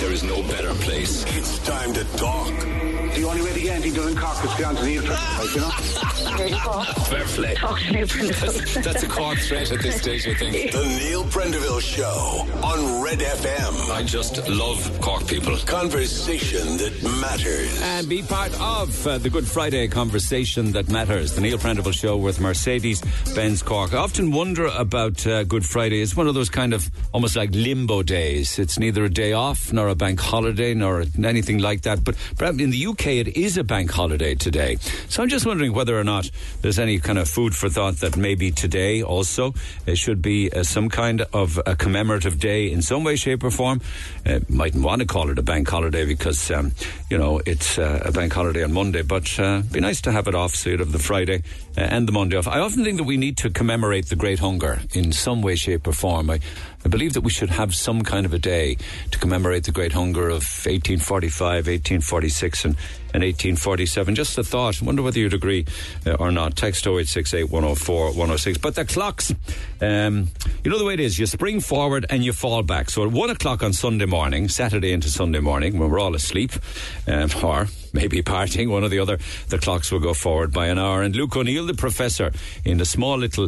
there is no better place. It's time to talk. The only way to get anything done in Cork is to go on to Neil Prendeville, you know? There you go. Fair play. Talk to Neil Prendeville. That's a Cork threat at this stage, I think. The Neil Prendeville Show on Red FM. I just love Cork people. Conversation that matters. And be part of the Good Friday conversation that matters. The Neil Prendeville Show with Mercedes-Benz Cork. I often wonder about Good Friday. It's one of those kind of almost like limbo days. It's neither a day off nor a bank holiday nor anything like that. But perhaps in the UK it is a bank holiday today. So I'm just wondering whether or not there's any kind of food for thought that maybe today also it should be some kind of a commemorative day in some way, shape or form. Mightn't want to call it a bank holiday because, it's a bank holiday on Monday, but it'd be nice to have it off so you'd have the Friday and the Monday off. I often think that we need to commemorate the Great Hunger in some way, shape or form. I believe that we should have some kind of a day to commemorate the Great Hunger of 1845, 1846 and 1847. Just a thought. I wonder whether you'd agree or not. Text 0868 104 106. But the clocks, you know the way it is. You spring forward and you fall back. So at 1 o'clock on Sunday morning, Saturday into Sunday morning, when we're all asleep, or maybe partying, one or the other, the clocks will go forward by an hour. And Luke O'Neill, the professor, in a small little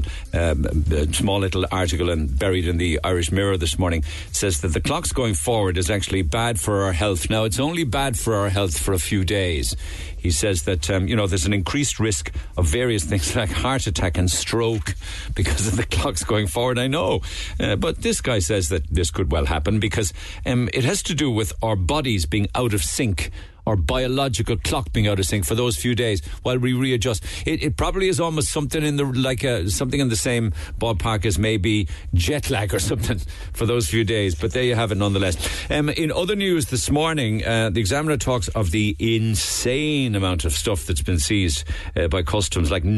article and buried in the Irish Mirror this morning, says that the clocks going forward is actually bad for our health. Now, it's only bad for our health for a few days. He says that, there's an increased risk of various things like heart attack and stroke because of the clocks going forward. I know. But this guy says that this could well happen because it has to do with our bodies being out of sync, or biological clock being out of sync for those few days while we readjust. It probably is almost something something in the same ballpark as maybe jet lag or something for those few days. But there you have it nonetheless. In other news this morning, the Examiner talks of the insane amount of stuff that's been seized by customs, like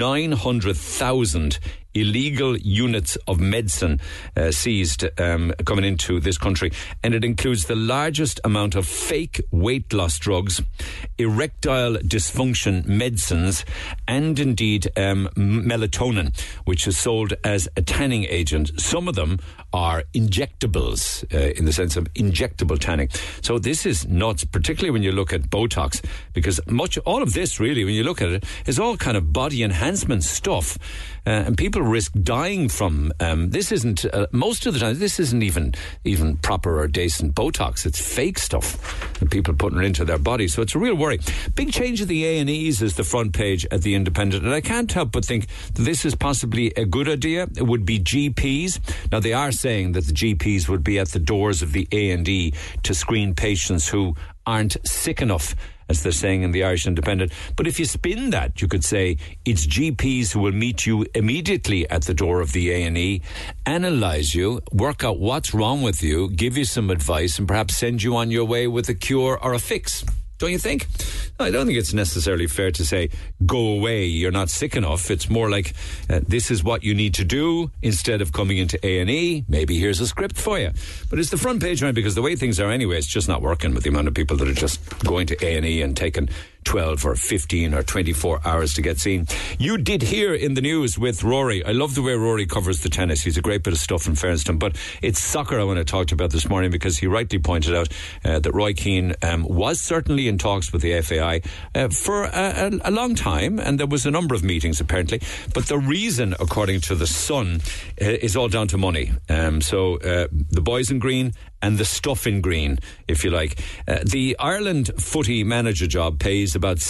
900,000 illegal units of medicine seized coming into this country, and it includes the largest amount of fake weight loss drugs, erectile dysfunction medicines, and indeed melatonin, which is sold as a tanning agent. Some of them are injectables in the sense of injectable tanning. So this is nuts, particularly when you look at Botox, because all of this really, when you look at it, is all kind of body enhancement stuff. And people risk dying from this. Isn't most of the time this isn't even proper or decent Botox. It's fake stuff that people are putting into their body. So it's a real worry. Big change of the A&Es is the front page at the Independent, and I can't help but think that this is possibly a good idea. It would be GPs. Now they are saying that the GPs would be at the doors of the A&E to screen patients who aren't sick enough, as they're saying in the Irish Independent. But if you spin that, you could say it's GPs who will meet you immediately at the door of the A&E, analyse you, work out what's wrong with you, give you some advice, and perhaps send you on your way with a cure or a fix. Don't you think? No, I don't think it's necessarily fair to say, go away, you're not sick enough. It's more like, this is what you need to do instead of coming into A&E. Maybe here's a script for you. But it's the front page, right? Because the way things are anyway, it's just not working with the amount of people that are just going to A&E and taking 12 or 15 or 24 hours to get seen. You did hear in the news with Rory. I love the way Rory covers the tennis. He's a great bit of stuff in fairness to him. But it's soccer I want to talk about this morning, because he rightly pointed out that Roy Keane was certainly in talks with the FAI for a long time, and there was a number of meetings apparently. But the reason, according to The Sun, is all down to money. So the boys in green and the stuff in green, if you like. The Ireland footy manager job pays about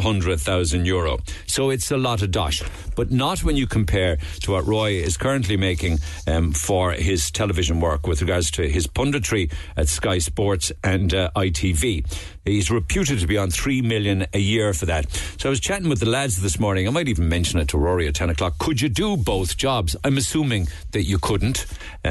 €700,000. So it's a lot of dosh, but not when you compare to what Roy is currently making for his television work with regards to his punditry at Sky Sports and ITV. He's reputed to be on $3 million a year for that. So I was chatting with the lads this morning. I might even mention it to Rory at 10 o'clock. Could you do both jobs? I'm assuming that you couldn't,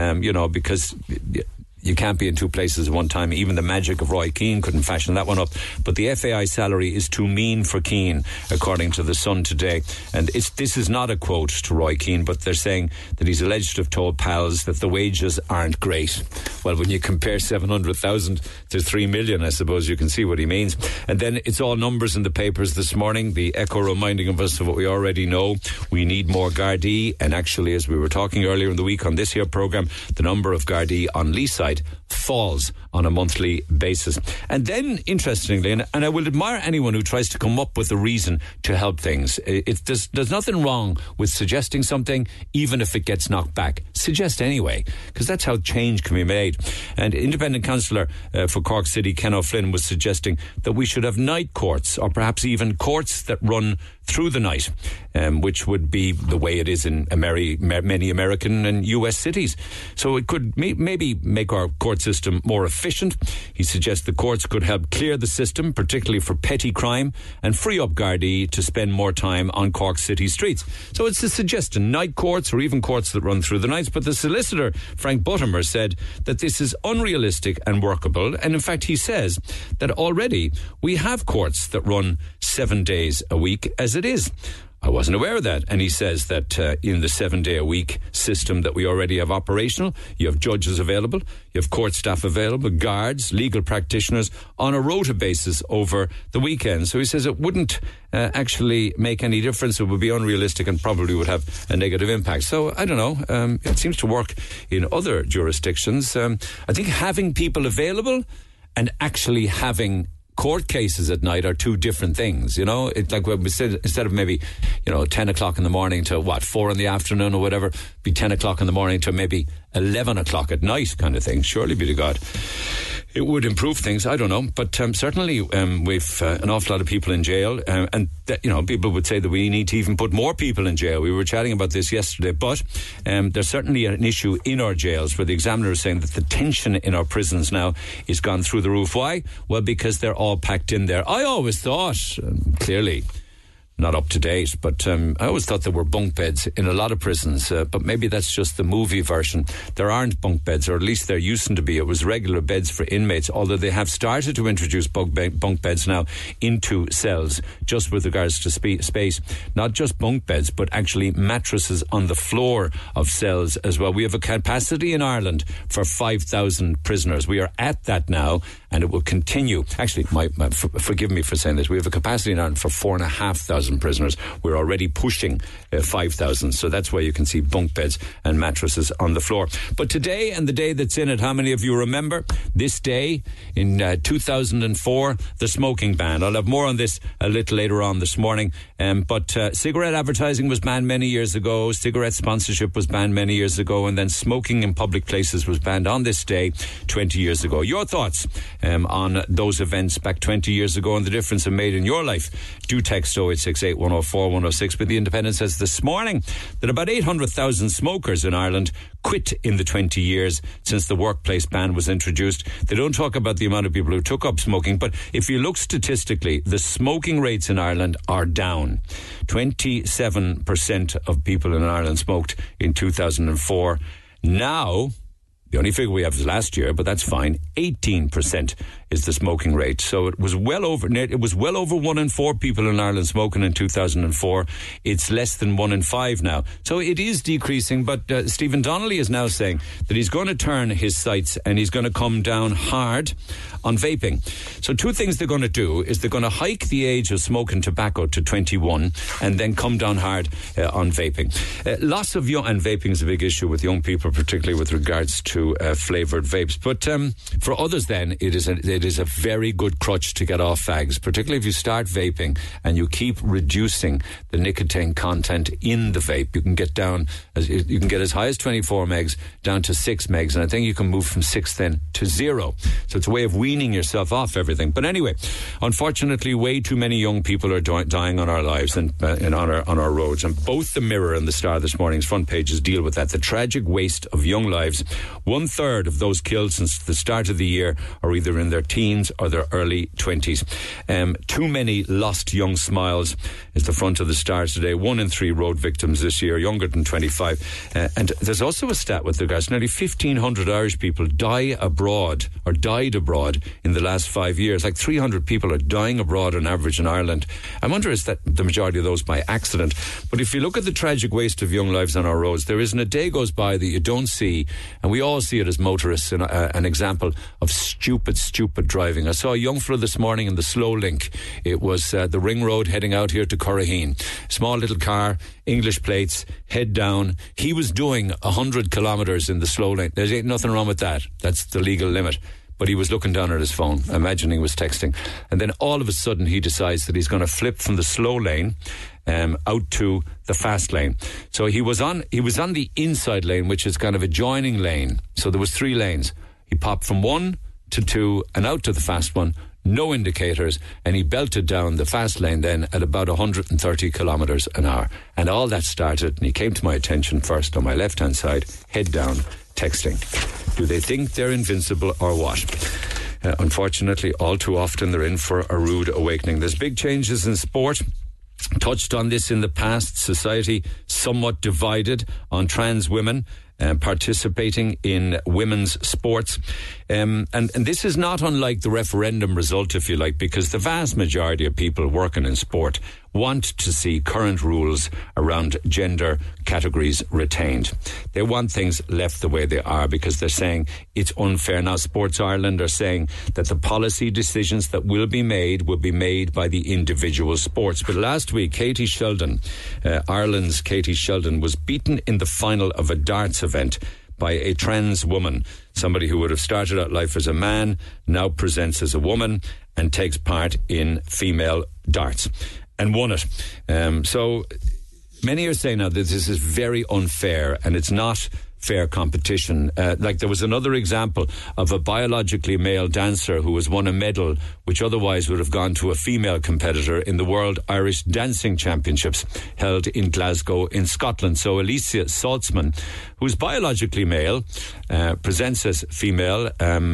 because you can't be in two places at one time. Even the magic of Roy Keane couldn't fashion that one up. But the FAI salary is too mean for Keane, according to The Sun today. And this is not a quote to Roy Keane, but they're saying that he's alleged to have told pals that the wages aren't great. Well, when you compare 700,000 to 3 million, I suppose you can see what he means. And then it's all numbers in the papers this morning. The Echo reminding of us of what we already know. We need more Gardaí. And actually, as we were talking earlier in the week on this here programme, the number of Gardaí on Leeside suicide falls on a monthly basis. And then, interestingly, and I will admire anyone who tries to come up with a reason to help things. There's nothing wrong with suggesting something, even if it gets knocked back. Suggest anyway, because that's how change can be made. And Independent Councillor for Cork City, Ken O'Flynn, was suggesting that we should have night courts, or perhaps even courts that run through the night, which would be the way it is in many American and US cities. So it could maybe make our court system more efficient. He suggests the courts could help clear the system, particularly for petty crime, and free up Gardaí to spend more time on Cork City streets. So it's a suggestion, night courts or even courts that run through the nights. But the solicitor, Frank Buttimer, said that this is unrealistic and workable. And in fact, he says that already we have courts that run 7 days a week as it is. I wasn't aware of that. And he says that in the 7-day-a-week system that we already have operational, you have judges available, you have court staff available, guards, legal practitioners on a rota basis over the weekend. So he says it wouldn't actually make any difference. It would be unrealistic and probably would have a negative impact. So I don't know. It seems to work in other jurisdictions. I think having people available and actually having court cases at night are two different things, you know. It's like when we said, instead of maybe, 10 o'clock in the morning to 4 in the afternoon or whatever, be 10 o'clock in the morning to maybe 11 o'clock at night kind of thing. Surely be to God, it would improve things. I don't know, but certainly we've an awful lot of people in jail, and people would say that we need to even put more people in jail. We were chatting about this yesterday, but there's certainly an issue in our jails where the Examiner is saying that the tension in our prisons now is gone through the roof. Why? Well, because they're all packed in there. I always thought, clearly not up to date, but I always thought there were bunk beds in a lot of prisons, but maybe that's just the movie version. There aren't bunk beds, or at least there used to be. It was regular beds for inmates, although they have started to introduce bunk beds now into cells, just with regards to space. Not just bunk beds, but actually mattresses on the floor of cells as well. We have a capacity in Ireland for 5,000 prisoners. We are at that now, and it will continue. Actually, forgive me for saying this, we have a capacity in Ireland for 4,500 prisoners. We're already pushing 5,000, so that's why you can see bunk beds and mattresses on the floor. But today and the day that's in it, how many of you remember this day in 2004, the smoking ban? I'll have more on this a little later on this morning, but cigarette advertising was banned many years ago, cigarette sponsorship was banned many years ago, and then smoking in public places was banned on this day 20 years ago. Your thoughts on those events back 20 years ago and the difference it made in your life? Do text 0868 104 106. But the Independent says this morning that about 800,000 smokers in Ireland quit in the 20 years since the workplace ban was introduced. They don't talk about the amount of people who took up smoking, but if you look statistically, the smoking rates in Ireland are down. 27% of people in Ireland smoked in 2004. Now, the only figure we have is last year, but that's fine. 18% is the smoking rate. So it was well over 1 in 4 people in Ireland smoking in 2004. It's less than 1 in 5 now. So it is decreasing, but Stephen Donnelly is now saying that he's going to turn his sights and he's going to come down hard on vaping. So two things they're going to do is they're going to hike the age of smoking tobacco to 21 and then come down hard on vaping. Lots of and vaping is a big issue with young people, particularly with regards to flavoured vapes. But for others then, it is a very good crutch to get off fags, particularly if you start vaping and you keep reducing the nicotine content in the vape. You can get as high as 24 megs down to 6 megs, and I think you can move from 6 then to 0. So it's a way of weaning yourself off everything. But anyway, unfortunately, way too many young people are dying on our lives and on our roads. And both the Mirror and the Star this morning's front pages deal with that. The tragic waste of young lives. 1/3 of those killed since the start of the year are either in their teens or their early 20s. Too many lost young smiles is the front of the Star today. 1 in 3 road victims this year, younger than 25. And there's also a stat with regards, nearly 1,500 Irish people died abroad in the last 5 years. Like 300 people are dying abroad on average in Ireland. I wonder, is that the majority of those by accident? But if you look at the tragic waste of young lives on our roads, there isn't a day goes by that you don't see, and we all all see it as motorists, an example of stupid driving. I saw a young fella this morning in the slow link. It was the ring road heading out here to Curraheen. Small little car, English plates, head down. He was doing 100 kilometres in the slow lane. There's ain't nothing wrong with that. That's the legal limit. But he was looking down at his phone, imagining he was texting. And then all of a sudden he decides that he's going to flip from the slow lane out to the fast lane. So he was on the inside lane, which is kind of a joining lane. So there was 3 lanes. He popped from 1 to 2 and out to the fast one. No indicators, and he belted down the fast lane then at about 130 kilometres an hour. And all that started, and he came to my attention first on my left-hand side, head down, texting. Do they think they're invincible or what? Unfortunately, all too often they're in for a rude awakening. There's big changes in sport. Touched on this in the past. Society somewhat divided on trans women participating in women's sports. And this is not unlike the referendum result, if you like, because the vast majority of people working in sport want to see current rules around gender categories retained. They want things left the way they are because they're saying it's unfair. Now, Sports Ireland are saying that the policy decisions that will be made by the individual sports. But last week, Katie Sheldon, Ireland's Katie Sheldon, was beaten in the final of a darts event by a trans woman, somebody who would have started out life as a man, now presents as a woman and takes part in female darts, and won it. So many are saying now that this is very unfair and it's not fair competition. Like there was another example of a biologically male dancer who has won a medal which otherwise would have gone to a female competitor in the World Irish Dancing Championships held in Glasgow in Scotland. So Alicia Saltzman, who's biologically male, presents as female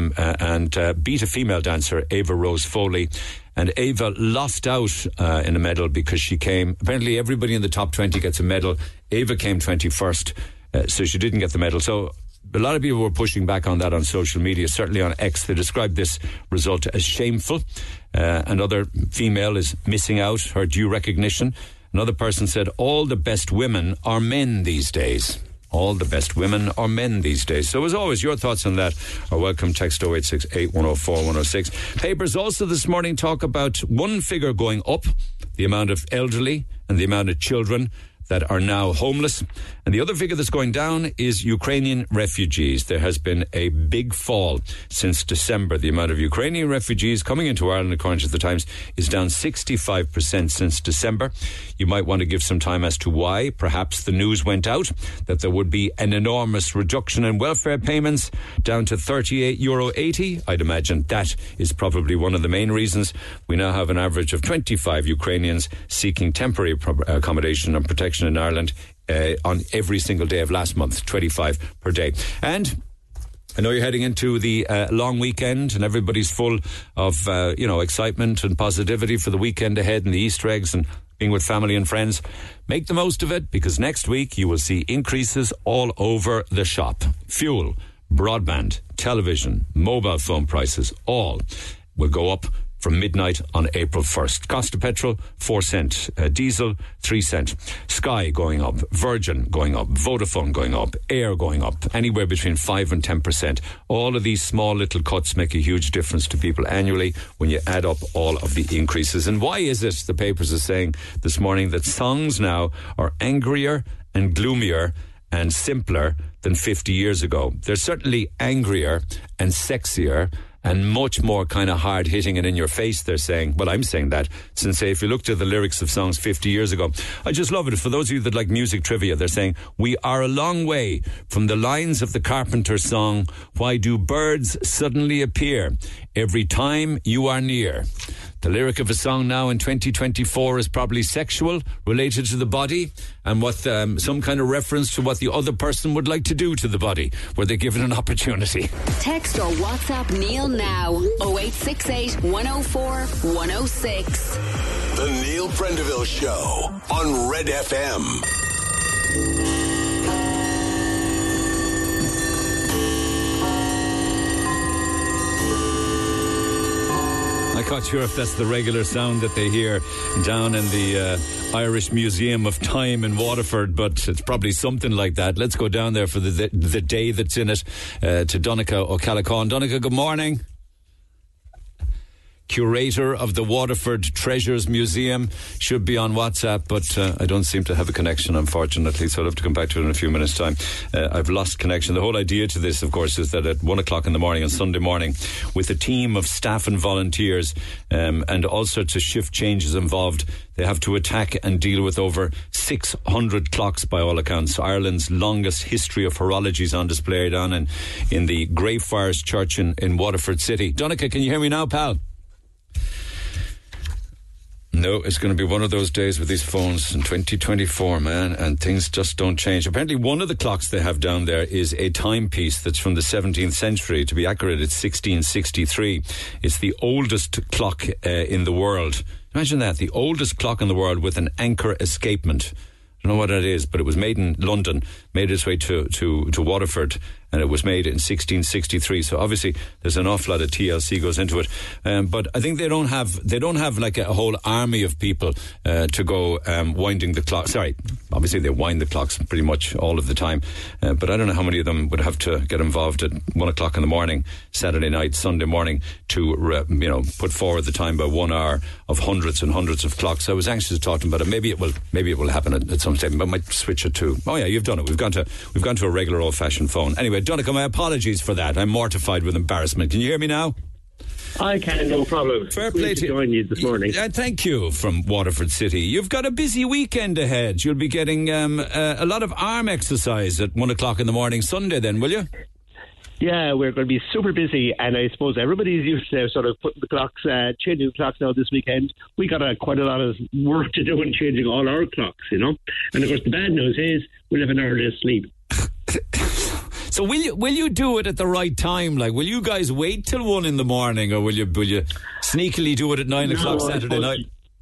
and beat a female dancer, Ava Rose Foley. And Ava lost out in a medal because she came... Apparently everybody in the top 20 gets a medal. Ava came 21st. So she didn't get the medal. So a lot of people were pushing back on that on social media, certainly on X. They described this result as shameful. Another female is missing out her due recognition. Another person said, all the best women are men these days. All the best women are men these days. So as always, your thoughts on that are welcome. Text 0868 104 106. Papers also this morning talk about one figure going up, the amount of elderly and the amount of children that are now homeless. And the other figure that's going down is Ukrainian refugees. There has been a big fall since December. The amount of Ukrainian refugees coming into Ireland, according to the Times, is down 65% since December. You might want to give some time as to why. Perhaps the news went out that there would be an enormous reduction in welfare payments down to €38.80. I'd imagine that is probably one of the main reasons. We now have an average of 25 Ukrainians seeking temporary accommodation and protection in Ireland on every single day of last month, 25 per day. And I know you're heading into the long weekend and everybody's full of, excitement and positivity for the weekend ahead and the Easter eggs and being with family and friends. Make the most of it because next week you will see increases all over the shop. Fuel, broadband, television, mobile phone prices, all will go up from midnight on April 1st. Cost of petrol, 4 cent. Diesel, 3 cent. Sky going up. Virgin going up. Vodafone going up. Air going up. Anywhere between 5 and 10%. All of these small little cuts make a huge difference to people annually when you add up all of the increases. And why is it, the papers are saying this morning, that songs now are angrier and gloomier and simpler than 50 years ago? They're certainly angrier and sexier and much more kind of hard-hitting and in your face, they're saying. Well, I'm saying that, since if you looked at the lyrics of songs 50 years ago, I just love it. For those of you that like music trivia, they're saying, we are a long way from the lines of the Carpenter song, why do birds suddenly appear every time you are near? The lyric of a song now in 2024 is probably sexual, related to the body, and what some kind of reference to what the other person would like to do to the body, were they given an opportunity. Text or WhatsApp Neil now, 0868 104 106. The Neil Prendeville Show on Red FM. I'm not sure if that's the regular sound that they hear down in the Irish Museum of Time in Waterford, but it's probably something like that. Let's go down there for the day that's in it to Donncha O'Callaghan. Donncha, good morning. Curator of the Waterford Treasures Museum, should be on WhatsApp, but I don't seem to have a connection, unfortunately, so I'll have to come back to it in a few minutes' time. I've lost connection. The whole idea to this, of course, is that at 1 o'clock in the morning on Sunday morning, with a team of staff and volunteers and all sorts of shift changes involved, they have to attack and deal with over 600 clocks by all accounts. Ireland's longest history of horology is on display down in the Greyfriars Church in Waterford City. Donncha, can you hear me now, pal? No, it's going to be one of those days with these phones in 2024, man, and things just don't change. Apparently, one of the clocks they have down there is a timepiece that's from the 17th century. To be accurate, it's 1663. It's the oldest clock in the world. Imagine that, the oldest clock in the world with an anchor escapement. I don't know what that is, but it was made in London, made its way to Waterford, and it was made in 1663. So obviously there's an awful lot of TLC goes into it. But I think they don't have like a whole army of people to go winding the clock. Sorry, obviously they wind the clocks pretty much all of the time. But I don't know how many of them would have to get involved at 1 o'clock in the morning, Saturday night, Sunday morning, to put forward the time by 1 hour of hundreds and hundreds of clocks. I was anxious to talk to them about it. Maybe it will happen at some stage, but I might switch it to. Oh yeah, you've done it. We've gone to a regular old-fashioned phone. Anyway, Donncha, my apologies for that. I'm mortified with embarrassment. Can you hear me now? I can, no problem. Fair play to join you this morning. Thank you from Waterford City. You've got a busy weekend ahead. You'll be getting a lot of arm exercise at 1 o'clock in the morning Sunday then, will you? Yeah, we're going to be super busy, and I suppose everybody's used to sort of putting the clocks, changing the clocks now this weekend. We got quite a lot of work to do in changing all our clocks, And of course, the bad news is we'll have an hour of sleep. So will you do it at the right time? Like, will you guys wait till 1 in the morning, or will you sneakily do it at 9 o'clock Saturday night?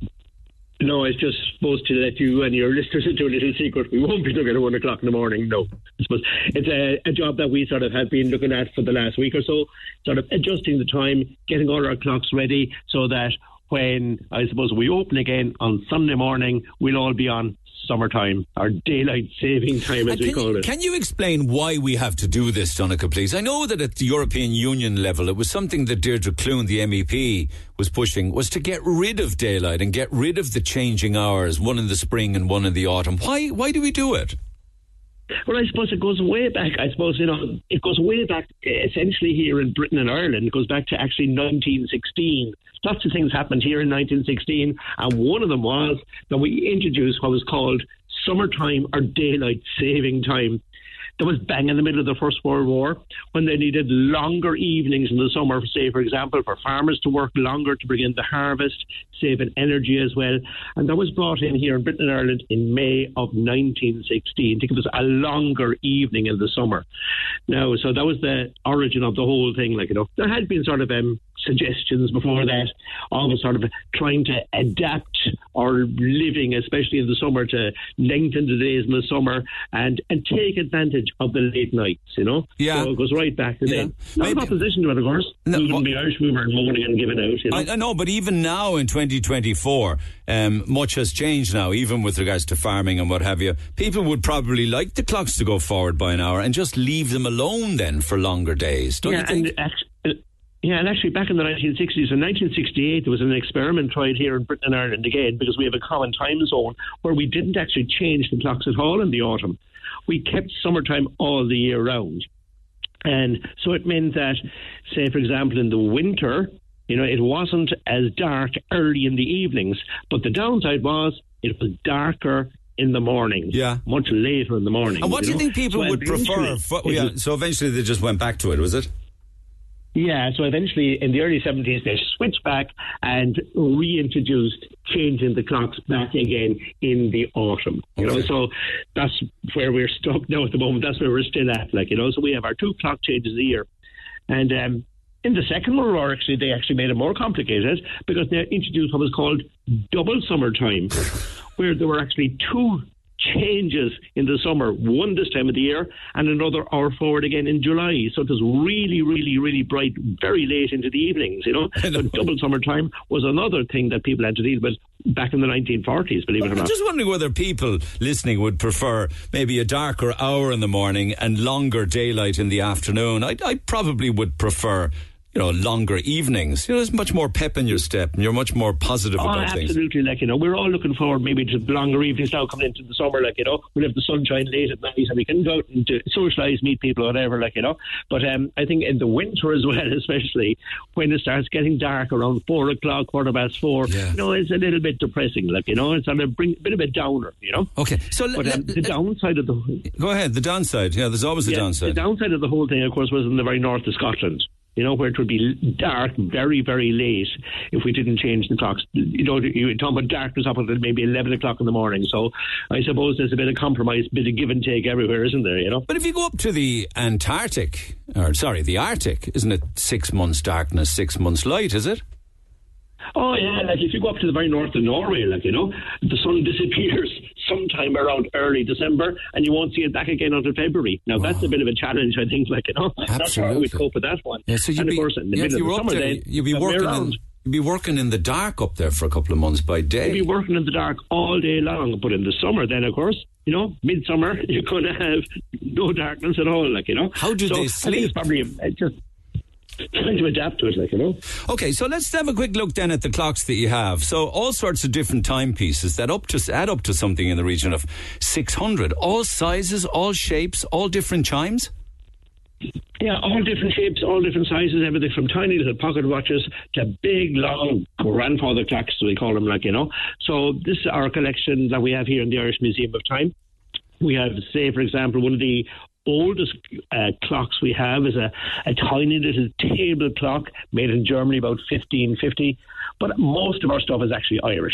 No, it's just supposed to let you and your listeners into a little secret. We won't be looking at 1 o'clock in the morning, no. I suppose it's a job that we sort of have been looking at for the last week or so, sort of adjusting the time, getting all our clocks ready so that when, I suppose, we open again on Sunday morning, we'll all be on summertime, our daylight saving time, as we call it. Can you explain why we have to do this, Donncha, please? I know that at the European Union level, it was something that Deirdre Clune, the MEP, was pushing, was to get rid of daylight and get rid of the changing hours, one in the spring and one in the autumn. Why do we do it? Well, I suppose it goes way back. I suppose, it goes way back essentially here in Britain and Ireland. It goes back to actually 1916. Lots of things happened here in 1916, and one of them was that we introduced what was called summertime or daylight saving time. That was bang in the middle of the First World War, when they needed longer evenings in the summer, say, for example, for farmers to work longer to bring in the harvest, saving energy as well. And that was brought in here in Britain and Ireland in May of 1916 to give us a longer evening in the summer. Now, so that was the origin of the whole thing. There had been sort of suggestions before that, always sort of trying to adapt our living, especially in the summer, to lengthen the days in the summer and take advantage of the late nights, Yeah. So it goes right back to then. Not opposition to it, of course. No, we wouldn't be Irish, we were moaning and giving out, I know, but even now in 2024, much has changed now, even with regards to farming and what have you. People would probably like the clocks to go forward by an hour and just leave them alone then for longer days, don't you think? And actually back in the 1960s, in 1968, there was an experiment tried here in Britain and Ireland again, because we have a common time zone where we didn't actually change the clocks at all in the autumn. We kept summertime all the year round. And so it meant that, say, for example, in the winter, it wasn't as dark early in the evenings, but the downside was it was darker in the morning. Yeah. Much later in the morning. And what do you think people would prefer? So eventually they just went back to it, was it? Yeah, so eventually in the early 70s they switched back and reintroduced changing the clocks back again in the autumn. So that's where we're stuck now at the moment. That's where we're still at, so we have our 2 clock changes a year. And in the Second World War, actually, they actually made it more complicated, because they introduced what was called double summertime, where there were actually 2 changes in the summer, one this time of the year, and another hour forward again in July. So it was really, really, really bright, very late into the evenings, you know. But double summertime was another thing that people had to deal with back in the 1940s, believe it or not. I'm just wondering whether people listening would prefer maybe a darker hour in the morning and longer daylight in the afternoon. I probably would prefer, longer evenings. There's much more pep in your step and you're much more positive about things. Absolutely. We're all looking forward maybe to the longer evenings now coming into the summer, we'll have the sunshine late at night and we can go out and socialise, meet people, whatever, But I think in the winter as well, especially when it starts getting dark around 4 o'clock, 4:15, it's a little bit depressing, it's on a bit of a downer, Okay. So the downside of the... Go ahead, the downside. Yeah, there's always a downside. The downside of the whole thing, of course, was in the very north of Scotland. Where it would be dark very, very late if we didn't change the clocks. You talk about darkness up until maybe 11 o'clock in the morning. So I suppose there's a bit of compromise, bit of give and take everywhere, isn't there, But if you go up to the the Arctic, isn't it 6 months darkness, 6 months light, is it? Oh, yeah, if you go up to the very north of Norway, the sun disappears sometime around early December and you won't see it back again until February. Now, that's a bit of a challenge, I think, Absolutely. Not sure how we'd cope with that one. Yeah, so and, of course, in the middle of the summer, you'd be working in the dark up there for a couple of months by day. You'd be working in the dark all day long, but in the summer then, of course, midsummer, you're going to have no darkness at all, How do they sleep? I think it's probably just... trying to adapt to it, Okay, so let's have a quick look then at the clocks that you have. So all sorts of different timepieces that add up to something in the region of 600. All sizes, all shapes, all different chimes? Yeah, all different shapes, all different sizes, everything from tiny little pocket watches to big, long grandfather clocks, we call them, So this is our collection that we have here in the Irish Museum of Time. We have, say, for example, one of the oldest clocks we have is a tiny little table clock made in Germany about 1550, but most of our stuff is actually Irish,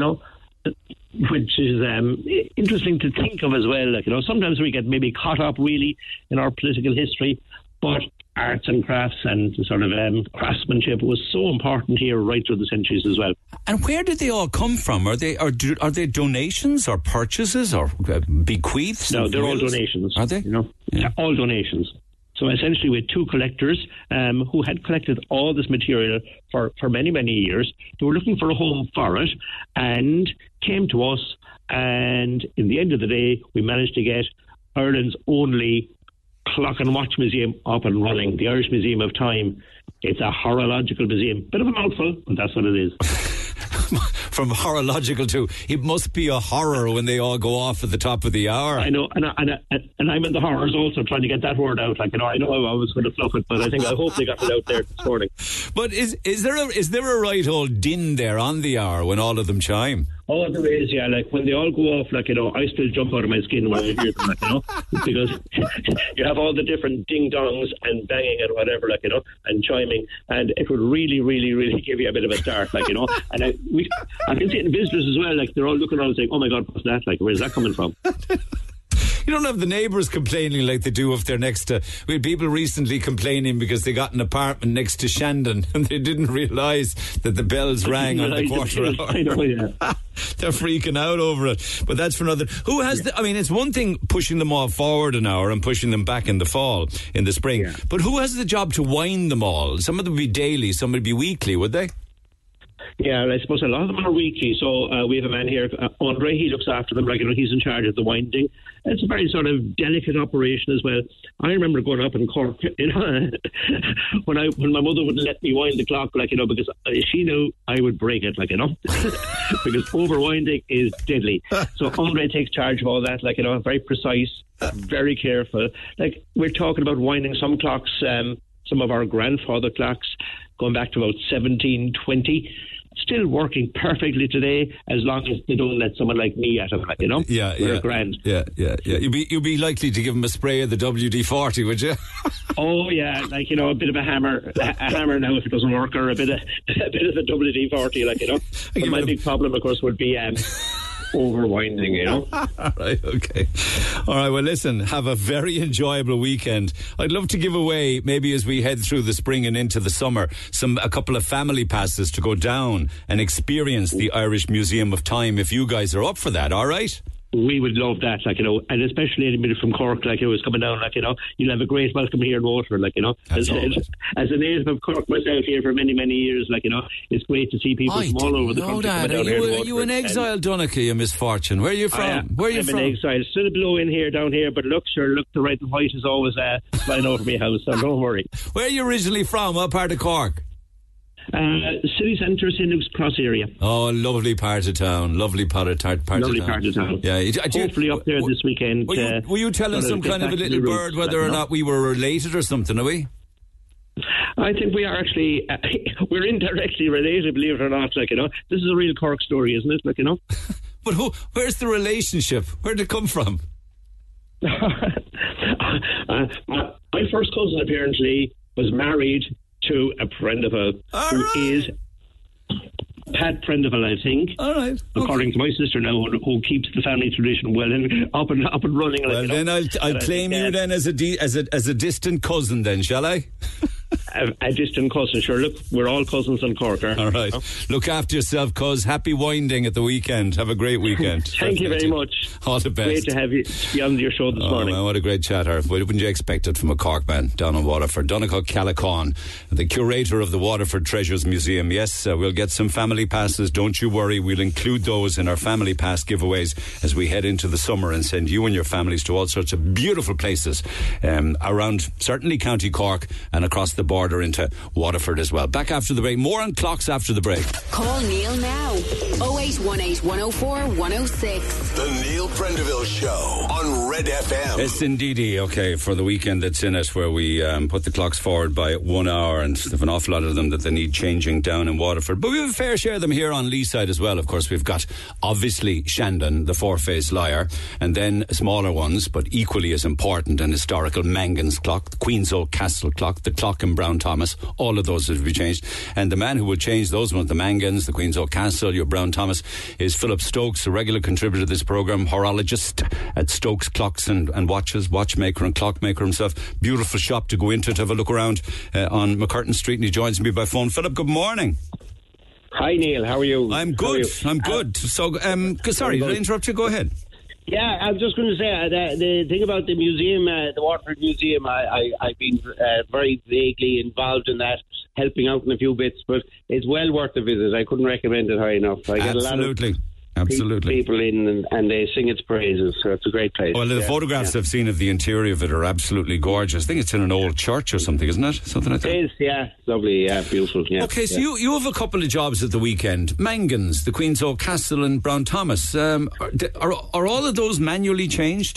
which is interesting to think of as well. Sometimes we get maybe caught up really in our political history, but arts and crafts and sort of craftsmanship was so important here right through the centuries as well. And where did they all come from? Are they donations or purchases or bequeaths? No, they're all donations. Are they? Yeah, all donations. So essentially we had two collectors who had collected all this material for many, many years. They were looking for a home for it and came to us, and in the end of the day we managed to get Ireland's only clock and watch museum up and running, the Irish Museum of Time. It's a horological museum. Bit of a mouthful, but that's what it is. From horological to, it must be a horror when they all go off at the top of the hour. I know, and I'm in the horrors also trying to get that word out. I know I was going to fluff it, but I hope they got it out there this morning. But is there a right old din there on the hour when all of them chime? Oh, there is, yeah. When they all go off, I still jump out of my skin when I hear them, because you have all the different ding-dongs and banging and whatever, and chiming, and it would really, really, really give you a bit of a start, and I can see it in visitors as well, they're all looking around and saying, oh my God, what's that, where's that coming from? You don't have the neighbours complaining like they do if they're next to... We had people recently complaining because they got an apartment next to Shandon and they didn't realise that the bells rang on the quarter hour. I know, yeah. They're freaking out over it. But that's for another... Who has the... I mean, it's one thing pushing them all forward an hour and pushing them back in the fall, in the spring. Yeah. But who has the job to wind them all? Some of them would be daily, some would be weekly, would they? Yeah, I suppose a lot of them are weekly. So we have a man here, Andre, he looks after them. He's in charge of the winding. It's a very sort of delicate operation as well. I remember growing up in Cork, when my mother wouldn't let me wind the clock, because she knew I would break it, because overwinding is deadly. So Andre takes charge of all that, very precise, very careful. We're talking about winding some clocks, some of our grandfather clocks, going back to about 1720. Still working perfectly today, as long as they don't let someone like me at them, Yeah, grand. Yeah. You'd be likely to give them a spray of the WD-40, would you? Oh yeah, a bit of a hammer now if it doesn't work, or a bit of the WD-40, But my big problem, of course, would be overwinding, All right, okay. All right, well, listen, have a very enjoyable weekend. I'd love to give away, maybe as we head through the spring and into the summer, a couple of family passes to go down and experience the Irish Museum of Time, if you guys are up for that, all right? We would love that, and especially anybody from Cork, who's coming down, you'll have a great welcome here in Waterford, As a native of Cork myself here for many, many years, it's great to see people from all over the country coming down here in Waterford. Are you an exile, Donnchadh, you misfortune? Where are you from? Where are you from? I'm an exile. It's still blowing here down here, but look, the red and white is always flying over my house, so don't worry. Where are you originally from? What part of Cork? City centre, St. Luke's Cross area. Oh, lovely part of town. Lovely part of town. Yeah. Hopefully up there this weekend. Were you telling some kind of a little bird whether or not we were related or something, are we? I think we are actually, we're indirectly related, believe it or not, This is a real Cork story, isn't it, But where's the relationship? Where did it come from? My first cousin apparently was married to a Prendeville who is Pat Prendeville, I think. All right. According to my sister now, who keeps the family tradition well and up and running. Well, then I'll claim you then as a distant cousin, then, shall I? A distant cousin, sure. Look, we're all cousins in Cork. All right. Look after yourself, cuz. Happy winding at the weekend. Have a great weekend. Thank you very much. All the best. Great to have you on your show this morning. Man, what a great chat, Harv. Wouldn't you expect it from a Cork man down in Waterford? Donnchadh Callachan, the curator of the Waterford Treasures Museum. Yes, we'll get some family passes. Don't you worry. We'll include those in our family pass giveaways as we head into the summer and send you and your families to all sorts of beautiful places around, certainly County Cork and across the border into Waterford as well. Back after the break. More on clocks after the break. Call Neil now. 0818 104 106. The Neil Prendeville Show on Red FM. Yes, indeedy. Okay, for the weekend that's in it, where we put the clocks forward by 1 hour, and there's an awful lot of them that they need changing down in Waterford. But we have a fair share of them here on Lee's side as well. Of course, we've got obviously Shandon, the four-phase liar, and then smaller ones, but equally as important and historical, Mangan's clock, the Queen's Old Castle clock, the clock in Brown Thomas. All of those have been changed. And the man who will change those ones, the Mangans, the Queen's Old Castle, your Brown Thomas, is Philip Stokes, a regular contributor to this programme, horologist at Stokes Clocks and Watches, watchmaker and clockmaker himself. Beautiful shop to go into to have a look around on McCurtain Street, and he joins me by phone. Philip, good morning. Hi, Neil. How are you? I'm good. I'm good. So, sorry, did I interrupt you? Go ahead. Yeah, I was just going to say the thing about the museum, the Waterford Museum. I've been very vaguely involved in that, helping out in a few bits, but it's well worth a visit. I couldn't recommend it high enough. I get Absolutely. A lot of people in and they sing its praises, so it's a great place. Well, the photographs I've seen of the interior of it are absolutely gorgeous. I think it's in an old church or something, isn't it? Something like that. It is, yeah. Lovely, yeah, beautiful. Yeah. Okay, so you have a couple of jobs at the weekend. Mangans, the Queen's Old Castle and Brown Thomas. Are all of those manually changed?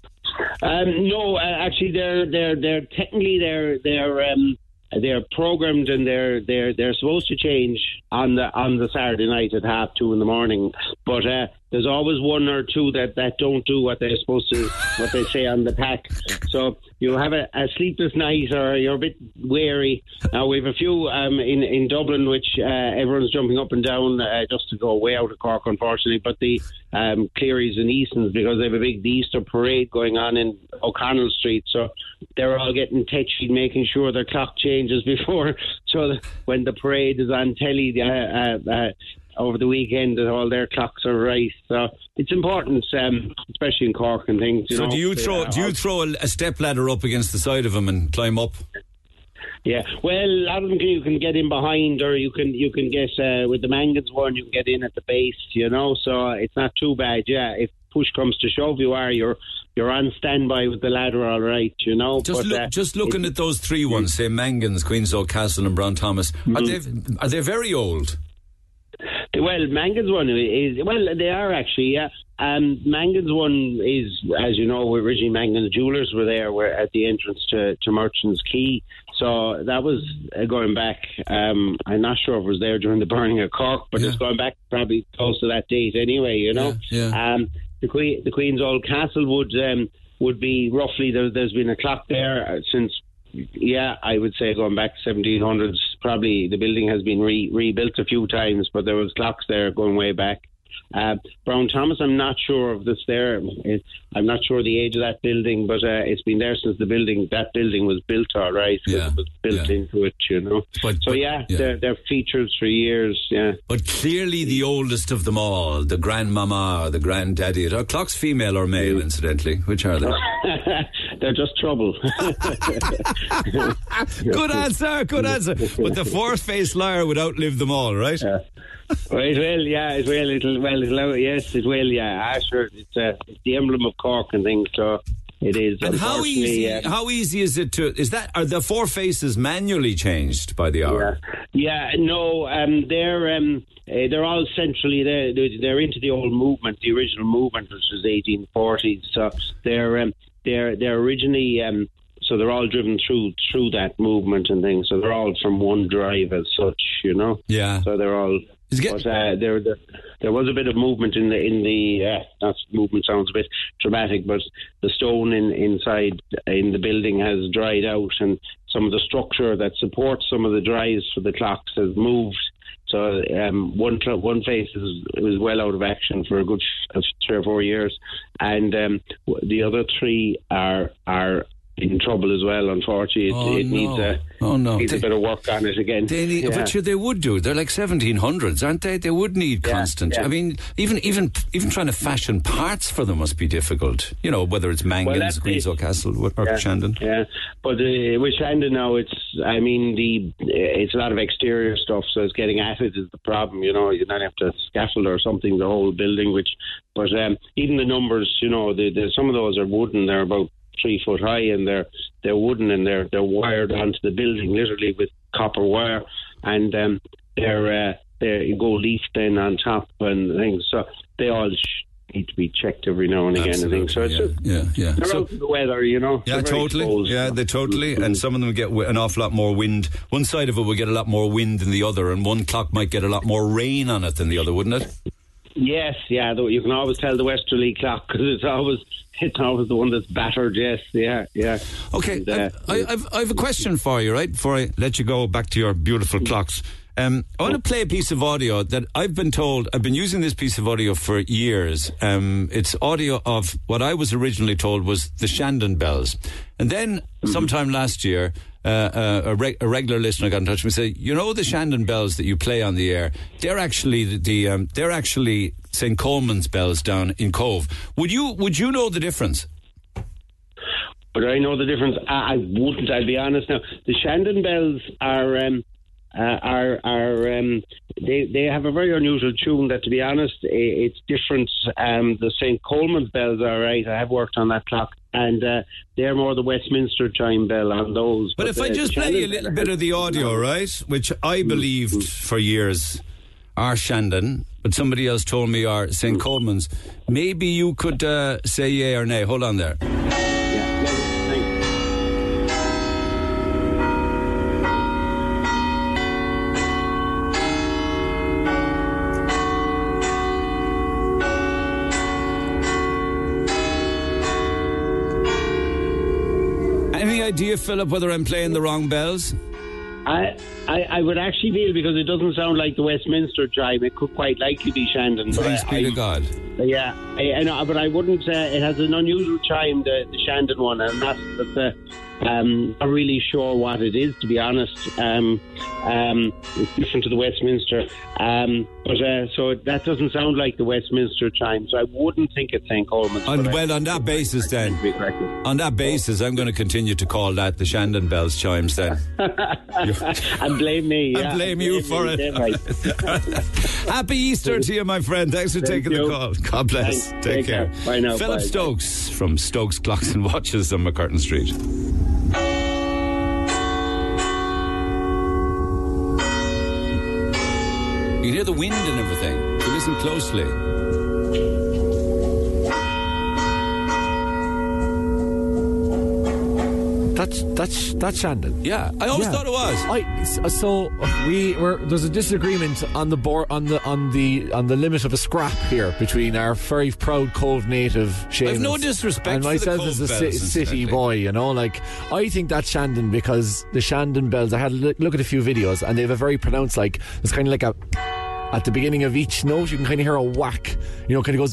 No, actually, they're technically they're programmed, and they're supposed to change on the Saturday night at 2:30 in the morning. But there's always one or two that don't do what they're supposed to, what they say on the pack. So you have a sleepless night, or you're a bit wary. Now we have a few in Dublin, which everyone's jumping up and down just to go way out of Cork, unfortunately. But the Clearys and Eastons, because they have a big Easter parade going on in O'Connell Street, so they're all getting tetchy, making sure their clock changes before, so that when the parade is on telly over the weekend, that all their clocks are right. So it's important, especially in Cork and things. So do you throw a step ladder up against the side of them and climb up? Yeah, well, a lot of them you can get in behind, or you can get with the Mangans one, you can get in at the base, so it's not too bad. Yeah, if push comes to shove, you're on standby with the ladder, all right, Just looking at those three ones, say Mangans, Queen's Old Castle and Brown Thomas, are they very old? Well, Mangan's one is, they are actually, yeah. Mangan's one is, as you know, originally Mangan's Jewellers were there, at the entrance to Merchants Quay. So that was going back, I'm not sure if it was there during the burning of Cork, but it's going back probably close to that date anyway, Yeah. The Queen's Old Castle would be roughly, there's been a clock there since, I would say going back 1700s. Probably the building has been rebuilt a few times, but there was clocks there going way back. Brown Thomas, I'm not sure of this there. I'm not sure the age of that building, but it's been there since that building was built, all right. Yeah. It was built into it, you know. But they're features for years, yeah. But clearly the oldest of them all, the grandmama or the granddaddy. Are clocks female or male, incidentally? Which are they? They're just trouble. Good answer. But the four-faced liar would outlive them all, right? Well, it will, yeah, it will. Yes, it will, yeah. Sure, it's the emblem of Cork and things, so it is. And how easy is it are the four faces manually changed by the hour? No, they're all centrally they're into the old movement, the original movement, which was 1840s. So they're originally so they're all driven through that movement and things. So they're all from one drive as such, you know. Yeah. So they're all. But there was a bit of movement in the that movement sounds a bit dramatic, but the stone inside in the building has dried out, and some of the structure that supports some of the drives for the clocks has moved. So one face was well out of action for a good 3 or 4 years, and the other three are in trouble as well, unfortunately. It needs a bit of work on it again. But sure, they would do. They're like 1700s, aren't they? They would need constant. I mean, even trying to fashion parts for them must be difficult. You know, whether it's Mangan's, Queen's Castle, or Shandon. Yeah, but with Shandon now, it's a lot of exterior stuff, so it's getting at it is the problem. You know, you don't have to scaffold or something the whole building. But even the numbers, you know, some of those are wooden. They're about 3 foot high, and they're wooden, and they're wired onto the building literally with copper wire, and they're gold leaf then on top and things. So they all need to be checked every now and again. Absolutely, and things. So they're out in the weather, you know. Yeah, totally. Exposed. Yeah, they totally. And some of them get an awful lot more wind. One side of it will get a lot more wind than the other, and one clock might get a lot more rain on it than the other, wouldn't it? Yes, yeah. You can always tell the westerly clock because it's always the one that's battered. Yes, yeah. Okay, and, I have a question for you, right? Before I let you go back to your beautiful clocks. I want to play a piece of audio that I've been using this piece of audio for years. It's audio of what I was originally told was the Shandon bells. And then sometime last year, a regular listener got in touch with me and said, you know, the Shandon bells that you play on the air, they're actually they're actually St. Coleman's bells down in Cove. Would you know the difference? But I know the difference. I wouldn't. I'll be honest now. The Shandon bells they have a very unusual tune that, to be honest, it's different. The St. Coleman's bells are right. I have worked on that clock, and they're more the Westminster chime bell on those. But if I just play you a little bit of the audio, right, which I believed for years are Shandon, but somebody else told me are St. Coleman's, maybe you could say yay or nay. Hold on there. Any idea, Philip, whether I'm playing the wrong bells? I would actually feel, because it doesn't sound like the Westminster chime. It could quite likely be Shandon. Praise be to God. Yeah, I know, but I wouldn't. It has an unusual chime, the Shandon one, and that's I'm not really sure what it is, to be honest. It's different to the Westminster, but so that doesn't sound like the Westminster chime. So I wouldn't think it's St. Coleman's. On that basis, then, I'm going to continue to call that the Shandon bells chimes. Then, and blame me. And blame you for it. Happy Easter to you, my friend. Thanks for taking the call. God bless. Thanks. Take care. Bye now. Philip Stokes from Stokes Clocks and Watches on McCurtain Street. You can hear the wind and everything. So listen closely. That's Shandon. Yeah, I always thought it was. There's a disagreement on the the limit of a scrap here between our very proud Cove native Seamus. I've no disrespect and myself for the Cove as a bells, city boy, you know. Like, I think that's Shandon because the Shandon bells, I had a look at a few videos and they have a very pronounced, like, it's kind of like a at the beginning of each note, you can kind of hear a whack. You know, kind of goes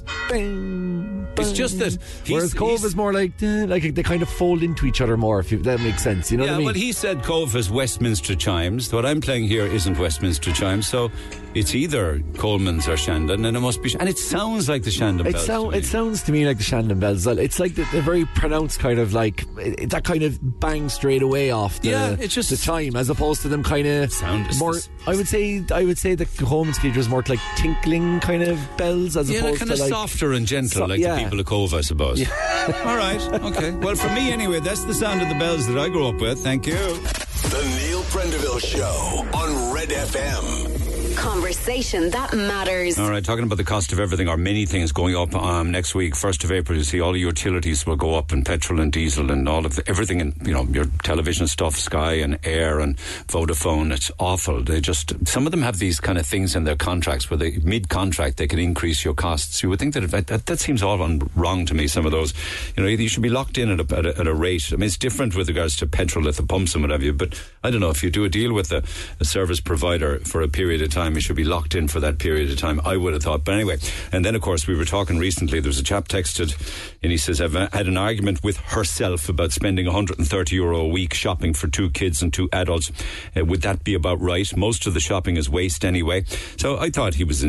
bang, bang. It's just that whereas Cove is more like they kind of fold into each other more, if that makes sense. You know what I mean? Well, he said Cove has Westminster chimes. What I'm playing here isn't Westminster chimes, so it's either Coleman's or Shandon, and it must be. And it sounds like the Shandon bells. It sounds to me like the Shandon bells. It's like the very pronounced kind of like that kind of bang straight away off the chime, as opposed to them kind of more. I would say the Coleman's Cathedral is more like tinkling kind of bells, as opposed kind to of like softer and gentle, the people of Cove, I suppose. Yeah. All right, okay. Well, for me anyway, that's the sound of the bells that I grew up with. Thank you. The Neil Prendeville Show on Red FM. Conversation that matters. All right, talking about the cost of everything, or many things going up next week, 1st of April, you see all the utilities will go up, and petrol and diesel and all of everything, and your television stuff, Sky and Air and Vodafone. It's awful. Some of them have these kind of things in their contracts where mid-contract they can increase your costs. You would think that seems all wrong to me, some of those. You should be locked in at a rate. I mean, it's different with regards to petrol at the pumps and what have you, but I don't know, if you do a deal with a service provider for a period of time, you should be locked in for that period of time, I would have thought. But anyway, and then of course we were talking recently, there was a chap texted and he says, I've had an argument with herself about spending €130 a week shopping for 2 kids and 2 adults. Would that be about right? Most of the shopping is waste anyway. So I thought he was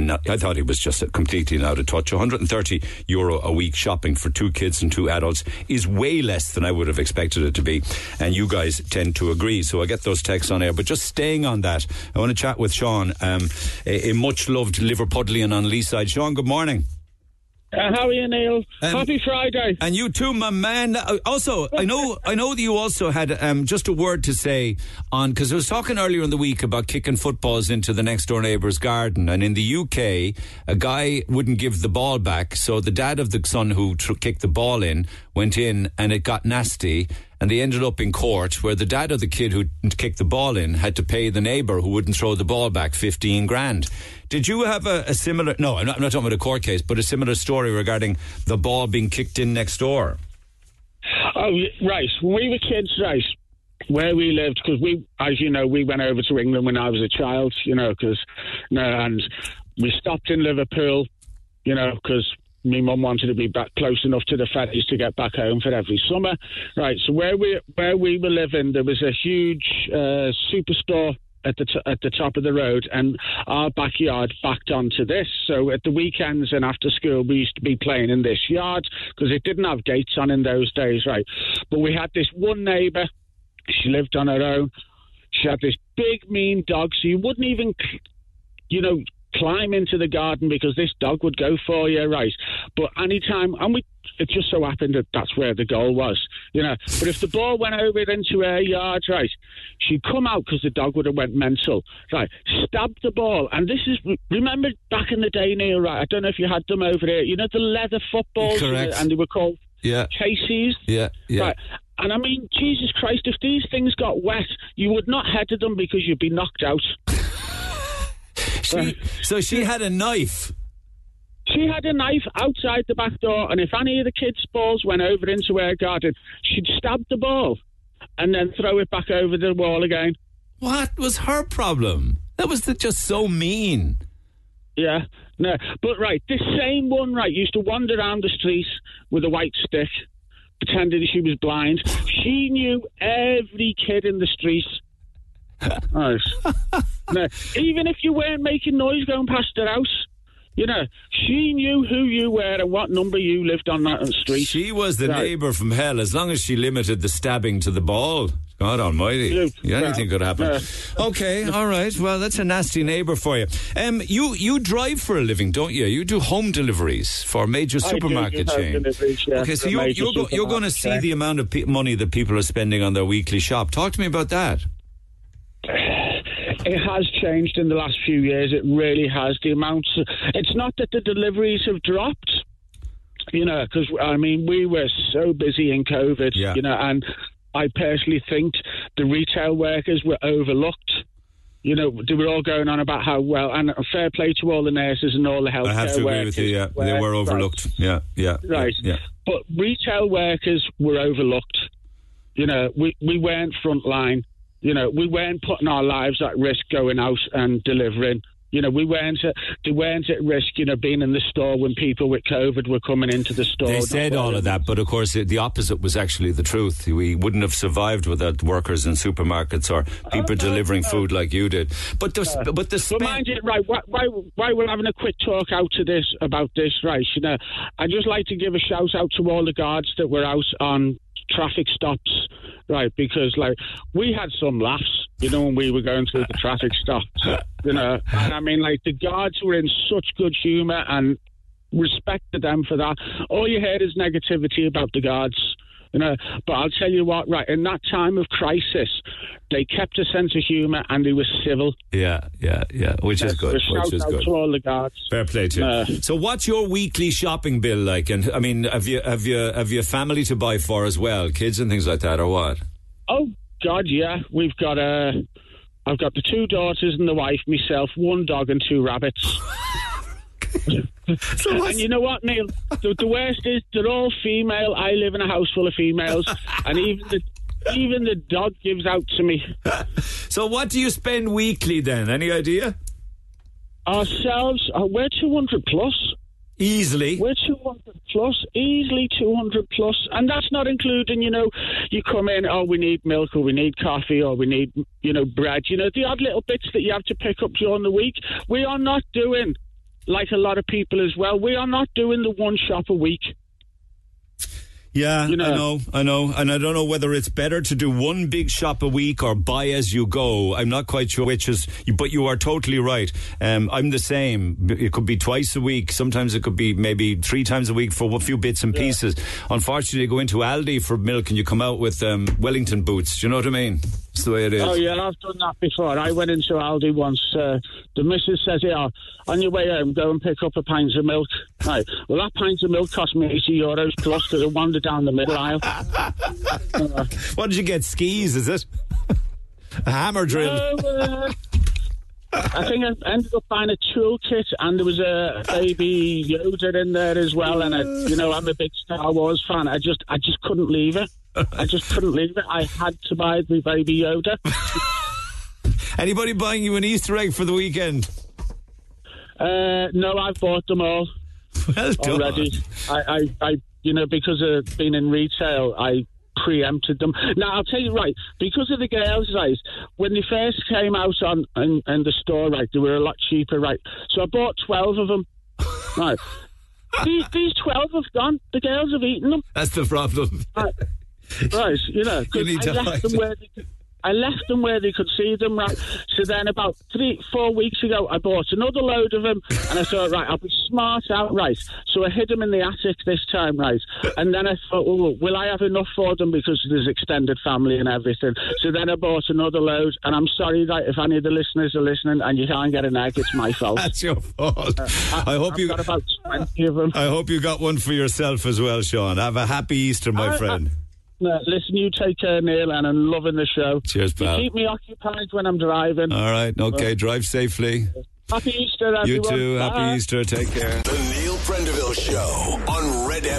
just completely out of touch. €130 a week shopping for 2 kids and 2 adults is way less than I would have expected it to be, and you guys tend to agree. So I get those texts on air. But just staying on that, I want to chat with Sean, a much-loved Liverpudlian on Leaside. Sean, good morning. How are you, Neil? Happy Friday. And you too, my man. Also, I know that you also had just a word to say on, because I was talking earlier in the week about kicking footballs into the next door neighbour's garden, and in the UK, a guy wouldn't give the ball back, so the dad of the son who kicked the ball in went in, and it got nasty, and they ended up in court where the dad of the kid who kicked the ball in had to pay the neighbour who wouldn't throw the ball back 15 grand. Did you have a similar... No, I'm not talking about a court case, but a similar story regarding the ball being kicked in next door? Oh, right. When we were kids, right, where we lived, because we, as you know, we went over to England when I was a child, and we stopped in Liverpool, because my mum wanted to be back close enough to the ferries to get back home for every summer. Right, so where we were living, there was a huge superstore at the top of the road, and our backyard backed onto this. So at the weekends and after school, we used to be playing in this yard because it didn't have gates on in those days, right? But we had this one neighbour. She lived on her own. She had this big, mean dog, so you wouldn't even, climb into the garden because this dog would go for you, right? But anytime, it just so happened that that's where the goal was, But if the ball went over into her yard, right, she'd come out because the dog would have went mental, right? Stabbed the ball, and this is, remember back in the day, Neil, right? I don't know if you had them over there. The leather footballs, correct, and they were called chases, yeah, right? And I mean, Jesus Christ, if these things got wet, you would not head them because you'd be knocked out. So she had a knife. She had a knife outside the back door, and if any of the kids' balls went over into her garden, she'd stab the ball and then throw it back over the wall again. What was her problem? That was just so mean. Yeah, no, but right, this same one, right, used to wander around the streets with a white stick, pretending she was blind. She knew every kid in the streets. Right. No, even if you weren't making noise going past her house, she knew who you were and what number you lived on that street. She was the neighbour from hell, as long as she limited the stabbing to the ball. God almighty. Anything could happen. Okay, all right. Well, that's a nasty neighbour for you. You drive for a living, don't you? You do home deliveries for a major supermarket chain. Okay, so you're going to see the amount of money that people are spending on their weekly shop. Talk to me about that. It has changed in the last few years. It really has. The amounts. It's not that the deliveries have dropped, because we were so busy in COVID, and I personally think the retail workers were overlooked. They were all going on about how well, and fair play to all the nurses and all the healthcare workers. I have to agree with you. Yeah, they were overlooked. Right. Yeah. Right. Yeah. But retail workers were overlooked. We weren't front line. We weren't putting our lives at risk going out and delivering. they weren't at risk, being in the store when people with COVID were coming into the store. They said all of that, but of course the opposite was actually the truth. We wouldn't have survived without workers in supermarkets or people delivering food like you did. But mind you, right? Why we're having a quick talk about this, right? I'd just like to give a shout out to all the guards that were out on traffic stops, right? Because we had some laughs, when we were going through the traffic stops, and I mean, the guards were in such good humour, and respect to them for that. All you heard is negativity about the guards. But I'll tell you what, right, in that time of crisis, they kept a sense of humour and they were civil. Yeah, which is good. Shout out to all the guards. Fair play to you. So what's your weekly shopping bill like? And I mean, have you family to buy for as well, kids and things like that, or what? Oh God, yeah. We've got I've got the 2 daughters and the wife, myself, 1 dog and 2 rabbits. And you know what, Neil? The worst is they're all female. I live in a house full of females, and even the dog gives out to me. So what do you spend weekly then? Any idea? Ourselves, we're 200 plus. Easily. We're 200 plus, easily 200 plus. And that's not including, you come in, we need milk, or we need coffee, or we need, bread. The odd little bits that you have to pick up during the week. We are not doing, like a lot of people as well, we are not doing the 1 shop a week. Yeah, I know. And I don't know whether it's better to do 1 big shop a week or buy as you go. I'm not quite sure which is, but you are totally right. I'm the same. It could be twice a week. Sometimes it could be maybe 3 times a week for a few bits and pieces. Unfortunately, you go into Aldi for milk and you come out with Wellington boots. Do you know what I mean? That's the way it is. Oh, yeah, I've done that before. I went into Aldi once. The missus says, on your way home, go and pick up a pint of milk. Right. Well, that pint of milk cost me €80 plus because it wandered down the middle aisle. What did you get? Skis, is it? A hammer drill? I think I ended up buying a toolkit, and there was a baby Yoda in there as well. And I'm a big Star Wars fan. I just couldn't leave it. I just couldn't leave it. I had to buy the baby Yoda. Anybody buying you an Easter egg for the weekend? No, I've bought them all. Well done. Already. I because of being in retail, I preempted them. Now, I'll tell you, right, because of the girls, right, when they first came out in the store, right, they were a lot cheaper, right, so I bought 12 of them, right. These 12 have gone. The girls have eaten them. That's the problem. Right, because I left them where they could see them, right? So then about 3-4 weeks ago, I bought another load of them, and I thought, right, I'll be smart out, right? So I hid them in the attic this time, right? And then I thought, will I have enough for them because there's extended family and everything? So then I bought another load, and I'm sorry that if any of the listeners are listening and you can't get an egg, it's my fault. That's your fault. I've got about 20 of them. I hope you got one for yourself as well, Sean. Have a happy Easter, my friend. Listen, you take care, Neil, and I'm loving the show. Cheers, pal. You keep me occupied when I'm driving. All right, okay, drive safely. Happy Easter, everyone. You too, happy Easter, take care. The Neil Prendeville Show on Red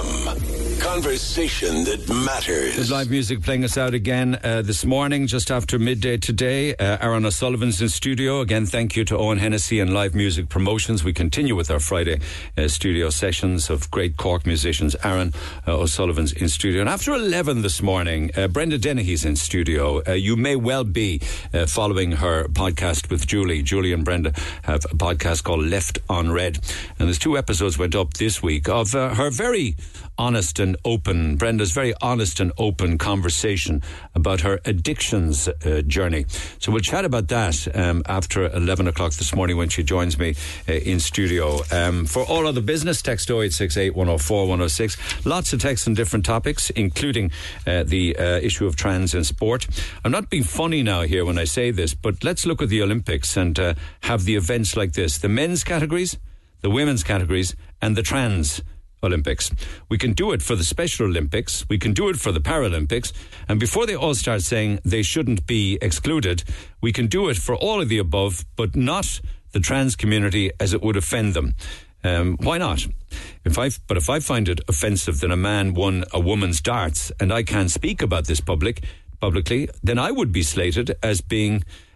FM. Conversation that matters. There's live music playing us out again this morning, just after midday today. Aaron O'Sullivan's in studio. Again, thank you to Owen Hennessy and Live Music Promotions. We continue with our Friday studio sessions of great Cork musicians. Aaron O'Sullivan's in studio. And after 11 this morning, Brenda Dennehy's in studio. You may well be following her podcast with Julie. Julie and Brenda have a podcast called Left on Red. And there's 2 episodes went up this week of her very honest and open, Brenda's very honest and open conversation about her addictions journey. So we'll chat about that after 11 o'clock this morning when she joins me in studio. For all other business, text 0868 104 106. Lots of texts on different topics, including the issue of trans in sport. I'm not being funny now here when I say this, but let's look at the Olympics and have the events like this. The men's categories, the women's categories, and the trans Olympics. We can do it for the Special Olympics. We can do it for the Paralympics. And before they all start saying they shouldn't be excluded, we can do it for all of the above, but not the trans community, as it would offend them. Why not? If I find it offensive that a man won a woman's darts and I can't speak about this publicly, then I would be slated as being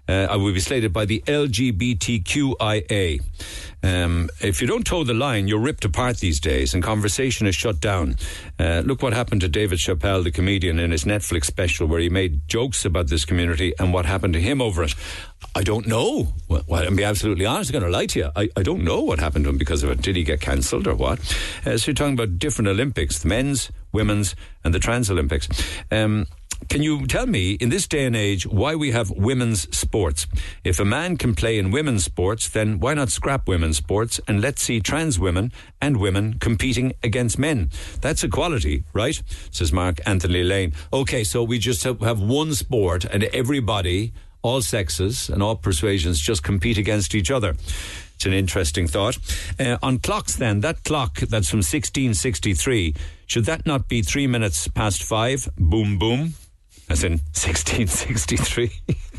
will be slated by the LGBTQIA. If you don't toe the line, you're ripped apart these days, and conversation is shut down. Look what happened to David Chappelle, the comedian, in his Netflix special, where he made jokes about this community and what happened to him over it. I don't know. Well, I'll be absolutely honest. I'm going to lie to you. I don't know what happened to him because of it. Did he get cancelled or what? So you're talking about different Olympics, the men's, women's, and the Trans Olympics. Can you tell me, in this day and age, why we have women's sports? If a man can play in women's sports, then why not scrap women's sports and let's see trans women and women competing against men? That's equality, right? Says Mark Anthony Lane. Okay, so we just have one sport and everybody, all sexes and all persuasions, just compete against each other. It's an interesting thought. On clocks then, that clock that's from 1663, should that not be 3 minutes past 5? Boom, boom. As in 1663.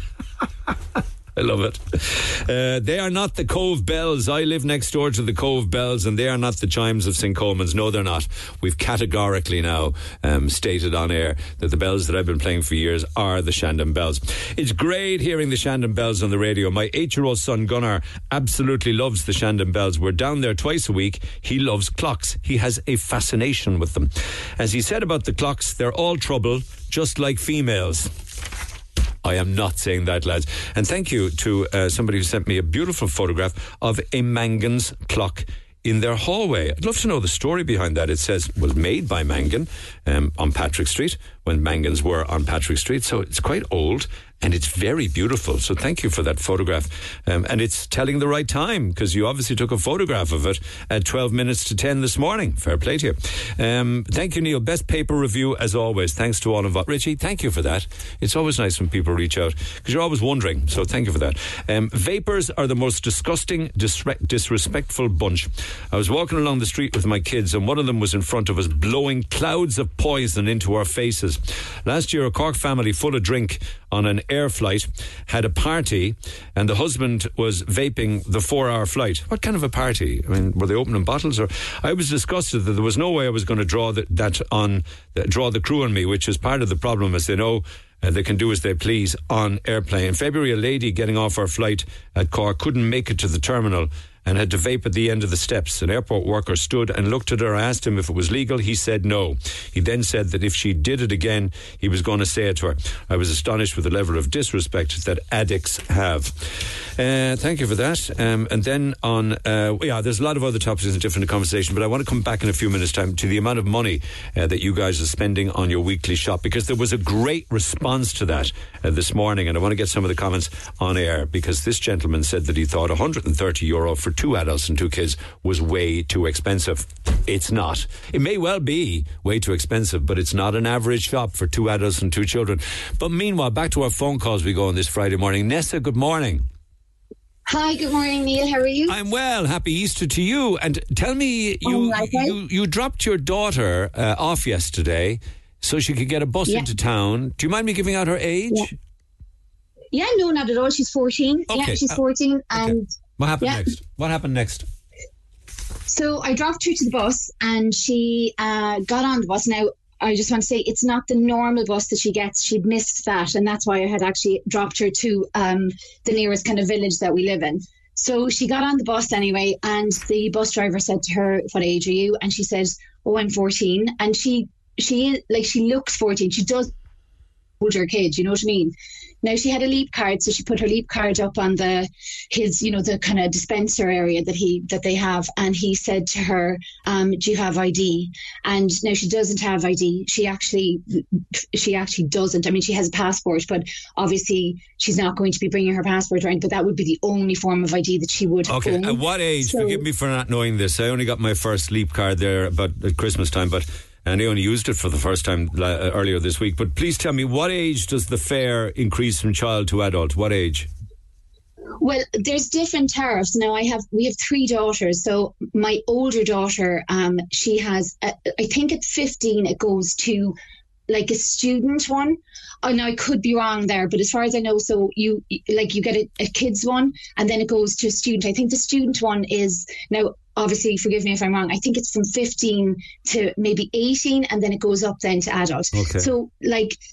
I love it. They are not the Cove Bells. I live next door to the Cove Bells, and they are not the chimes of St. Coleman's. No, they're not. We've categorically now stated on air that the bells that I've been playing for years are the Shandon Bells. It's great hearing the Shandon Bells on the radio. My 8-year-old son Gunnar absolutely loves the Shandon Bells. We're down there twice a week. He loves clocks. He has a fascination with them. As he said about the clocks, they're all trouble, just like females. I am not saying that, lads. And thank you to somebody who sent me a beautiful photograph of a Mangan's clock in their hallway. I'd love to know the story behind that. It says, was made by Mangan on Patrick Street, when Mangans were on Patrick Street. So it's quite old. And it's very beautiful. So thank you for that photograph. And it's telling the right time, because you obviously took a photograph of it at 12 minutes to 10 this morning. Fair play to you. Thank you, Neil. Best paper review as always. Thanks to all of us. Richie, thank you for that. It's always nice when people reach out, because you're always wondering. So thank you for that. Vapors are the most disgusting, disrespectful bunch. I was walking along the street with my kids, and one of them was in front of us blowing clouds of poison into our faces. Last year, a Cork family full of drink on an air flight had a party, and the husband was vaping the 4-hour flight. What kind of a party? I mean, were they opening bottles? Or I was disgusted that there was no way I was going to draw the crew on me, which is part of the problem, as they know. They can do as they please on airplane. In February, a lady getting off our flight at Cork couldn't make it to the terminal and had to vape at the end of the steps. An airport worker stood and looked at her. I asked him if it was legal. He said no. He then said that if she did it again, he was going to say it to her. I was astonished with the level of disrespect that addicts have. Thank you for that. And then on, there's a lot of other topics in a different conversation, but I want to come back in a few minutes' time to the amount of money that you guys are spending on your weekly shop, because there was a great response to that this morning, and I want to get some of the comments on air, because this gentleman said that he thought €130 for 2 adults and 2 kids was way too expensive. It's not. It may well be way too expensive, but it's not an average shop for 2 adults and 2 children. But meanwhile, back to our phone calls we go on this Friday morning. Nessa, good morning. Hi, good morning, Neil. How are you? I'm well. Happy Easter to you. And tell me, you dropped your daughter off yesterday so she could get a bus into town. Do you mind me giving out her age? Yeah, no, not at all. She's 14. Okay. Yeah, she's 14. And okay. What happened next? So I dropped her to the bus, and she got on the bus. Now, I just want to say it's not the normal bus that she gets. She'd missed that, and that's why I had actually dropped her to the nearest kind of village that we live in. So she got on the bus anyway, and the bus driver said to her, "What age are you?" And she said, "Oh, I'm 14." And she looks 14. She does older kid, you know what I mean? Now, she had a leap card, so she put her leap card up on the kind of dispenser area that they have, and he said to her, "Do you have ID?" And now she doesn't have ID. She actually doesn't. I mean, she has a passport, but obviously she's not going to be bringing her passport around. But that would be the only form of ID that she would have. Okay, at what age? Forgive me for not knowing this. I only got my first leap card there about at Christmas time, and I only used it for the first time earlier this week. But please tell me, what age does the fare increase from child to adult? What age? Well, there's different tariffs. Now, we have 3 daughters. So my older daughter, she has, I think at 15, it goes to like a student one. Oh, no, I could be wrong there, but as far as I know, so you get a kids one, and then it goes to a student. I think the student one is now. Obviously, forgive me if I'm wrong, I think it's from 15 to maybe 18, and then it goes up then to adult. Okay. So,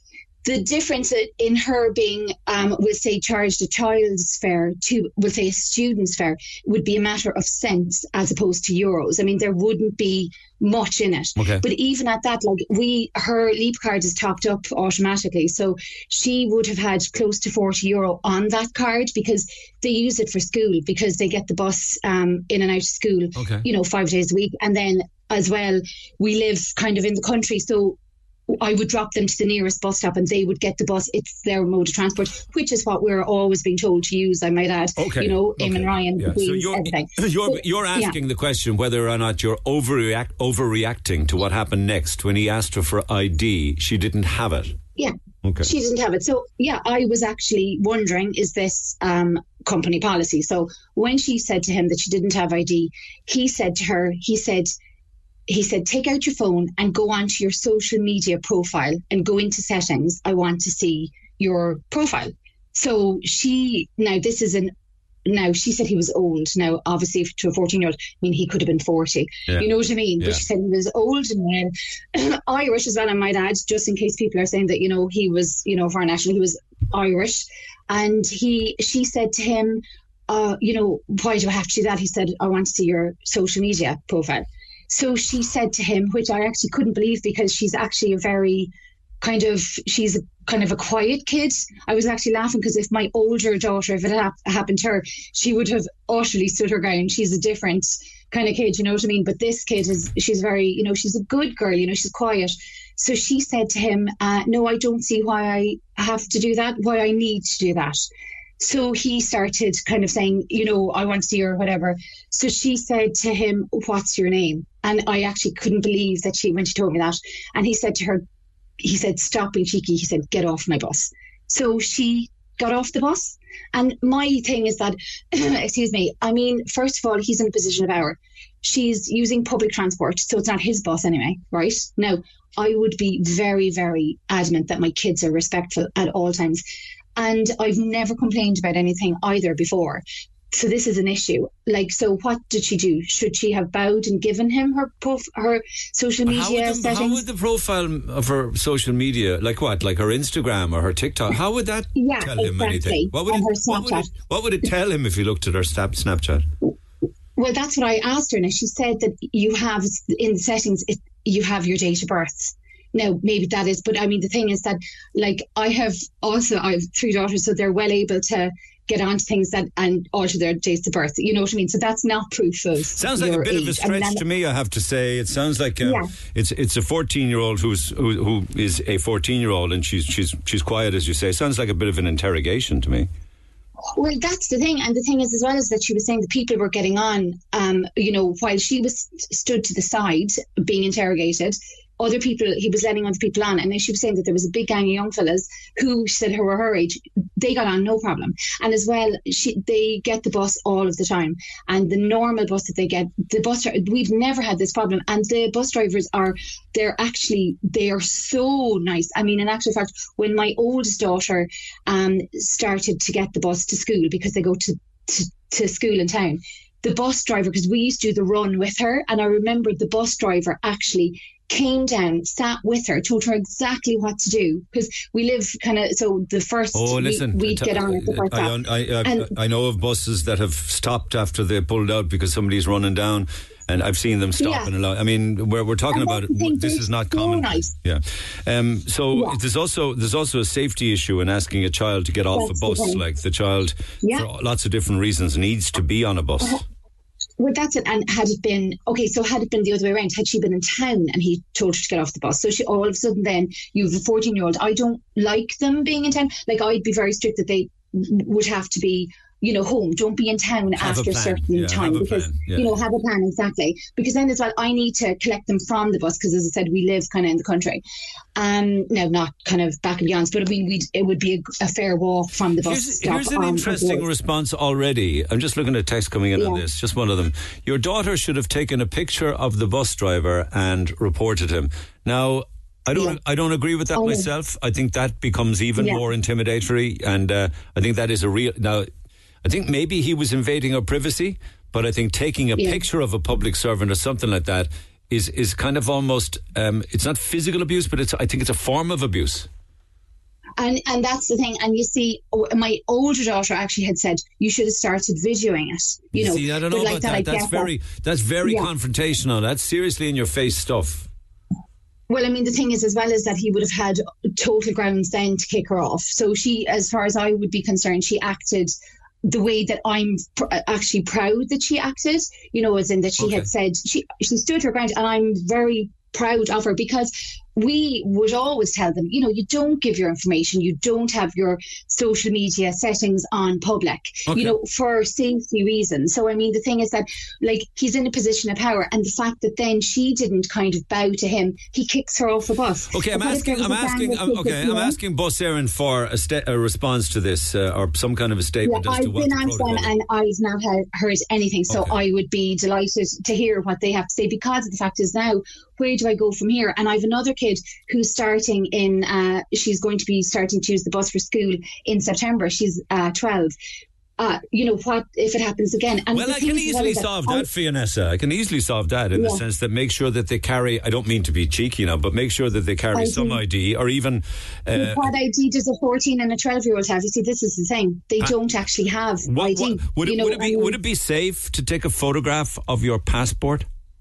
the difference in her being, we'll say, charged a child's fare to, we'll say, a student's fare would be a matter of cents as opposed to euros. I mean, there wouldn't be much in it. Okay. But even at that, like her Leap card is topped up automatically. So she would have had close to €40 on that card because they use it for school, because they get the bus in and out of school, 5 days a week. And then as well, we live kind of in the country. So I would drop them to the nearest bus stop and they would get the bus. It's their mode of transport, which is what we're always being told to use, I might add. Okay. Eamon Ryan, yeah. Queens, so everything. You're asking the question whether or not you're overreacting to what happened next. When he asked her for ID, she didn't have it. Yeah. Okay. She didn't have it. So, I was actually wondering, is this company policy? So when she said to him that she didn't have ID, he said to her, he said, take out your phone and go onto your social media profile and go into settings. I want to see your profile. So she said he was old. Now, obviously, to a 14-year-old, I mean, he could have been 40. Yeah. You know what I mean? Yeah. But she said he was old and Irish as well, I might add, just in case people are saying that, he was, foreign national, he was Irish. And she said to him, why do I have to do that? He said, I want to see your social media profile. So she said to him, which I actually couldn't believe because she's actually she's a quiet kid. I was actually laughing because if my older daughter, if it happened to her, she would have utterly stood her ground. She's a different kind of kid, you know what I mean? But this kid she's very, she's a good girl, she's quiet. So she said to him, no, I don't see why I have to do that, why I need to do that. So he started kind of saying, I want to see her or whatever. So she said to him, what's your name? And I actually couldn't believe that when she told me that. And he said to her, stop being cheeky. He said, get off my bus. So she got off the bus. And my thing is that, excuse me, I mean, first of all, he's in a position of power. She's using public transport, so it's not his bus anyway, right? Now, I would be very, very adamant that my kids are respectful at all times. And I've never complained about anything either before. So this is an issue. So what did she do? Should she have bowed and given him her social media settings? How would the profile of her social media, like what? Like her Instagram or her TikTok? How would that tell him anything? What would it tell him if he looked at her Snapchat? Well, that's what I asked her. Now, she said that you have, in the settings, you have your date of birth. Now, maybe that is, but I mean, the thing is that, I have 3 daughters, so they're well able to get onto things and alter their dates of birth. You know what I mean? So that's not proof of. Sounds like a bit of a stretch to me, I have to say. It sounds like it's a 14-year-old who is a 14-year-old, and she's quiet, as you say. Sounds like a bit of an interrogation to me. Well, that's the thing. And the thing is, as well, is that she was saying the people were getting on, while she was stood to the side being interrogated. Other people, he was letting other people on. And then she was saying that there was a big gang of young fellas who, she said, who were her age, they got on no problem. And as well, they get the bus all of the time. And the normal bus that they get, we've never had this problem. And the bus drivers they are so nice. I mean, in actual fact, when my oldest daughter started to get the bus to school, because they go to school in town, the bus driver, because we used to do the run with her, and I remember the bus driver actually came down, sat with her, told her exactly what to do, because we live kind of, so the first we'd get on at the first stop. I know of buses that have stopped after they pulled out because somebody's running down, and I've seen them stop and allow. I mean, we're talking about it. This is not common. Nice. Yeah. There's also a safety issue in asking a child to get off a bus. Like the child, for lots of different reasons, needs to be on a bus. Well, that's it. And had it been the other way around, had she been in town and he told her to get off the bus, so she all of a sudden then you have a 14-year-old. I don't like them being in town. I'd be very strict that they would have to be, home. Don't be in town after a certain time, because have a plan, exactly. Because then as well, I need to collect them from the bus, because as I said, we live kind of in the country. Now, not kind of back and beyond, but I mean, it would be a fair walk from the bus stop. Here's an interesting response already. I'm just looking at text coming in on this, just one of them. Your daughter should have taken a picture of the bus driver and reported him. Now, I don't agree with that myself. I think that becomes even more intimidatory, and I think that is a real. Now, I think maybe he was invading her privacy, but I think taking a picture of a public servant or something like that is kind of almost, it's not physical abuse, but I think it's a form of abuse. And that's the thing. And you see, my older daughter actually had said, you should have started videoing it. You know, see, I don't know about that. That's very confrontational. That's seriously in your face stuff. Well, I mean, the thing is, as well as that, he would have had total grounds then to kick her off. So she, as far as I would be concerned, she acted the way that I'm actually proud that she acted, you know, as in that she had said, she stood her ground, and I'm very proud of her, because we would always tell them, you know, you don't give your information, you don't have your social media settings on public, you know, for safety reasons. So, I mean, the thing is that, like, he's in a position of power, and the fact that then she didn't kind of bow to him, he kicks her off a bus. Okay, I'm asking Bus Éireann for a response to this, or some kind of a statement as to what the protocol is. And I've not heard anything, so I would be delighted to hear what they have to say, because the fact is now, where do I go from here? And I have another kid who's starting she's going to be starting to use the bus for school in September. She's 12. You know, what if it happens again? And well, I can easily solve that, Fionnessa. I can easily solve that in the sense that make sure that they carry, I don't mean to be cheeky now, but make sure that they carry some ID, or even... what ID does a 14 and a 12-year-old have? You see, this is the thing. They don't actually have ID. Would it be safe to take a photograph of your passport?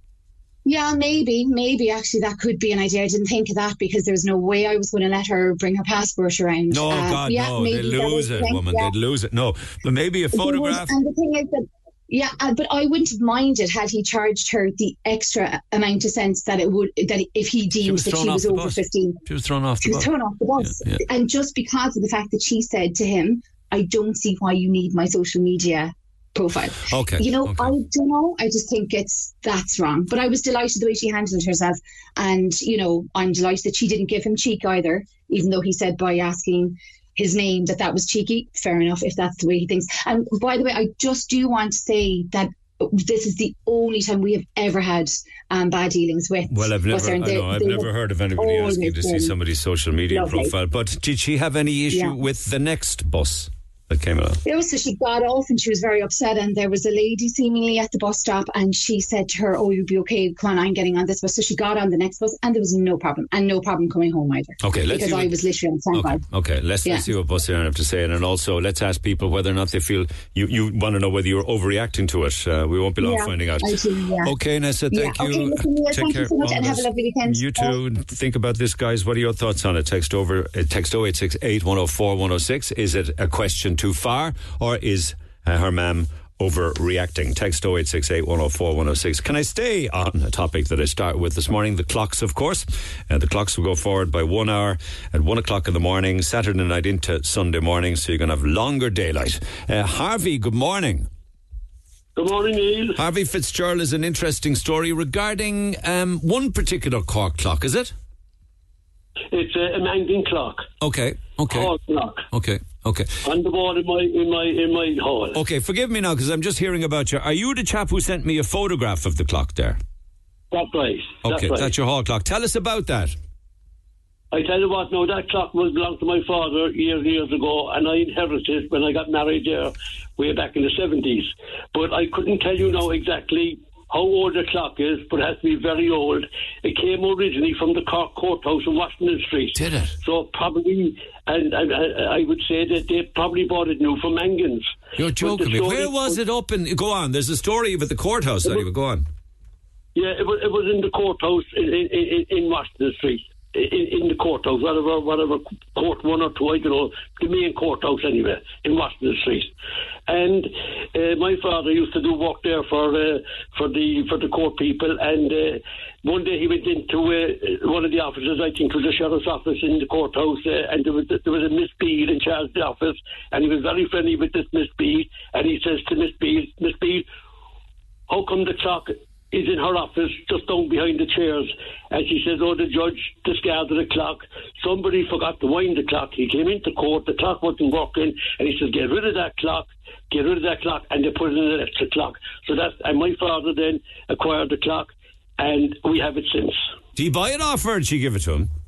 Yeah, maybe actually that could be an idea. I didn't think of that, because there's no way I was going to let her bring her passport around. No, God, no, they'd lose it, woman. Yeah. They'd lose it. No, but maybe a photograph. And the thing is that, but I wouldn't have minded had he charged her the extra amount of cents that if he deemed that she was over 15. She was thrown off the bus. She was thrown off the bus. Yeah. And just because of the fact that she said to him, I don't see why you need my social media profile. Okay. You know, I don't know. I just think that's wrong. But I was delighted the way she handled herself. And, you know, I'm delighted that she didn't give him cheek either, even though he said by asking his name that was cheeky. Fair enough, if that's the way he thinks. And by the way, I just do want to say that this is the only time we have ever had bad dealings with. Well, I've never heard of anybody asking to see somebody's social media profile. But did she have any issue with the next bus that came along? So she got off and she was very upset, and there was a lady seemingly at the bus stop, and she said to her, oh, you'll be okay, come on, I'm getting on this bus. So she got on the next bus, and there was no problem, and no problem coming home either. Okay, because I was literally on standby. Okay, let's see what Bus Éireann have to say, and also let's ask people whether or not they feel you want to know whether you're overreacting to it. We won't be long finding out. I do, Okay, Nessa, thank you. Take care. You so much, and have a lovely weekend. You too. Think about this, guys. What are your thoughts on it? Text 0868 104 106. Is it a question too far? Or is her ma'am overreacting? Text 0868 104 106. Can I stay on a topic that I started with this morning? The clocks, of course. The clocks will go forward by 1 hour at 1 o'clock in the morning, Saturday night into Sunday morning, so you're going to have longer daylight. Harvey, good morning. Good morning, Neil. Harvey Fitzgerald is an interesting story regarding one particular Cork clock, is it? It's a Mangan clock. Okay. Hall clock. Okay. On the wall in my hall. Okay, forgive me now, because I'm just hearing about you. Are you the chap who sent me a photograph of the clock there? That's right. Okay, that's your hall clock. Tell us about that. I tell you what, no, that clock belonged to my father years ago, and I inherited it when I got married there way back in the 70s. But I couldn't tell you now exactly how old the clock is, but it has to be very old. It came originally from the Cork Courthouse on Washington Street. Did it? So probably, and I would say that they probably bought it new from Mangans. You're joking me. Where was it up in... Go on, there's a story about the courthouse anyway. Go on. Yeah, it was in the courthouse in Washington Street. In the courthouse, whatever court 1 or 2, I don't know, the main courthouse anyway, in Washington Street. And my father used to do work there for the court people. And one day he went into one of the offices, I think it was the sheriff's office in the courthouse, and there was a Miss Beale in charge of the office, and he was very friendly with this Miss Beale. And he says to Miss Beale, how come the clock is in her office just down behind the chairs? And she says, oh, the judge discarded the clock. Somebody forgot to wind the clock. He came into court, the clock wasn't working, and he says, get rid of that clock, and they put in an extra clock. And my father then acquired the clock, and we have it since. Do you buy it off her, or did she give it to him?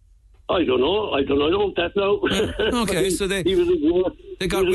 I don't know. I don't that now. Okay, so they got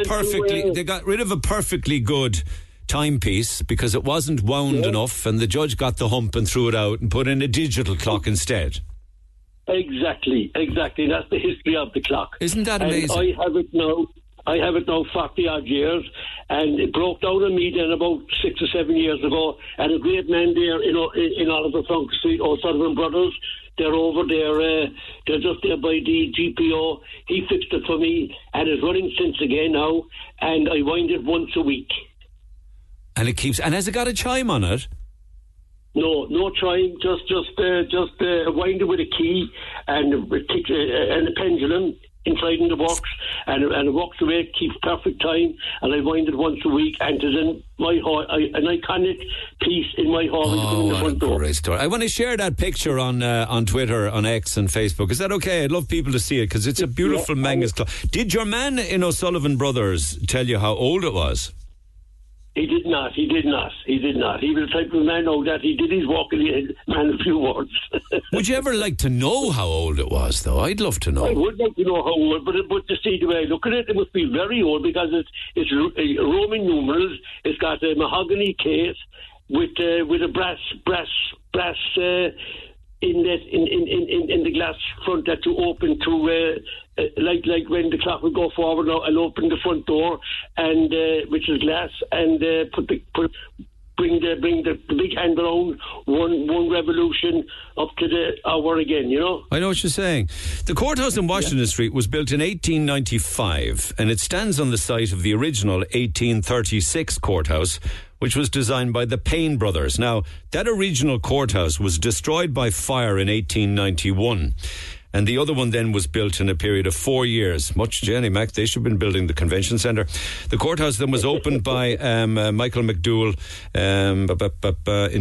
rid of a perfectly good timepiece because it wasn't wound enough, and the judge got the hump and threw it out and put in a digital clock instead. Exactly. That's the history of the clock. Isn't that amazing? And I have it now 40 odd years, and it broke down on me then about 6 or 7 years ago. And a great man there, in Oliver Funk Street, O'Sullivan Brothers, they're over there. They're just there by the GPO. He fixed it for me, and it's running since again now. And I wind it once a week. And it keeps. And has it got a chime on it? No chime. Just wind it with a key and a pendulum inside in the box, and it walks away, keeps perfect time, and I wind it once a week, and it's in my hall, an iconic piece in my hall. Oh, what a great story. I want to share that picture on Twitter, on X and Facebook. Is that okay? I'd love people to see it, because it's a beautiful Mangus clock. Did your man in O'Sullivan Brothers tell you how old it was? He did not. He was the type of man that he did his walk and he had man a few words. Would you ever like to know how old it was, though? I'd love to know. I would like to know how old, but to see the way I look at it, it must be very old, because it's Roman numerals. It's got a mahogany case with a brass in the glass front that you open to like when the clock would go forward. Now I'll open the front door, and which is glass, and bring the big hand around one revolution up to the hour again. I know what you're saying. The courthouse in Washington Street was built in 1895, and it stands on the site of the original 1836 courthouse, which was designed by the Payne brothers. Now, that original courthouse was destroyed by fire in 1891. And the other one then was built in a period of 4 years. Much Jenny Mac, they should have been building the convention centre. The courthouse then was opened by Michael McDowell in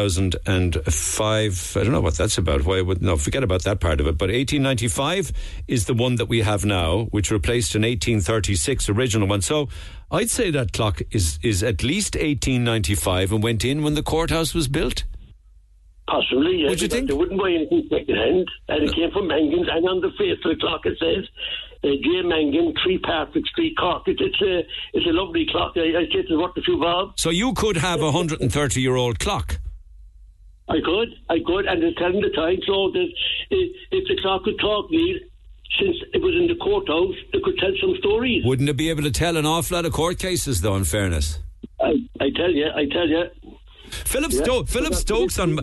2005. I don't know what that's about. Forget about that part of it. But 1895 is the one that we have now, which replaced an 1836 original one. So I'd say that clock is at least 1895 and went in when the courthouse was built. Possibly, yes. Would you think? They wouldn't buy anything second hand, and it came from Mangan's, and on the face of the clock it says J. Mangan, 3 Patrick Street, Cork. It's a lovely clock. I say it's worth a few bob. So you could have a 130-year-old clock? I could, and it's telling the time. So that if the clock could talk, Neil, since it was in the courthouse, it could tell some stories. Wouldn't it be able to tell an awful lot of court cases, though, in fairness? I tell you. Philip Stokes on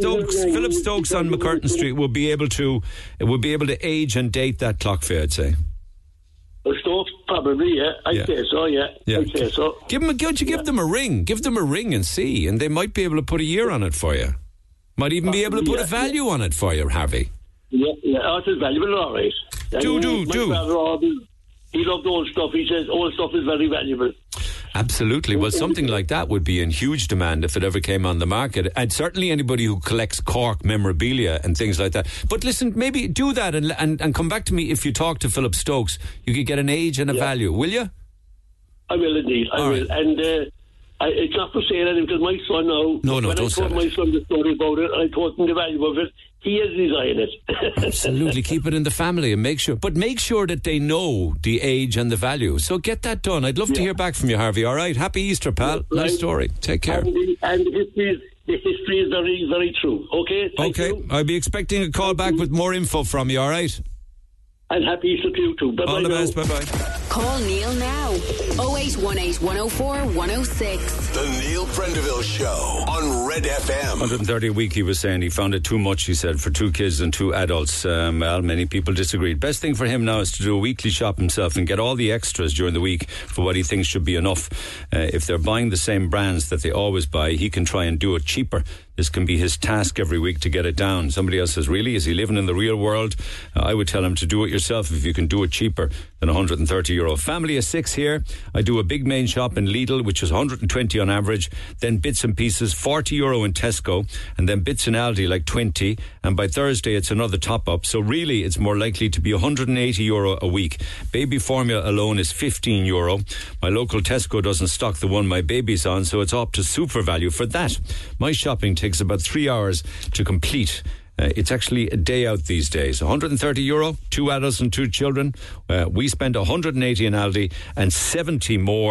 McCurtain Street would be able to age and date that clock for you, I'd say. Stokes, probably, yeah. I'd say so, yeah. I'd say so. Give them a ring. Give them a ring and see, and they might be able to put a year on it for you. Might even be able to put a value on it for you, Harvey. Yeah, it's valuable, all right. Do. He loved old stuff. He says old stuff is very valuable. Absolutely. Well, something like that would be in huge demand if it ever came on the market. And certainly anybody who collects Cork memorabilia and things like that. But listen, maybe do that and come back to me if you talk to Philip Stokes. You could get an age and a value, will you? I will indeed. I will. And it's not for sale because my son now... No, don't sell it. When I told my son the story about it, I told him the value of it. He is designing it. Absolutely. Keep it in the family and make sure that they know the age and the value. So get that done. I'd love to hear back from you, Harvey. All right. Happy Easter, pal. Nice story. Take care. And the history is very, very true. Okay? Thank you. I'll be expecting a call back with more info from you, all right? And happy Easter to you too. Bye-bye. All the best. Bye-bye. Call Neil now. 0818 104 106. The Neil Prendeville Show on Red FM. 130 a week, he was saying. He found it too much, he said, for 2 kids and 2 adults. Well, many people disagreed. Best thing for him now is to do a weekly shop himself and get all the extras during the week for what he thinks should be enough. If they're buying the same brands that they always buy, he can try and do it cheaper. This can be his task every week to get it down. Somebody else says, really? Is he living in the real world? I would tell him to do it yourself if you can do it cheaper than €130. Family of 6 here. I do a big main shop in Lidl, which is 120 on average. Then bits and pieces, €40 in Tesco. And then bits in Aldi, like 20. And by Thursday, it's another top-up. So really, it's more likely to be €180 a week. Baby formula alone is €15. My local Tesco doesn't stock the one my baby's on, so it's up to super value for that. My shopping takes about 3 hours to complete. It's actually a day out these days. €130, 2 adults and 2 children. We spend 180 in Aldi and 70 more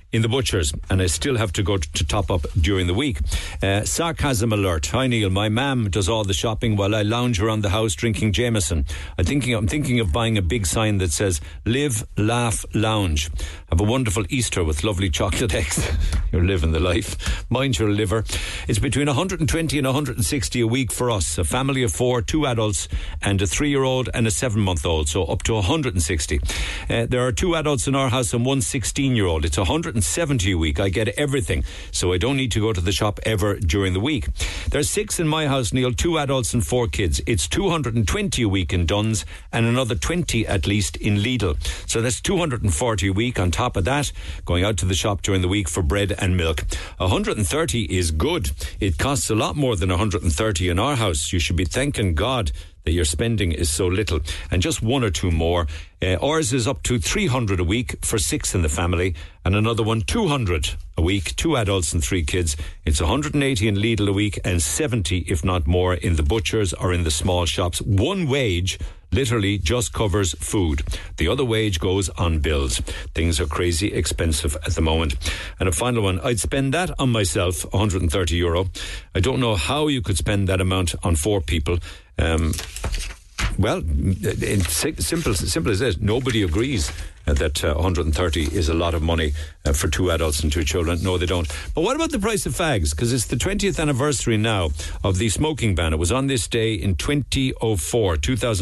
in the butchers, and I still have to go to top up during the week. Sarcasm alert. Hi Neil, my mam does all the shopping while I lounge around the house drinking Jameson. I'm thinking of buying a big sign that says live, laugh, lounge. Have a wonderful Easter with lovely chocolate eggs. You're living the life. Mind your liver. It's between 120 and 160 a week for us. A family of 4, 2 adults and a 3-year-old and a 7-month-old, so up to 160. There are 2 adults in our house and 1 16-year-old. It's 170 a week. I get everything, so I don't need to go to the shop ever during the week. There's 6 in my house, Neil, 2 adults and 4 kids. It's 220 a week in Dunn's and another 20 at least in Lidl. So that's 240 a week. On top of that, going out to the shop during the week for bread and milk. 130 is good. It costs a lot more than 130 in our house. You should be thanking God that your spending is so little. And just 1 or 2 more. Ours is up to 300 a week for 6 in the family, and another one 200 a week, 2 adults and 3 kids. It's 180 in Lidl a week and 70, if not more, in the butchers or in the small shops. 1 wage literally just covers food. The other wage goes on bills. Things are crazy expensive at the moment. And a final one, I'd spend that on myself, €130. I don't know how you could spend that amount on 4 people. Well, simple as this. Nobody agrees that 130 is a lot of money for 2 adults and 2 children. No, they don't. But what about the price of fags? Because it's the 20th anniversary now of the smoking ban. It was on this day in 2004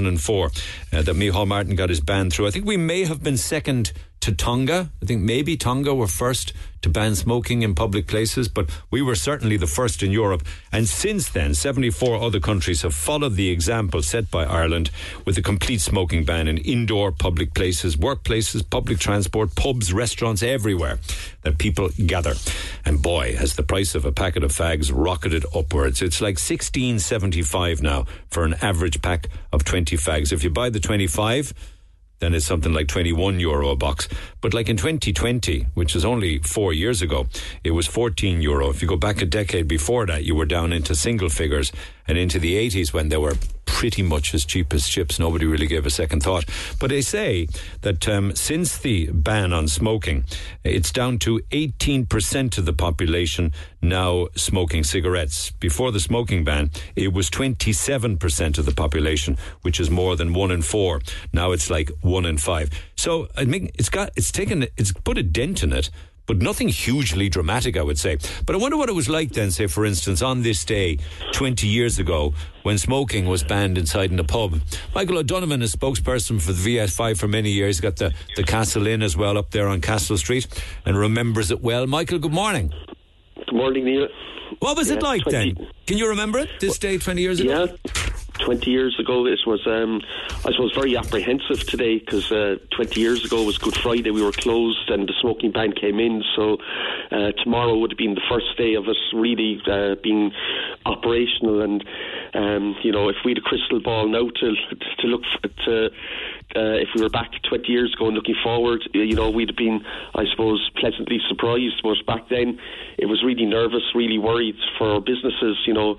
that Micheál Martin got his ban through. I think we may have been second to Tonga. I think maybe Tonga were first to ban smoking in public places, but we were certainly the first in Europe. And since then, 74 other countries have followed the example set by Ireland with a complete smoking ban in indoor public places, workplaces, public transport, pubs, restaurants, everywhere that people gather. And boy, has the price of a packet of fags rocketed upwards. It's like $16.75 now for an average pack of 20 fags. If you buy the 25, then it's something like €21 a box. But like in 2020, which is only 4 years ago, it was €14. If you go back a decade before that, you were down into single figures, and into the 80s when they were pretty much as cheap as chips. Nobody really gave a second thought. But they say that since the ban on smoking, it's down to 18% of the population now smoking cigarettes. Before the smoking ban, it was 27% of the population, which is more than 1 in 4. Now it's like 1 in 5. So I mean, it's put a dent in it, but nothing hugely dramatic, I would say. But I wonder what it was like then, say, for instance, on this day 20 years ago when smoking was banned inside in a pub. Michael O'Donovan is spokesperson for the VS5 for many years. He's got the Castle Inn as well up there on Castle Street and remembers it well. Michael, good morning. Good morning, Neil. What was it like then? Can you remember it, this day 20 years ago? Yeah. 20 years ago, it was, I suppose, very apprehensive today because 20 years ago was Good Friday. We were closed and the smoking ban came in. So tomorrow would have been the first day of us really being operational. And, if we had a crystal ball now to look to if we were back 20 years ago and looking forward, we'd have been, I suppose, pleasantly surprised. But back then, it was really nervous, really worried for our businesses.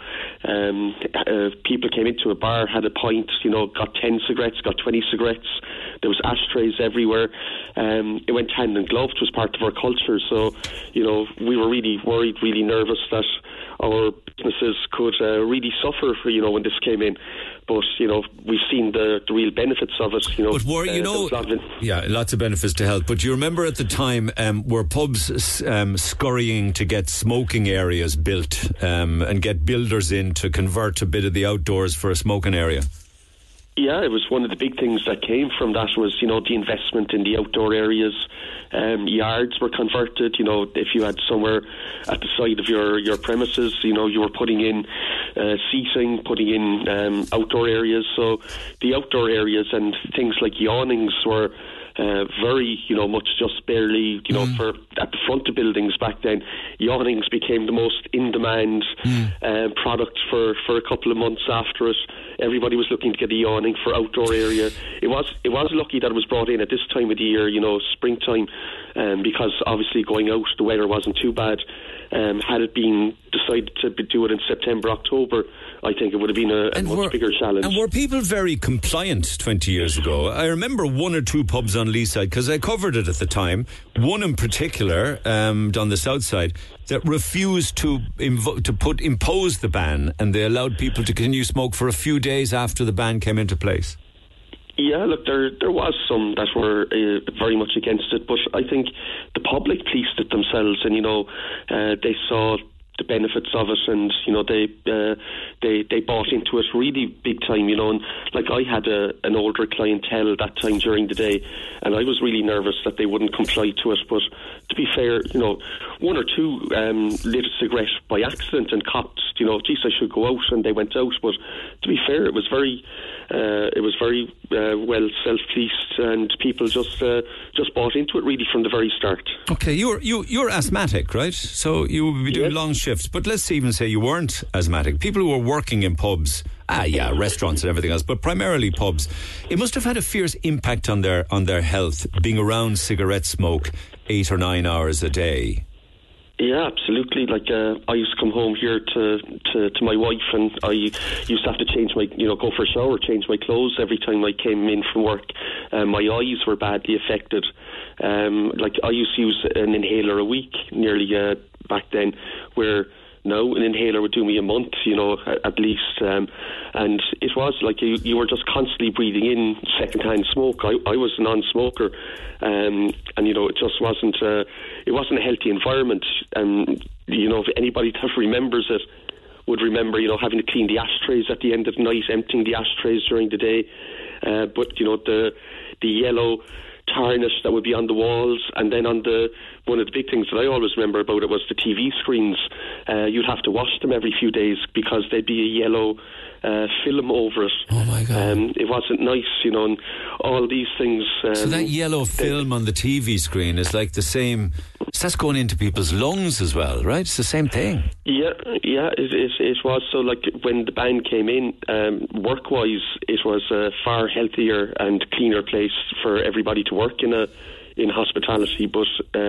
People came into a bar, had a pint, got 10 cigarettes, got 20 cigarettes. There was ashtrays everywhere. It went hand in glove. It was part of our culture. So, we were really worried, really nervous that our businesses could really suffer, when this came in. But, we've seen the real benefits of it. But lots of benefits to health. But do you remember at the time, were pubs scurrying to get smoking areas built and get builders in to convert a bit of the outdoors for a smoking area? Yeah, it was one of the big things that came from that was, the investment in the outdoor areas. Yards were converted, if you had somewhere at the side of your premises, you were putting in seating, putting in outdoor areas. So the outdoor areas and things like awnings were very, much just barely, for at the front of buildings back then. Awnings became the most in-demand product for a couple of months after it. Everybody was looking to get a awning for outdoor area. It was lucky that it was brought in at this time of the year, springtime, because obviously going out, the weather wasn't too bad. Had it been decided to do it in September, October, I think it would have been a much bigger challenge. And were people very compliant 20 years ago? I remember one or two pubs on Leeside, because I covered it at the time, one in particular on the south side, that refused to impose the ban, and they allowed people to continue smoke for a few days after the ban came into place. Yeah, look, there was some that were very much against it, but I think the public policed it themselves, and they saw the benefits of it, and they bought into it really big time, and like I had an older clientele that time during the day, and I was really nervous that they wouldn't comply to it. But to be fair, one or two lit a cigarette by accident and copped, geez, I should go out, and they went out. But to be fair, it was very well self-policed, and people just bought into it really from the very start. Okay, you're asthmatic, right? So you would be doing long shifts. But let's even say you weren't asthmatic. People who were working in pubs, restaurants and everything else, but primarily pubs, it must have had a fierce impact on their health, being around cigarette smoke 8 or 9 hours a day. Yeah, absolutely. Like I used to come home here to my wife, and I used to have to change my, go for a shower, change my clothes every time I came in from work. My eyes were badly affected. Like I used to use an inhaler a week, nearly back then, where now an inhaler would do me a month, at least. And it was like you were just constantly breathing in secondhand smoke. I was a non-smoker, and it just wasn't a healthy environment. If anybody that remembers it would remember, having to clean the ashtrays at the end of the night, emptying the ashtrays during the day. But the yellow tarnish that would be on the walls, and then one of the big things that I always remember about it was the TV screens. You'd have to wash them every few days because there'd be a yellow film over it. Oh my God. It wasn't nice, and all these things. So that yellow film on the TV screen is like the same. So that's going into people's lungs as well, right? It's the same thing. Yeah, it was. So like when the ban came in, work-wise, it was a far healthier and cleaner place for everybody to work in hospitality. But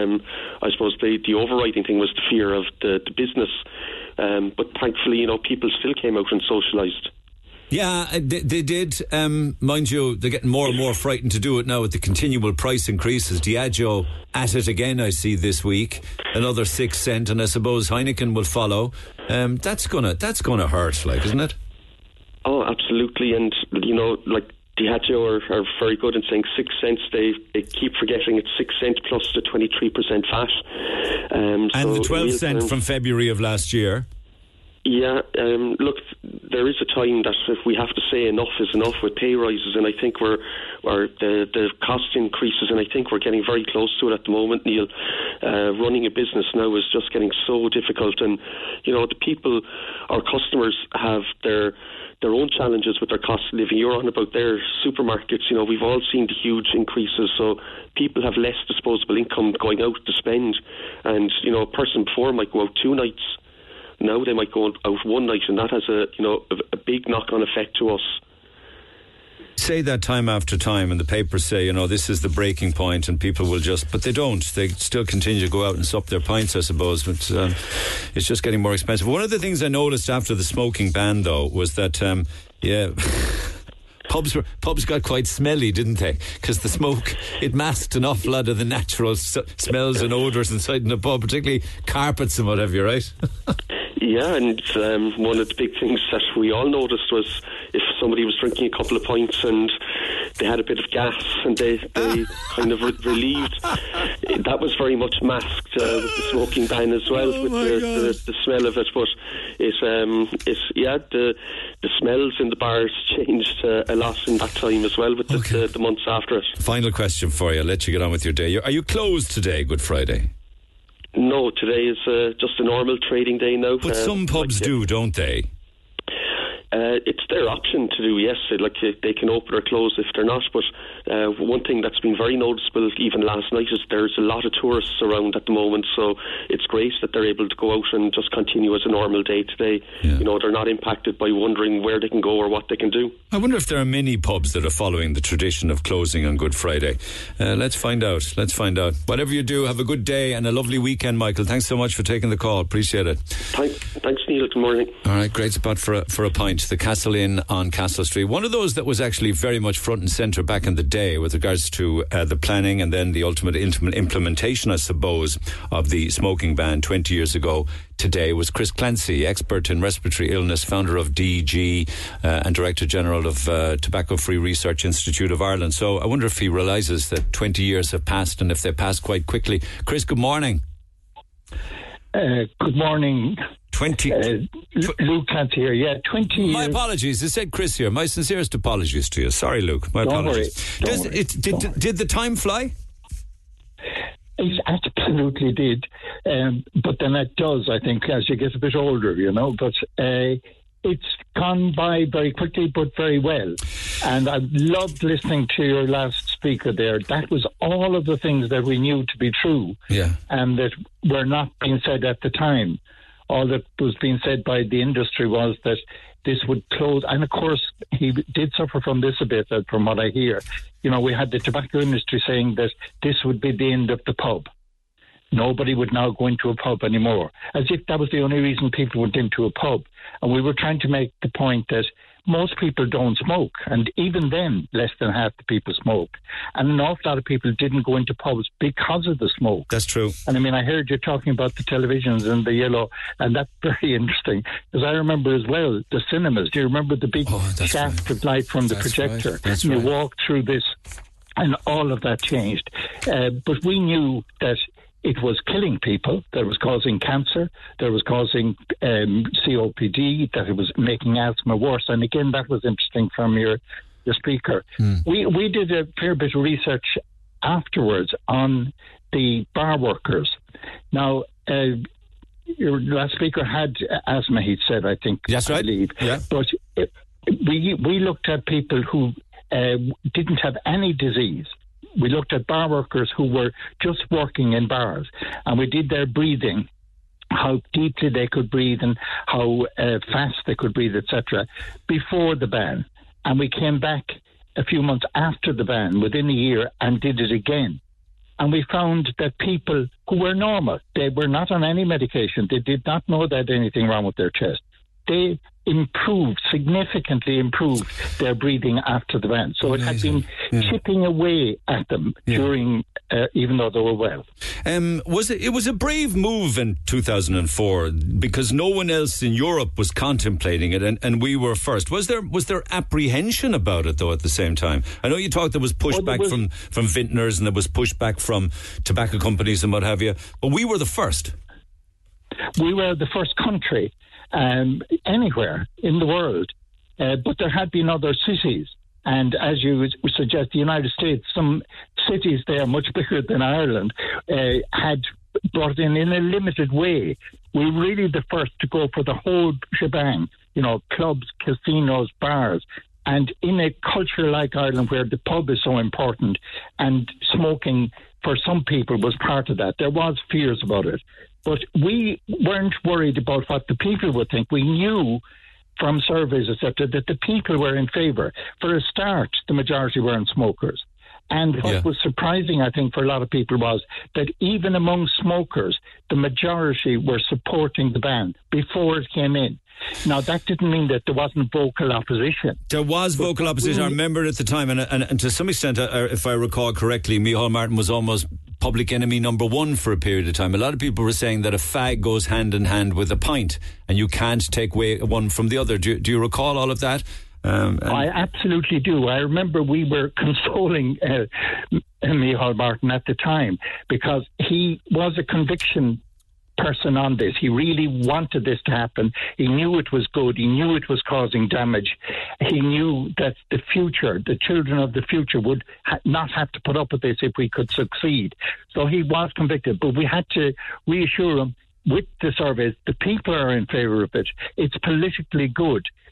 I suppose the overriding thing was the fear of the business. But thankfully, people still came out and socialised. Yeah, they did. Mind you, they're getting more and more frightened to do it now with the continual price increases. Diageo at it again, I see this week. Another 6 cent, and I suppose Heineken will follow. That's gonna hurt, like, isn't it? Oh, absolutely. And like Diageo are very good in saying 6 cents. They keep forgetting it's 6 cents plus the 23% VAT. And the 12 cent from February of last year. Yeah, look, there is a time that if we have to say enough is enough with pay rises, and I think the cost increases, and I think we're getting very close to it at the moment, Neil. Running a business now is just getting so difficult, and the people, our customers, have their own challenges with their cost of living. You're on about their supermarkets. We've all seen the huge increases, so people have less disposable income going out to spend, and a person before might go out 2 nights. Now they might go out 1 night, and that has a big knock-on effect to us. Say that time after time, and the papers say, this is the breaking point, and people will but they don't. They still continue to go out and sup their pints, I suppose, but it's just getting more expensive. One of the things I noticed after the smoking ban, though, was that, Pubs got quite smelly, didn't they? Because the smoke, it masked an awful lot of the natural smells and odours inside in the pub, particularly carpets and what have you, right? Yeah, and one of the big things that we all noticed was if somebody was drinking a couple of pints and they had a bit of gas and they kind of relieved, that was very much masked with the smoking ban as well, with the smell of it. But the smells in the bars changed a lot in that time as well with the months after it. Final question for you, I'll let you get on with your day. Are you closed today, Good Friday? No, today is just a normal trading day now. But some pubs do, don't they? It's their option to do, yes. Like, they can open or close if they're not. But one thing that's been very noticeable, even last night, is there's a lot of tourists around at the moment. So it's great that they're able to go out and just continue as a normal day today. Yeah. You know, they're not impacted by wondering where they can go or what they can do. I wonder if there are many pubs that are following the tradition of closing on Good Friday. Let's find out. Whatever you do, have a good day and a lovely weekend, Michael. Thanks so much for taking the call. Appreciate it. Thanks, Neil. Good morning. All right, great spot for a pint. The Castle Inn on Castle Street. One of those that was actually very much front and centre back in the day with regards to the planning and then the ultimate implementation, I suppose, of the smoking ban 20 years ago today was Chris Clancy, expert in respiratory illness, founder of DG and Director General of Tobacco Free Research Institute of Ireland. So I wonder if he realises that 20 years have passed and if they passed quite quickly. Chris, good morning. Good morning. Luke Clancy here. Yeah, 20 years. My apologies. It said Chris here. My sincerest apologies to you. Sorry, Luke. My apologies. Don't worry. Did the time fly? It absolutely did. But then it does, I think, as you get a bit older, you know. But it's gone by very quickly, but very well. And I loved listening to your last speaker there. That was all of the things that we knew to be true, and that were not being said at the time. All that was being said by the industry was that this would close. And of course, he did suffer from this a bit, from what I hear. You know, we had the tobacco industry saying that this would be the end of the pub. Nobody would now go into a pub anymore, as if that was the only reason people went into a pub. And we were trying to make the point that most people don't smoke, and even then, less than half the people smoke. And an awful lot of people didn't go into pubs because of the smoke. That's true. And I mean, I heard you talking about the televisions and the yellow, and that's very interesting, because I remember as well the cinemas. Do you remember the big shaft of light from the projector? Right. That's you right. walked through this, and all of that changed. But we knew that it was killing people, that it was causing cancer, that it was causing COPD, that it was making asthma worse. And again, that was interesting from your speaker. We did a fair bit of research afterwards on the bar workers. Now, your last speaker had asthma, he said, I think. That's right. I believe. Yeah. But we looked at people who didn't have any disease. We looked at bar workers who were just working in bars, and we did their breathing, how deeply they could breathe and how fast they could breathe, etc., before the ban. And we came back a few months after the ban, within a year, and did it again. And we found that people who were normal, they were not on any medication, they did not know they had anything wrong with their chest, they significantly improved their breathing after the ban. So Amazing. It had been chipping away at them during, even though they were well. It was a brave move in 2004 because no one else in Europe was contemplating it, and we were first. Was there apprehension about it though at the same time? I know you talked there was pushback from vintners and there was pushback from tobacco companies and what have you, but we were the first. We were the first country. Anywhere in the world, but there had been other cities, and as you suggest, the United States, some cities there much bigger than Ireland, had brought in a limited way. We were really the first to go for the whole shebang, you know, clubs, casinos, bars, and in a culture like Ireland where the pub is so important and smoking for some people was part of that. There was fears about it. But we weren't worried about what the people would think. We knew from surveys, etc., that the people were in favour. For a start, the majority weren't smokers. And what was surprising, I think, for a lot of people was that even among smokers, the majority were supporting the ban before it came in. Now, that didn't mean that there wasn't vocal opposition. There was vocal opposition. I remember at the time, and to some extent, if I recall correctly, Micheál Martin was almost public enemy number one for a period of time. A lot of people were saying that a fag goes hand in hand with a pint, and you can't take away one from the other. Do you recall all of that? I absolutely do. I remember we were consoling Micheál Martin at the time because he was a conviction person on this. He really wanted this to happen. He knew it was good. He knew it was causing damage. He knew that the future, the children of the future would not have to put up with this if we could succeed. So he was convicted, but we had to reassure him with the surveys, the people are in favour of it. It's politically good.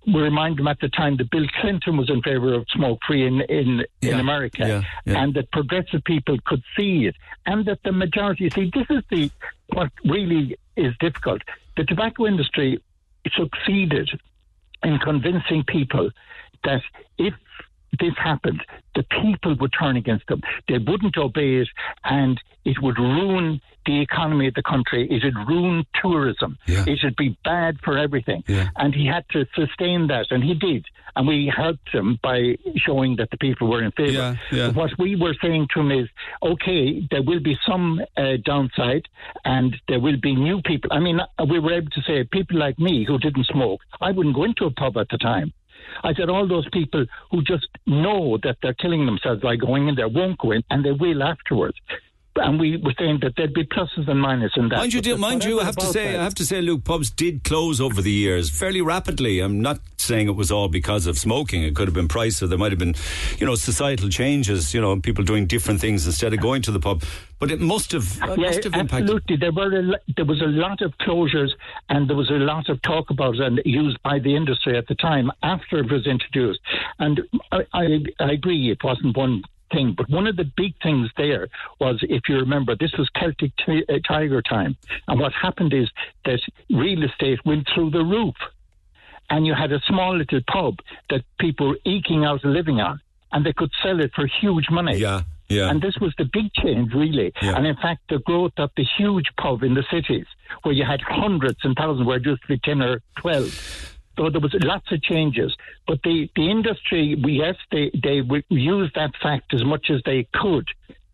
we remind them at the time that Bill Clinton was in favour of smoke-free in America, and that progressive people could see it, and that the majority... See, this is what really is difficult. The tobacco industry succeeded in convincing people that if this happened, the people would turn against them. They wouldn't obey it, and it would ruin the economy of the country. It would ruin tourism. It would be bad for everything. And he had to sustain that, and he did. And we helped him by showing that the people were in favour. What we were saying to him is, okay, there will be some downside, and there will be new people. I mean, we were able to say, people like me who didn't smoke, I wouldn't go into a pub at the time. I said all those people who just know that they're killing themselves by going in there won't go in, and they will afterwards. And we were saying that there'd be pluses and minuses in that. Mind you, I have to say, Luke, pubs did close over the years fairly rapidly. I'm not saying it was all because of smoking. It could have been price, or there might have been, societal changes, people doing different things instead of going to the pub. But it must have impacted. Absolutely. There was a lot of closures, and there was a lot of talk about it and used by the industry at the time after it was introduced. And I agree, it wasn't one thing, but one of the big things there was, if you remember, this was Celtic Tiger time, and what happened is that real estate went through the roof, and you had a small little pub that people were eking out a living on, and they could sell it for huge money. And this was the big change, really. And in fact, the growth of the huge pub in the cities, where you had hundreds and thousands, where it used to be 10 or 12. So there was lots of changes. But the industry, they used that fact as much as they could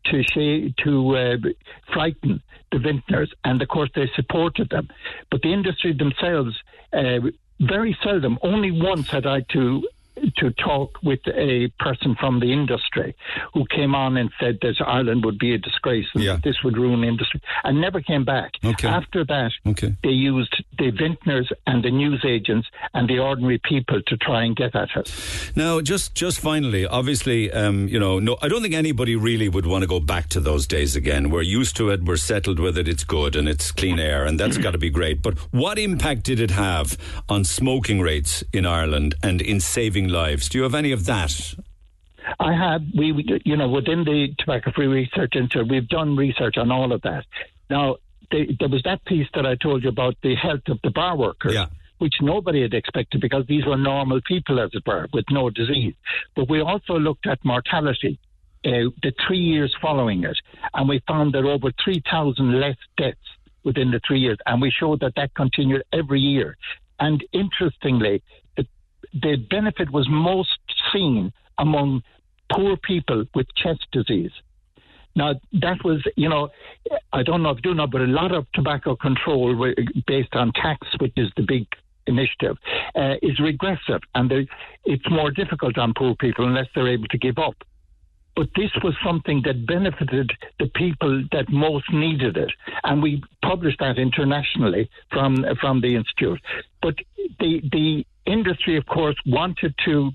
to frighten the vintners. And, of course, they supported them. But the industry themselves, very seldom, only once had I to talk with a person from the industry who came on and said that Ireland would be a disgrace and that this would ruin the industry, and never came back. After that, they used the vintners and the news agents and the ordinary people to try and get at it. Now, just finally, obviously, no, I don't think anybody really would want to go back to those days again. We're used to it, we're settled with it, it's good and it's clean air, and that's got to be great. But what impact did it have on smoking rates in Ireland and in saving lives? Do you have any of that? I have. We within the Tobacco Free Research Institute, we've done research on all of that. Now, there was that piece that I told you about the health of the bar workers, which nobody had expected because these were normal people, as it were, with no disease. But we also looked at mortality the 3 years following it, and we found there were over 3,000 less deaths within the 3 years, and we showed that continued every year. And interestingly, the benefit was most seen among poor people with chest disease. Now, that was, I don't know if you know, but a lot of tobacco control based on tax, which is the big initiative, is regressive, and it's more difficult on poor people unless they're able to give up. But this was something that benefited the people that most needed it, and we published that internationally from the Institute. But the industry, of course, wanted to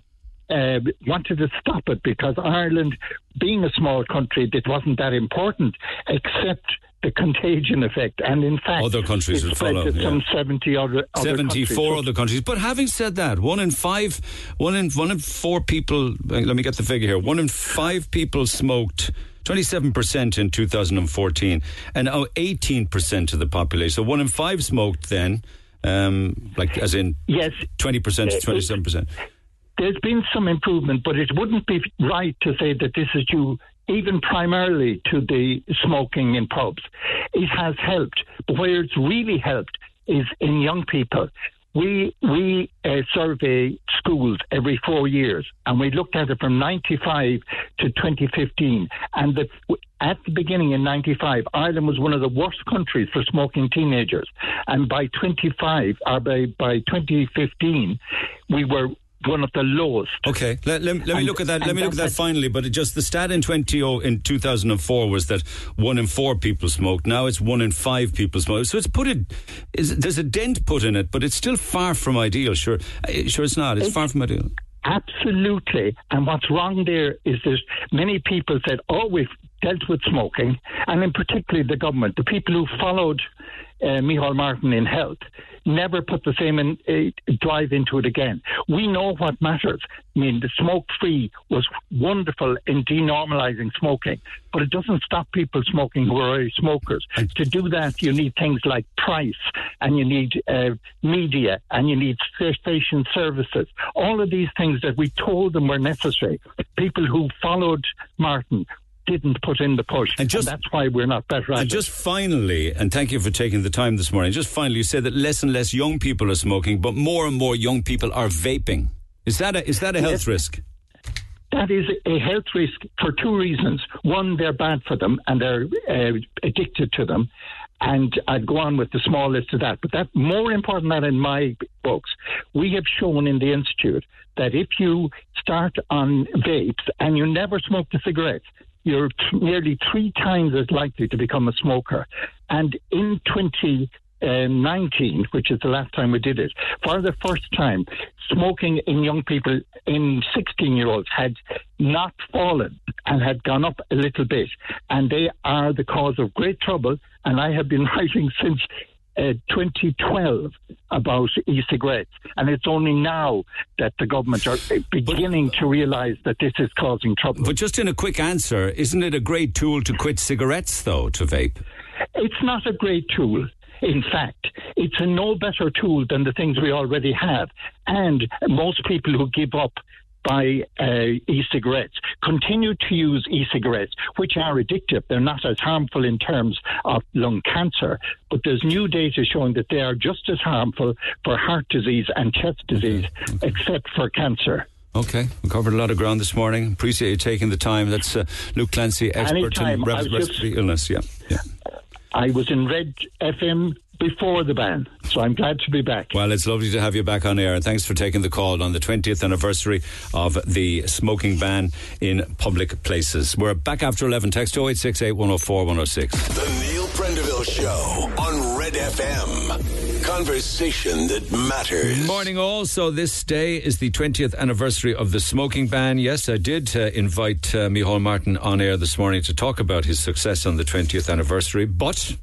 stop it because Ireland, being a small country, it wasn't that important, except the contagion effect. And in fact, other countries will follow. Some 74 other countries. But having said that, one in four people. Let me get the figure here. 1 in 5 people smoked. 27% in 2014, and now 18% of the population. So 1 in 5 smoked then. As in 20% to 27%. There's been some improvement, but it wouldn't be right to say that this is due even primarily to the smoking in pubs. It has helped, but where it's really helped is in young people. We survey schools every 4 years, and we looked at it from 95 to 2015. And at the beginning in 95, Ireland was one of the worst countries for smoking teenagers. And by 2015, we were one of the lowest. Okay, let me look at that. Let me look at that finally. But just the stat in 2004 was that 1 in 4 people smoked. Now it's 1 in 5 people smoke. So there's a dent put in it, but it's still far from ideal. Sure, it's not. It's far from ideal. Absolutely. And what's wrong there is that many people said, dealt with smoking, and in particular the government, the people who followed Micheál Martin in health, never put the same drive into it again. We know what matters. I mean, the smoke-free was wonderful in denormalising smoking, but it doesn't stop people smoking who are already smokers. To do that, you need things like price, and you need media, and you need cessation services. All of these things that we told them were necessary. People who followed Martin didn't put in the push, and that's why we're not better at it. And just finally, and thank you for taking the time this morning, just finally, you said that less and less young people are smoking, but more and more young people are vaping. Is that a health risk? That is a health risk for two reasons. One, they're bad for them and they're addicted to them. And I'd go on with the small list of that. But that's more important than in my books. We have shown in the Institute that if you start on vapes and you never smoked a cigarette, you're nearly 3 times as likely to become a smoker. And in 2019, which is the last time we did it, for the first time, smoking in young people, in 16-year-olds, had not fallen and had gone up a little bit. And they are the cause of great trouble. And I have been writing since 2012 about e-cigarettes, and it's only now that the government are beginning to realise that this is causing trouble. But just in a quick answer, isn't it a great tool to quit cigarettes, though, to vape? It's not a great tool. In fact, it's a no better tool than the things we already have, and most people who give up by e-cigarettes continue to use e-cigarettes, which are addictive. They're not as harmful in terms of lung cancer, but there's new data showing that they are just as harmful for heart disease and chest disease, except for cancer. Okay, we covered a lot of ground this morning. Appreciate you taking the time. That's Luke Clancy, expert in respiratory illness. Yeah. I was in Red FM before the ban, so I'm glad to be back. Well, it's lovely to have you back on air, and thanks for taking the call on the 20th anniversary of the smoking ban in public places. We're back after 11. Text 0868 104 106. The Neil Prendeville Show on Red FM. Conversation that matters. Morning all. So this day is the 20th anniversary of the smoking ban. Yes, I did invite Micheál Martin on air this morning to talk about his success on the 20th anniversary, but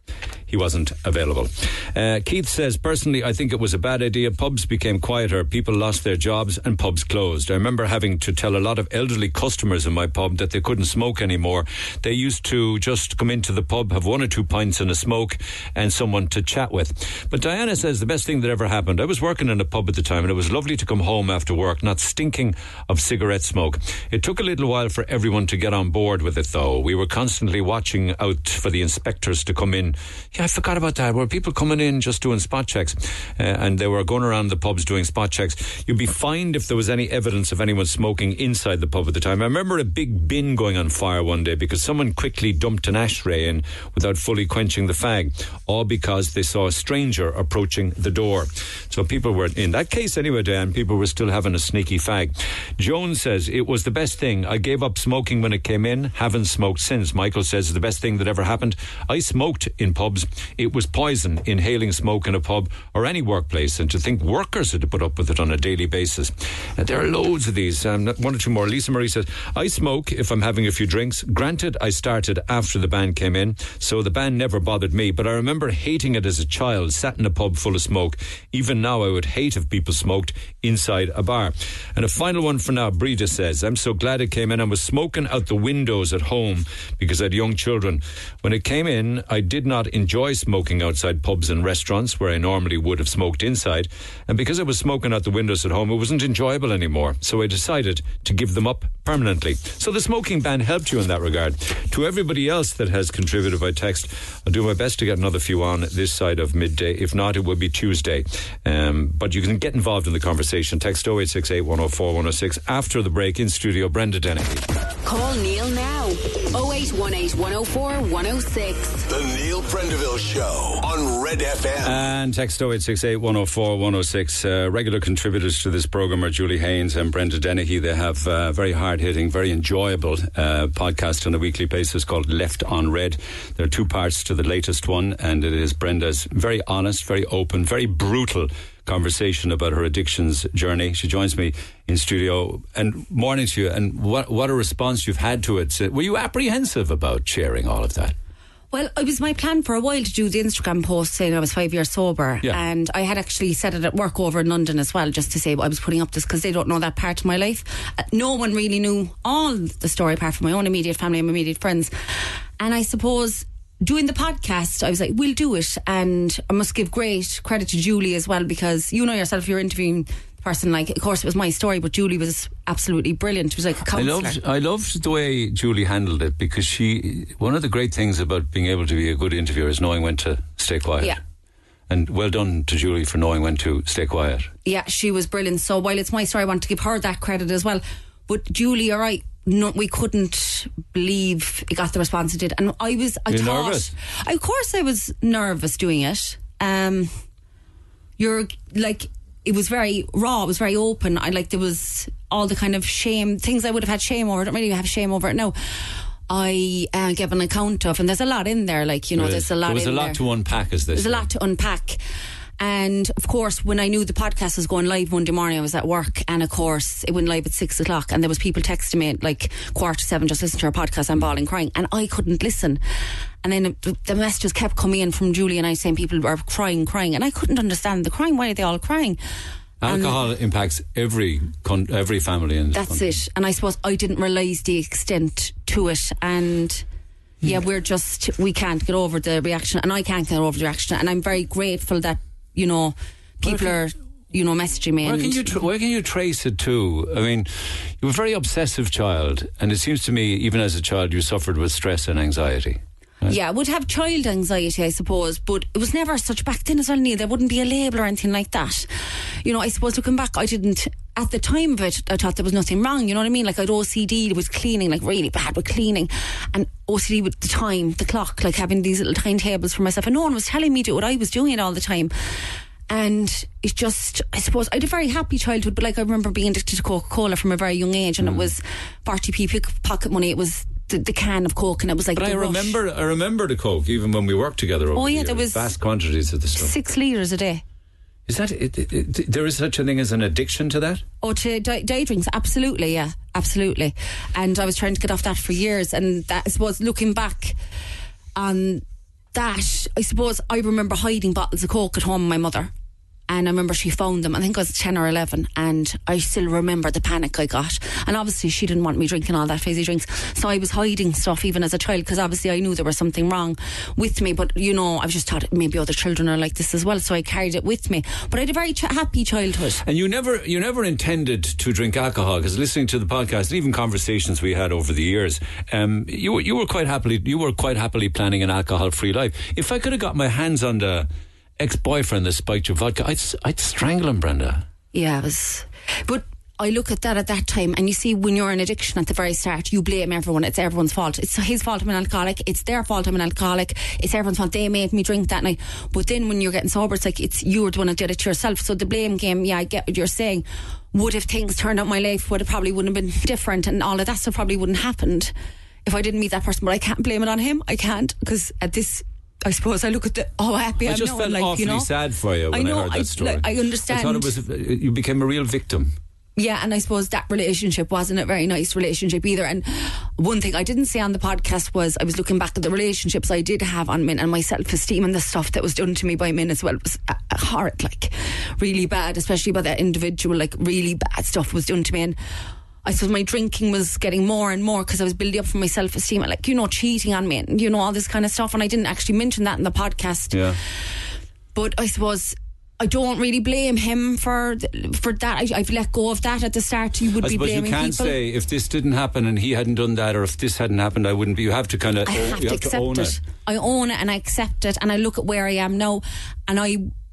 he wasn't available. Keith says, personally, I think it was a bad idea. Pubs became quieter, people lost their jobs and pubs closed. I remember having to tell a lot of elderly customers in my pub that they couldn't smoke anymore. They used to just come into the pub, have 1 or 2 pints and a smoke and someone to chat with. But Diana says the best thing that ever happened, I was working in a pub at the time and it was lovely to come home after work, not stinking of cigarette smoke. It took a little while for everyone to get on board with it though. We were constantly watching out for the inspectors to come in. Yeah, I forgot about that. Were people coming in just doing spot checks and they were going around the pubs doing spot checks. You'd be fined if there was any evidence of anyone smoking inside the pub at the time. I remember a big bin going on fire one day because someone quickly dumped an ashtray in without fully quenching the fag, all because they saw a stranger approaching the door. So people were, in that case anyway, Dan, people were still having a sneaky fag. Joan says, it was the best thing. I gave up smoking when it came in, haven't smoked since. Michael says, the best thing that ever happened. I smoked in pubs. It was poison, inhaling smoke in a pub or any workplace, and to think workers had to put up with it on a daily basis. And there are loads of these. 1 or 2 more. Lisa Marie says, I smoke if I'm having a few drinks. Granted, I started after the ban came in, so the ban never bothered me, but I remember hating it as a child, sat in a pub full of smoke. Even now, I would hate if people smoked inside a bar. And a final one for now. Breda says, I'm so glad it came in. I was smoking out the windows at home because I had young children. When it came in, I did not enjoy smoking outside pubs and restaurants where I normally would have smoked inside, and because I was smoking out the windows at home, it wasn't enjoyable anymore, so I decided to give them up permanently. So the smoking ban helped you in that regard. To everybody else that has contributed by text, I'll do my best to get another few on this side of midday. If not, it will be Tuesday, but you can get involved in the conversation. Text 0868 104 106. After the break, in studio, Brenda Dennehy. Call Neil now. 0818 104 106. The Neil Prendeville Glanville Show on Red FM. And text 0868 104 106. Regular contributors to this programme are Julie Haynes and Brenda Dennehy. They have a very hard-hitting, very enjoyable podcast on a weekly basis called Left on Red. There are 2 parts to the latest one, and it is Brenda's very honest, very open, very brutal conversation about her addictions journey. She joins me in studio. And morning to you. And what a response you've had to it. Were you apprehensive about sharing all of that? Well, it was my plan for a while to do the Instagram post saying I was 5 years sober. Yeah. And I had actually said it at work over in London as well, just to say I was putting up this because they don't know that part of my life. No one really knew all the story apart from my own immediate family and my immediate friends. And I suppose doing the podcast, I was like, we'll do it. And I must give great credit to Julie as well, because you know yourself, you're interviewing the person, like, of course it was my story, but Julie was absolutely brilliant. She was like a counsellor. I loved the way Julie handled it, because one of the great things about being able to be a good interviewer is knowing when to stay quiet. Yeah. And well done to Julie for knowing when to stay quiet. Yeah, she was brilliant. So while it's my story, I want to give her that credit as well. But Julie, you're right. No, we couldn't believe it got the response it did, and I thought, nervous? Of course, I was nervous doing it. You're like, it was very raw. It was very open. There was all the kind of shame things I would have had shame over. I don't really have shame over it now. I gave an account of, and there's a lot in there. Like, you know, there's a lot. There was a lot to unpack, as this. There's a lot to unpack. And of course, when I knew the podcast was going live Monday morning, I was at work, and of course it went live at 6 o'clock, and there was people texting me at like 6:45, just listen to our podcast, I'm bawling, crying, and I couldn't listen. And then the messages kept coming in from Julie and I saying people were crying, and I couldn't understand the crying. Why are they all crying? Alcohol impacts every family in this That's country. it. And I suppose I didn't realise the extent to it. And yeah, we can't get over the reaction, and I can't get over the reaction. And I'm very grateful that, you know, people are, you know, messaging me. Where can you trace it to? I mean, you were a very obsessive child, and it seems to me, even as a child, you suffered with stress and anxiety. Right? Yeah, I would have child anxiety, I suppose, but it was never such back then as well, Neil. There wouldn't be a label or anything like that. You know, I suppose looking back, I didn't, at the time of it, I thought there was nothing wrong, you know what I mean? Like, I had OCD, it was cleaning, like really bad with cleaning, and OCD with the time, the clock, like having these little timetables for myself, and no one was telling me to do it. I was doing it all the time. And it just, I suppose, I had a very happy childhood, but like I remember being addicted to Coca-Cola from a very young age, and it was 40p pocket money, it was the can of Coke, and it was like, but I remember the Coke, even when we worked together over the years, there was vast quantities of the stuff. 6 litres a day. Is that there is such a thing as an addiction to that? Oh, to day drinks, absolutely, yeah, absolutely. And I was trying to get off that for years, and that, I suppose, looking back on that, I suppose I remember hiding bottles of Coke at home with my mother, and I remember she found them. I think I was 10 or 11, and I still remember the panic I got. And obviously she didn't want me drinking all that fizzy drinks, so I was hiding stuff even as a child, because obviously I knew there was something wrong with me. But you know, I just thought maybe other children are like this as well, so I carried it with me. But I had a very happy childhood. And you never intended to drink alcohol, because listening to the podcast and even conversations we had over the years, you were quite happily planning an alcohol-free life. If I could have got my hands on the ex-boyfriend that spiked your vodka, I'd strangle him, Brenda. Yeah, it was. But I look at that at that time, and you see, when you're in addiction at the very start, you blame everyone. It's everyone's fault. It's his fault I'm an alcoholic. It's their fault I'm an alcoholic. It's everyone's fault. They made me drink that night. But then when you're getting sober, it's like you were the one that did it to yourself. So the blame game, yeah, I get what you're saying. Would if things turned out my life, would it probably wouldn't have been different, and all of that stuff probably wouldn't have happened if I didn't meet that person. But I can't blame it on him. I can't, because at this, I suppose I look at how happy I am now. I just felt awfully sad for you when I heard that story. I understand. I thought it was, you became a real victim. Yeah, and I suppose that relationship wasn't a very nice relationship either. And one thing I didn't say on the podcast was, I was looking back at the relationships I did have on Min, and my self-esteem and the stuff that was done to me by Min as well was horrid, like really bad, especially by that individual. Like really bad stuff was done to me. And I suppose my drinking was getting more and more, because I was building up for my self-esteem, and like, you know, cheating on me, and you know, all this kind of stuff. And I didn't actually mention that in the podcast. Yeah. But I suppose I don't really blame him for that. I've let go of that at the start. You would be blaming people. You can't say, if this didn't happen and he hadn't done that, or if this hadn't happened, I wouldn't be. You have to kind of, I have to accept own it. I own it, and I accept it, and I look at where I am now, and I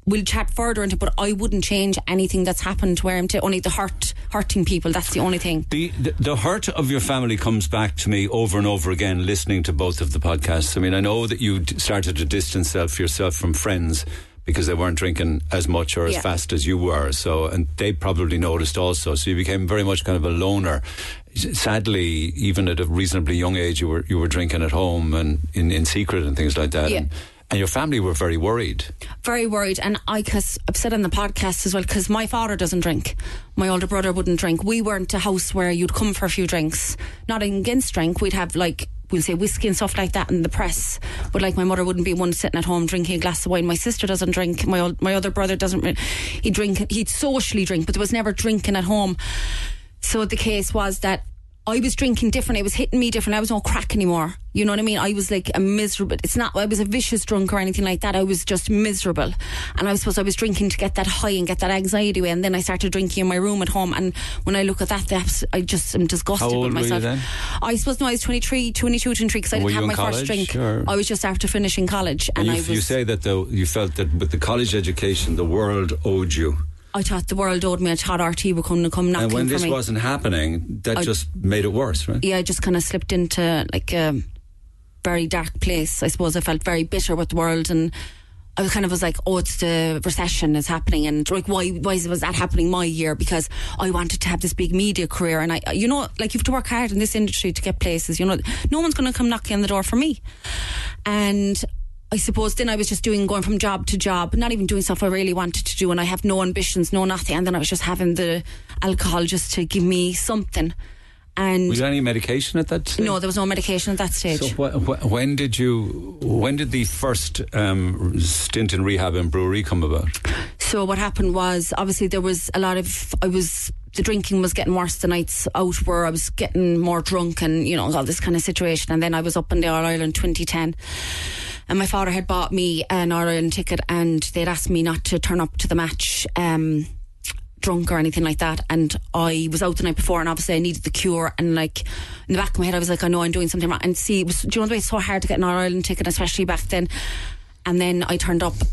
we'll chat further into it, but I wouldn't change anything that's happened where I'm only the hurting people. That's the only thing. The hurt of your family comes back to me over and over again listening to both of the podcasts. I mean, I know that you started to distance yourself from friends because they weren't drinking as much or as fast as you were. So, and they probably noticed also. So you became very much kind of a loner. Sadly, even at a reasonably young age, you were drinking at home and in secret and things like that. Yeah. And your family were very worried. Very worried. And cause I've said on the podcast as well, because my father doesn't drink. My older brother wouldn't drink. We weren't a house where you'd come for a few drinks. Not against drink. We'd have we'll say whiskey and stuff like that in the press. But my mother wouldn't be one sitting at home drinking a glass of wine. My sister doesn't drink. My other brother doesn't. He'd socially drink, but there was never drinking at home. So the case was that I was drinking different. It was hitting me different. I was no crack anymore. You know what I mean? I was like a miserable. I was a vicious drunk or anything like that. I was just miserable. And I suppose I was drinking to get that high and get that anxiety away. And then I started drinking in my room at home. And when I look at that, I just am disgusted with myself. How old were you then? I suppose I was 23, because I didn't have my first drink. Or? I was just after finishing college. And you say that you felt that with the college education, the world owed you. I thought the world owed me. I thought RT were going to come knocking for me. And when this wasn't happening, that just made it worse, right? Yeah, I just kind of slipped into a very dark place. I suppose I felt very bitter with the world, and I was like, oh, it's the recession is happening, and why was that happening my year? Because I wanted to have this big media career, and you have to work hard in this industry to get places. No one's going to come knocking on the door for me. And I suppose then I was just going from job to job, not even doing stuff I really wanted to do, and I have no ambitions, no nothing. And then I was just having the alcohol just to give me something. And was there any medication at that stage? No, there was no medication at that stage. So when did the first stint in rehab in Brewery come about? So what happened was, obviously there was a lot of, the drinking was getting worse the nights out where I was getting more drunk and, all this kind of situation. And then I was up in the All-Ireland 2010. And my father had bought me an All-Ireland ticket, and they'd asked me not to turn up to the match drunk or anything like that. And I was out the night before, and obviously I needed the cure. And in the back of my head, I was like, I know I'm doing something wrong. And see, do you know the way it's so hard to get an All-Ireland ticket, especially back then? And then I turned up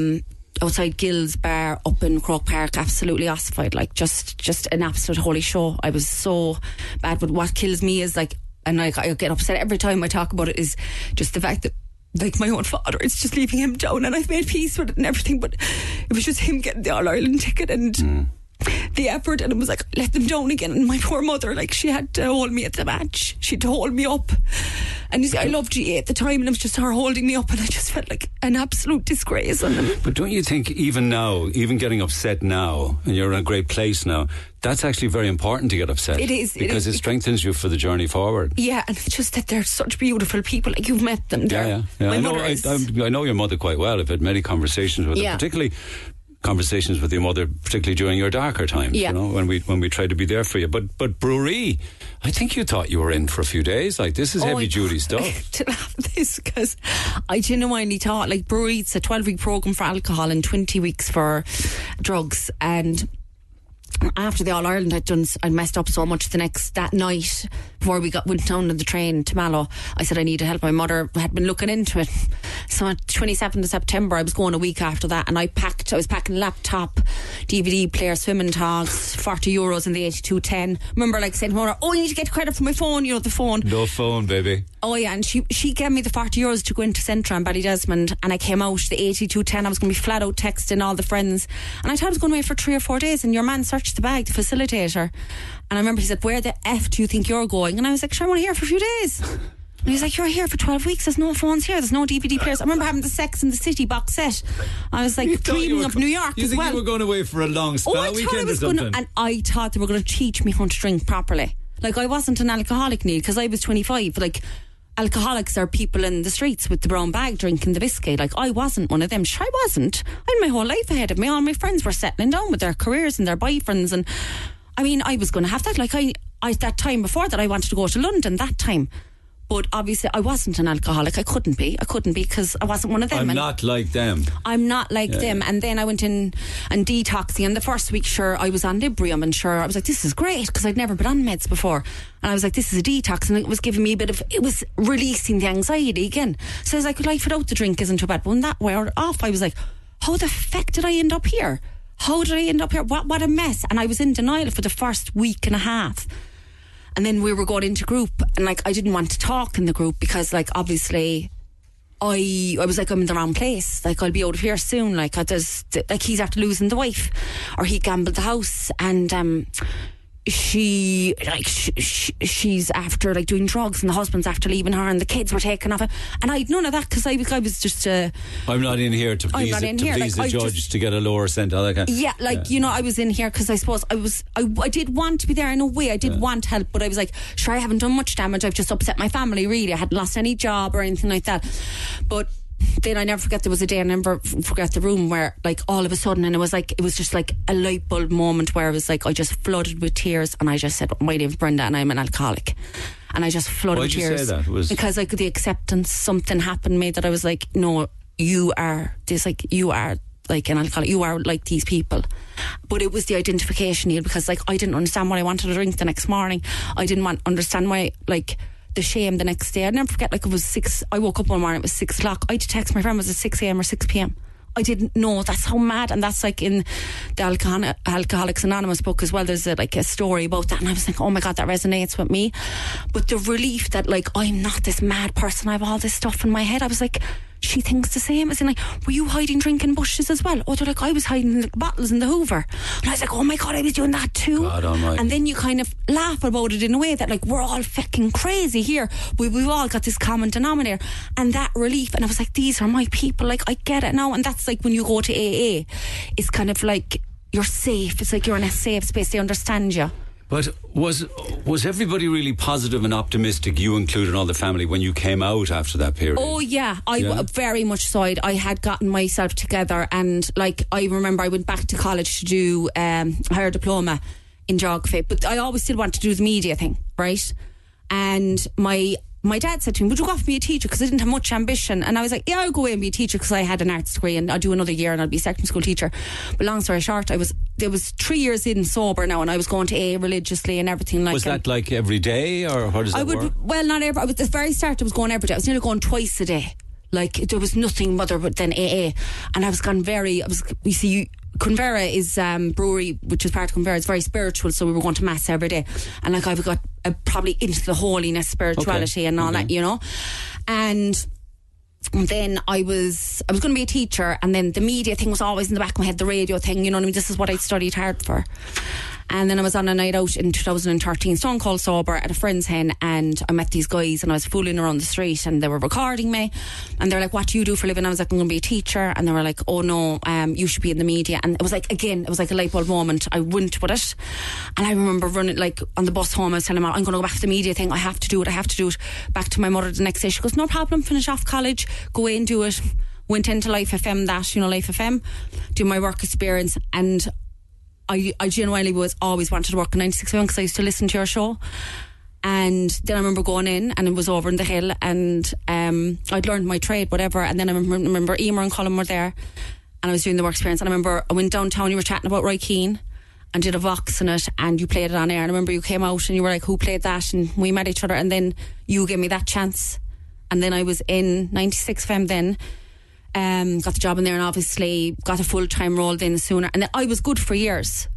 outside Gill's bar up in Croke Park, absolutely ossified, just an absolute holy show. I was so bad. But what kills me is and I get upset every time I talk about it, is just the fact that my own father, it's just leaving him down, and I've made peace with it and everything, but it was just him getting the All-Ireland ticket and the effort, and it was let them down again. And my poor mother, she had to hold me at the match. She'd hold me up, and you see, I loved GA at the time, and it was just her holding me up, and I just felt like an absolute disgrace on them. But don't you think even now, even getting upset now, and you're in a great place now, that's actually very important to get upset? It is. Because it strengthens you for the journey forward. Yeah, and it's just that they're such beautiful people. You've met them. Yeah. I know your mother quite well. I've had many conversations with her, particularly conversations with your mother, particularly during your darker times, when we tried to be there for you. But Brewery, I think you thought you were in for a few days. This is heavy duty stuff. To have this, because I genuinely thought Brewery, it's a 12-week program for alcohol and 20 weeks for drugs. And after the All Ireland I messed up so much that night before we went down on the train to Mallow. I said I needed help. My mother had been looking into it. So on 27th of September, I was going a week after that, and I was packing laptop, DVD player, swimming togs, €40 in the 8210. Remember saying to Mother, I need to get credit for my phone, the phone. No phone, baby. Oh yeah, and she gave me the €40 to go into Centra and Ballydesmond, and I came out the 8210. I was going to be flat out texting all the friends, and I thought I was going away for 3 or 4 days, and your man searched the bag, the facilitator, and I remember he said, where the F do you think you're going? And I was like, sure, I'm only here for a few days. And he's like, you're here for 12 weeks, there's no phones here, there's no DVD players. I remember having the Sex and the City box set. I was dreaming of New York as well. You think you were going away for a long spa weekend or something? And I thought they were going to teach me how to drink properly. I wasn't an alcoholic, Neil, because I was 25. Alcoholics are people in the streets with the brown bag drinking the whiskey. I wasn't one of them. Sure, I wasn't. I had my whole life ahead of me. All my friends were settling down with their careers and their boyfriends, and I was going to have that. I that time before that, I wanted to go to London that time. But obviously I wasn't an alcoholic. I couldn't be because I wasn't one of them. I'm not like them. I'm not like them. And then I went in and detoxing, and the first week, sure, I was on Librium, and sure, I was like, this is great, because I'd never been on meds before. And I was like, this is a detox, and it was giving me it was releasing the anxiety again. So I was like, life without the drink isn't too bad. But when that wore off, I was like, how the fuck did I end up here? How did I end up here? What a mess. And I was in denial for the first week and a half. And then we were going into group, and like I didn't want to talk in the group because like obviously I was like, I'm in the wrong place. Like I'll be out of here soon. Like he's after losing the wife, or he gambled the house, and she's after like doing drugs, and the husband's after leaving her, and the kids were taken off her. And I had none of that because I was just I'm not in here to please the judge to get a lower sentence. All that kind. Yeah, like you know, I was in here because I suppose I did want to be there in a way. I did want help, but I was like, sure, I haven't done much damage. I've just upset my family. Really, I hadn't lost any job or anything like that. But then I never forget, there was a day, I never forget the room where like all of a sudden, and it was just like a light bulb moment where it was like I just flooded with tears, and I just said, my name's Brenda and I'm an alcoholic. And I just flooded with tears. Why'd you say that? Because like the acceptance, something happened to me that I was like, no, you are this, like you are like an alcoholic, you are like these people. But it was the identification, Neil, because like I didn't understand what I wanted to drink the next morning. I didn't understand why, like the shame the next day. I'd never forget, like it was 6, I woke up one morning, it was 6 o'clock. I had to text my friend, was it 6 a.m. or 6 p.m? I didn't know. That's how mad. And that's like in the Alcoholics Anonymous book as well, there's a story about that, and I was like, oh my God, that resonates with me. But the relief that like I'm not this mad person, I have all this stuff in my head. I was like, she thinks the same. As in like, were you hiding drinking bushes as well? Oh, they're like, I was hiding the bottles in the Hoover. And I was like, oh my God, I was doing that too. God almighty. And then you kind of laugh about it in a way that like we're all fucking crazy here. We've all got this common denominator, and that relief. And I was like, these are my people. Like I get it now. And that's like when you go to AA, it's kind of like you're safe. It's like you're in a safe space. They understand you. But was everybody really positive and optimistic, you included, all the family, when you came out after that period? Oh yeah, I very much so. I had gotten myself together, and like I remember I went back to college to do a higher diploma in geography, but I always still wanted to do the media thing, right? And my dad said to me, would you go off and be a teacher? Because I didn't have much ambition. And I was like, yeah, I'll go away and be a teacher because I had an arts degree, and I'll do another year and I'll be a secondary school teacher. But long story short, there was 3 years in sober now, and I was going to AA religiously and everything like that. Was that like every day, or how does that work? Well, not every. At the very start I was going every day. I was nearly going twice a day. Like there was nothing other than AA. And I was gone you see, Convera is brewery, which is part of Convera. It's very spiritual, so we were going to mass every day, and like I've got probably into the holiness, spirituality, and all that, you know. And then I was going to be a teacher, and then the media thing was always in the back of my head, the radio thing, you know what I mean. This is what I studied hard for. And then I was on a night out in 2013, stone cold sober, at a friend's hen, and I met these guys, and I was fooling around the street, and they were recording me, and they're like, what do you do for a living? I was like, I'm going to be a teacher. And they were like, oh no, you should be in the media. And it was like, again, it was like a light bulb moment. I went with it, and I remember running, like on the bus home, I was telling them, I'm going to go back to the media thing, I have to do it. Back to my mother the next day, she goes, no problem, finish off college, go away and do it. Went into Life FM, Life FM, do my work experience, and I genuinely always wanted to work in 96.1 because I used to listen to your show. And then I remember going in, and it was over in the hill, and I'd learned my trade, whatever. And then I remember Emer and Colin were there, and I was doing the work experience. And I remember I went downtown, you were chatting about Roy Keane and did a Vox in it, and you played it on air. And I remember you came out and you were like, who played that? And we met each other, and then you gave me that chance. And then I was in 96 FM then. Got the job in there, and obviously got a full-time role then sooner. And then I was good for years.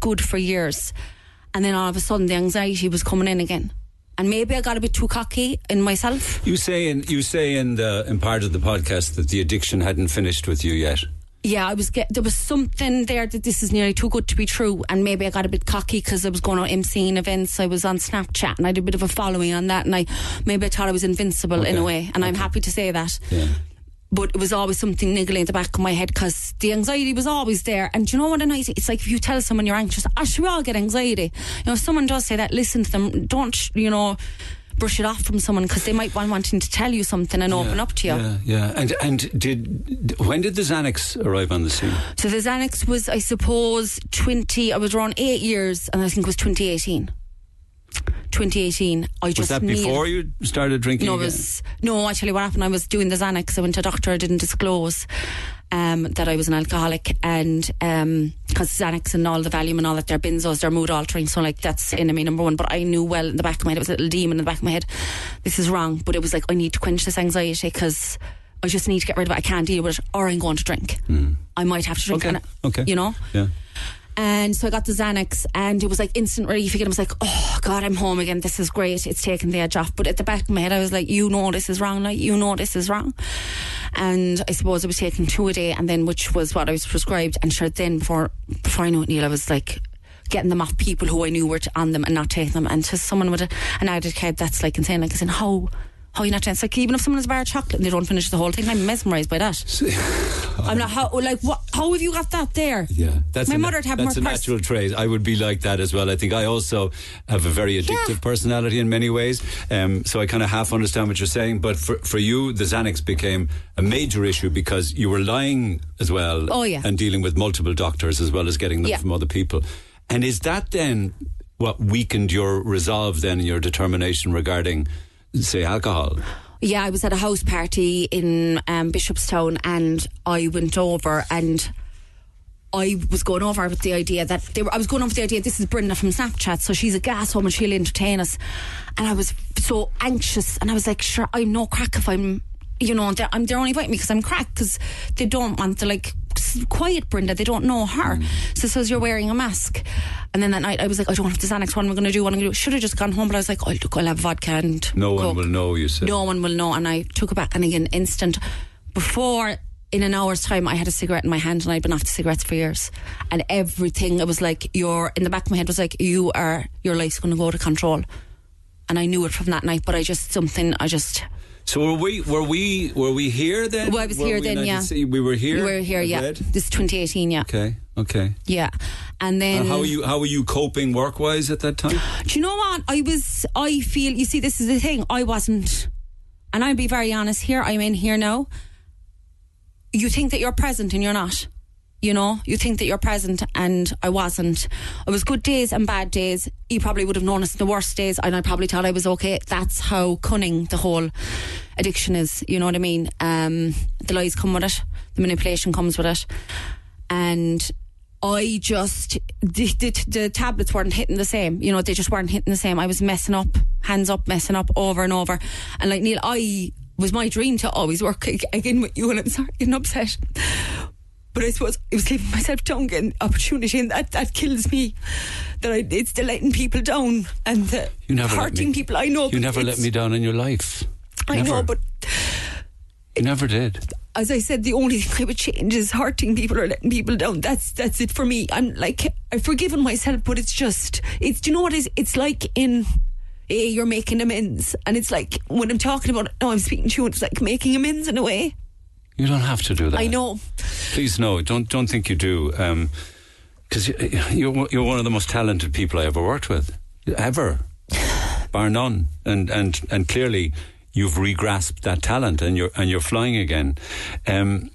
And then all of a sudden the anxiety was coming in again. And maybe I got a bit too cocky in myself. You say in part of the podcast that the addiction hadn't finished with you yet. Yeah, there was something there that this is nearly too good to be true, and maybe I got a bit cocky because I was going on emceeing events. I was on Snapchat, and I did a bit of a following on that, and I thought I was invincible in a way, and I'm happy to say that. Yeah. But it was always something niggling in the back of my head because the anxiety was always there. And do you know what? It's like if you tell someone you're anxious, we all get anxiety. You know, if someone does say that, listen to them. Don't, brush it off from someone, because they might be wanting to tell you something and open up to you. Yeah. And when did the Xanax arrive on the scene? So the Xanax was, I suppose, I was around 8 years, and I think it was 2018. 2018. Was that before you started drinking again? No, I tell you what happened. I was doing the Xanax. I went to a doctor. I didn't disclose that I was an alcoholic, and because Xanax and all the Valium and all that, they're benzos, they're mood altering, so like that's enemy number one. But I knew well in the back of my head, it was a little demon in the back of my head, this is wrong. But it was like, I need to quench this anxiety because I just need to get rid of it. I can't deal with it, or I'm going to drink. I might have to drink. Okay. You know? Yeah. And so I got the Xanax, and it was like instant relief again. I was like, oh God, I'm home again. This is great. It's taken the edge off. But at the back of my head, I was like, you know this is wrong. Like, you know this is wrong. And I suppose I was taking 2 a day, and then which was what I was prescribed. And sure, then before I knew it, Neil, I was like getting them off people who I knew were on them and not taking them. And to someone with an addict head, that's like insane. Like, I said, how are you not taking? It's like, even if someone has a bar of chocolate and they don't finish the whole thing, I'm mesmerised by that. I'm not, how have you got that there? Yeah, that's my mother had more. That's a natural trait. I would be like that as well. I think I also have a very addictive personality in many ways. So I kind of half understand what you're saying. But for you, the Xanax became a major issue because you were lying as well. Oh, yeah. And dealing with multiple doctors as well as getting them from other people. And is that then what weakened your resolve then, your determination regarding, say, alcohol? Yeah, I was at a house party in Bishopstown, and I went over, and I was going over with the idea that I was going over with the idea this is Brenda from Snapchat, so she's a gas home and she'll entertain us. And I was so anxious, and I was like, sure, I'm no crack if I'm, you know, they're only inviting me because I'm crack, because they don't want to, like, quiet Brenda, they don't know her. So it says you're wearing a mask. And then that night I was like, I don't have the Xanax, what am I going to do? Should have just gone home, but I was like, oh, look, I'll have vodka and no Coke. one will know, you said. No one will know. And I took it back, and again, instant. Before, in an hour's time, I had a cigarette in my hand, and I'd been off the cigarettes for years. And everything, it was like, in the back of my head was like, your life's going to go out of control. And I knew it from that night, but So were we here then? Well, I was here then, yeah. We were here? We were here, yeah. Red? This is 2018, yeah. Okay. Yeah. And then... how were you coping work-wise at that time? Do you know what? I feel, you see, this is the thing, I wasn't, and I'll be very honest here, I'm in here now. You think that you're present and you're not. You know, you think that you're present, and I wasn't. I was good days and bad days. You probably would have noticed the worst days, and I probably thought I was okay. That's how cunning the whole addiction is. You know what I mean? The lies come with it. The manipulation comes with it. And I just... The tablets weren't hitting the same. You know, they just weren't hitting the same. I was messing up, hands up, messing up over and over. And like, Neil, was my dream to always work again with you, and I'm sorry, getting upset. But I suppose I was leaving myself down, getting opportunity, and that kills me. It's the letting people down and hurting people. I know. You never let me down in your life. I know, but you never did. As I said, the only thing I would change is hurting people or letting people down. That's it for me. I'm like, I've forgiven myself, but do you know what it is? It's like in you're making amends, and it's like when I'm talking about it now, I'm speaking to you, and it's like making amends in a way. You don't have to do that. I know. Please, no. Don't think you do. Because you're one of the most talented people I ever worked with, ever, bar none. And clearly, you've regrasped that talent, and you're flying again. And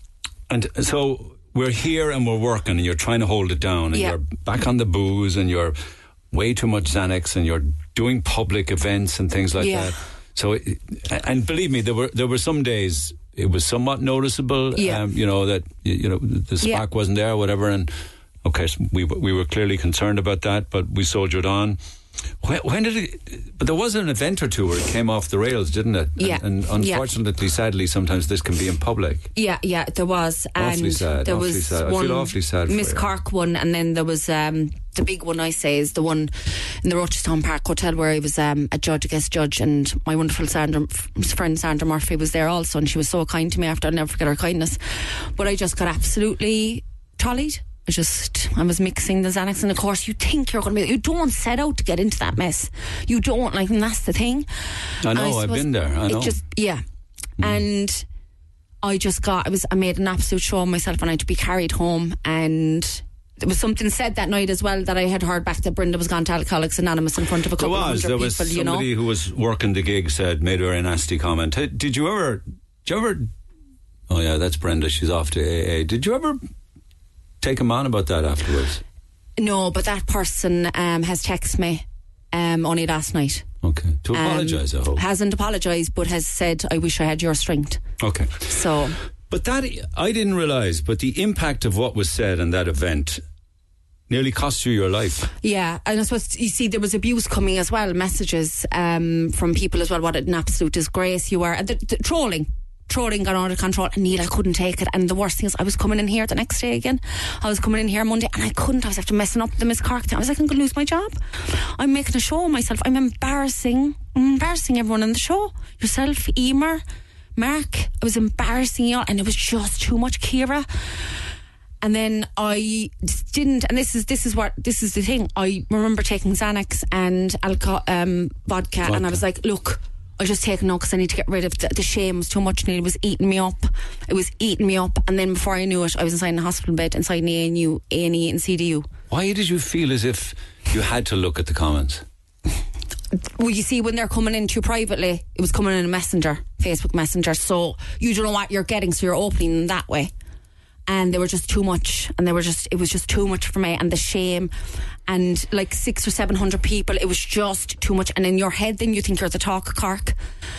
so we're here and we're working, and you're trying to hold it down, and you're back on the booze, and you're way too much Xanax, and you're doing public events and things like that. So, and believe me, there were some days. It was somewhat noticeable, that the spark wasn't there, or whatever. And okay, so we were clearly concerned about that, but we soldiered on. When did it? But there was an event or two where it came off the rails, didn't it? Yeah. And unfortunately, sadly, sometimes this can be in public. Yeah, there was. Awfully sad. There awfully was sad. one, I feel awfully sad. Miss Cork one, and then there was the big one. I say is the one in the Rochestown Park Hotel where I was a guest judge, and my wonderful friend Sandra Murphy was there also, and she was so kind to me after. I'll never forget her kindness. But I just got absolutely trolleyed. I was mixing the Xanax, and of course you think you're going to be, you don't set out to get into that mess. You don't, like, and that's the thing. I know, I've been there. I know. And I made an absolute show of myself, and I had to be carried home, and there was something said that night as well that I had heard back that Brenda was gone to Alcoholics Anonymous in front of a couple of hundred people. There was somebody who was working the gig made a very nasty comment. Did you ever oh yeah, that's Brenda, she's off to AA. Did you ever take him on about that afterwards? No, but that person has texted me only last night. Okay. To apologise, I hope. Hasn't apologised, but has said, I wish I had your strength. Okay. So... But that, I didn't realise, but the impact of what was said in that event nearly cost you your life. Yeah, and I suppose, you see, there was abuse coming as well, messages from people as well, what an absolute disgrace you are. And the trolling. throating got out of control, and Neil, I couldn't take it. And the worst thing is, I was coming in here the next day again. I was coming in here Monday, and I couldn't. I was after messing up the Miss Cork thing. I was like, I'm going to lose my job. I'm making a show of myself. I'm embarrassing everyone in the show. Yourself, Emer, Mark. I was embarrassing you all, and it was just too much, Ciara. And then I didn't, and this is the thing. I remember taking Xanax and vodka, and I was like, look, I'll just take it now because I need to get rid of the shame. Was too much, and it was eating me up. It was eating me up, and then before I knew it, I was inside in a hospital bed, inside an A&E and CDU. Why did you feel as if you had to look at the comments? Well, you see, when they're coming in to you privately, it was coming in a messenger, Facebook Messenger, so you don't know what you're getting, so you're opening them that way. And they were just too much, and it was just too much for me, and the shame, and like 600 or 700 people, it was just too much. And in your head, then you think you're the talk of Cork,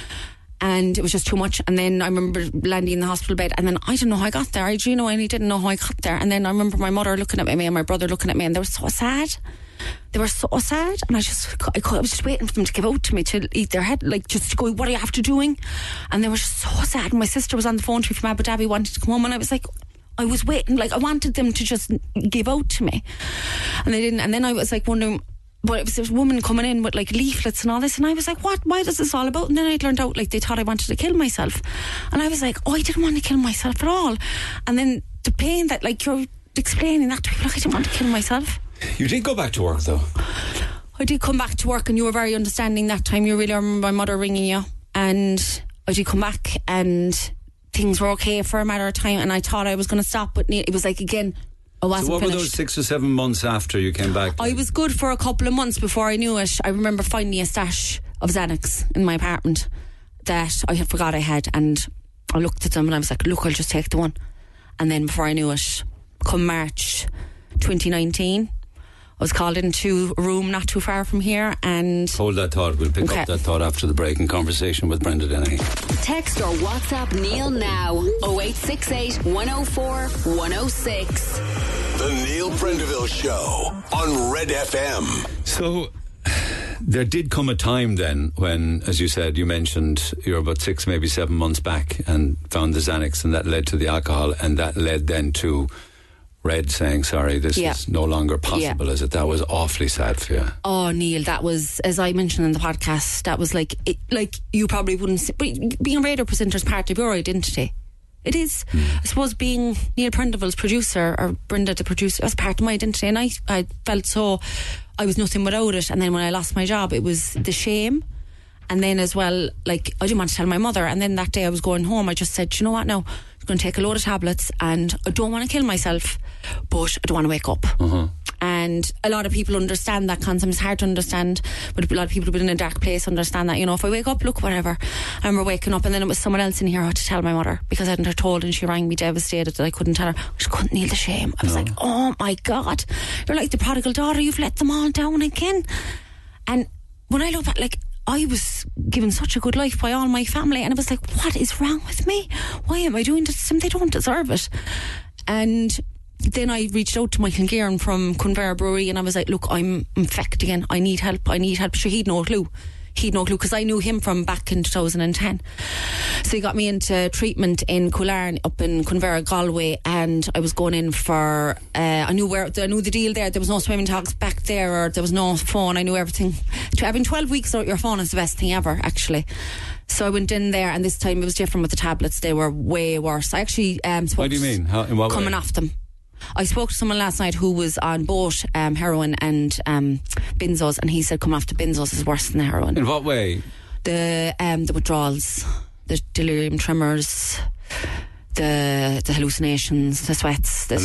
and it was just too much. And then I remember landing in the hospital bed, and then I don't know how I got there. I genuinely didn't know how I got there. And then I remember my mother looking at me and my brother looking at me, and they were so sad. They were so sad, and I was just waiting for them to give out to me, to eat their head, like just to go, what are you after doing? And they were just so sad. And my sister was on the phone to me from Abu Dhabi, wanted to come home, and I was like, I was waiting, like I wanted them to just give out to me, and they didn't. And then I was like wondering, but it was this woman coming in with like leaflets and all this, and I was like, what? Why does this all about? And then I learned out like they thought I wanted to kill myself, and I was like, oh, I didn't want to kill myself at all. And then the pain that like you're explaining that to people, like I didn't want to kill myself. You did go back to work though. I did come back to work, and you were very understanding that time. You really remember my mother ringing you, and I did come back, and things were okay for a matter of time, and I thought I was going to stop, but it was like again, I wasn't So what finished. were those 6 or 7 months after you came back? I was good for a couple of months before I knew it. I remember finding a stash of Xanax in my apartment that I had forgot I had, and I looked at them and I was like, look, I'll just take the one. And then before I knew it, come March 2019, I was called into a room not too far from here, and... Hold that thought. We'll pick up that thought after the break in conversation with Brenda Dennehy. Text or WhatsApp Neil now 0868 104 106. The Neil Prendeville Show on Red FM. So there did come a time then when, as you said, you mentioned you were about 6, maybe 7 months back and found the Xanax, and that led to the alcohol, and that led then to Red saying, sorry, this is no longer possible, is it? That was awfully sad for you. Oh, Neil, that was, as I mentioned in the podcast, that was like you probably wouldn't say, but being a radio presenter is part of your identity. It is. I suppose being Neil Prendeville's producer, or Brenda the producer, that's part of my identity, and I felt so, I was nothing without it. And then when I lost my job, it was the shame. And then as well, like, I didn't want to tell my mother. And then that day I was going home, I just said, you know what now, I'm going to take a load of tablets, and I don't want to kill myself, but I don't want to wake up. And a lot of people understand that concept. It's hard to understand, but a lot of people who've been in a dark place understand that, you know, if I wake up, look, whatever. I remember waking up, and then it was someone else in here who had to tell my mother, because I hadn't her told, and she rang me devastated that I couldn't tell her. I just couldn't kneel the shame. I was like, oh my God, you're like the prodigal daughter, you've let them all down again. And when I look back, like, I was given such a good life by all my family, and I was like, what is wrong with me? Why am I doing this to them? They don't deserve it. And then I reached out to Michael Guerin from Convera Brewery, and I was like, look, I'm infected again, I need help. Sure, he'd no clue, because I knew him from back in 2010. So he got me into treatment in Coolarn up in Convera, Galway, and I was going in for I knew the deal there. There was no swimming talks back there, or there was no phone. I knew everything. Having 12 weeks without your phone is the best thing ever, actually. So I went in there, and this time it was different with the tablets. They were way worse. I actually what do you mean? How, in what coming way? off them. I spoke to someone last night who was on both heroin and benzos, and he said coming off the benzos is worse than the heroin. In what way? The withdrawals, the delirium tremors, the hallucinations, the sweats, the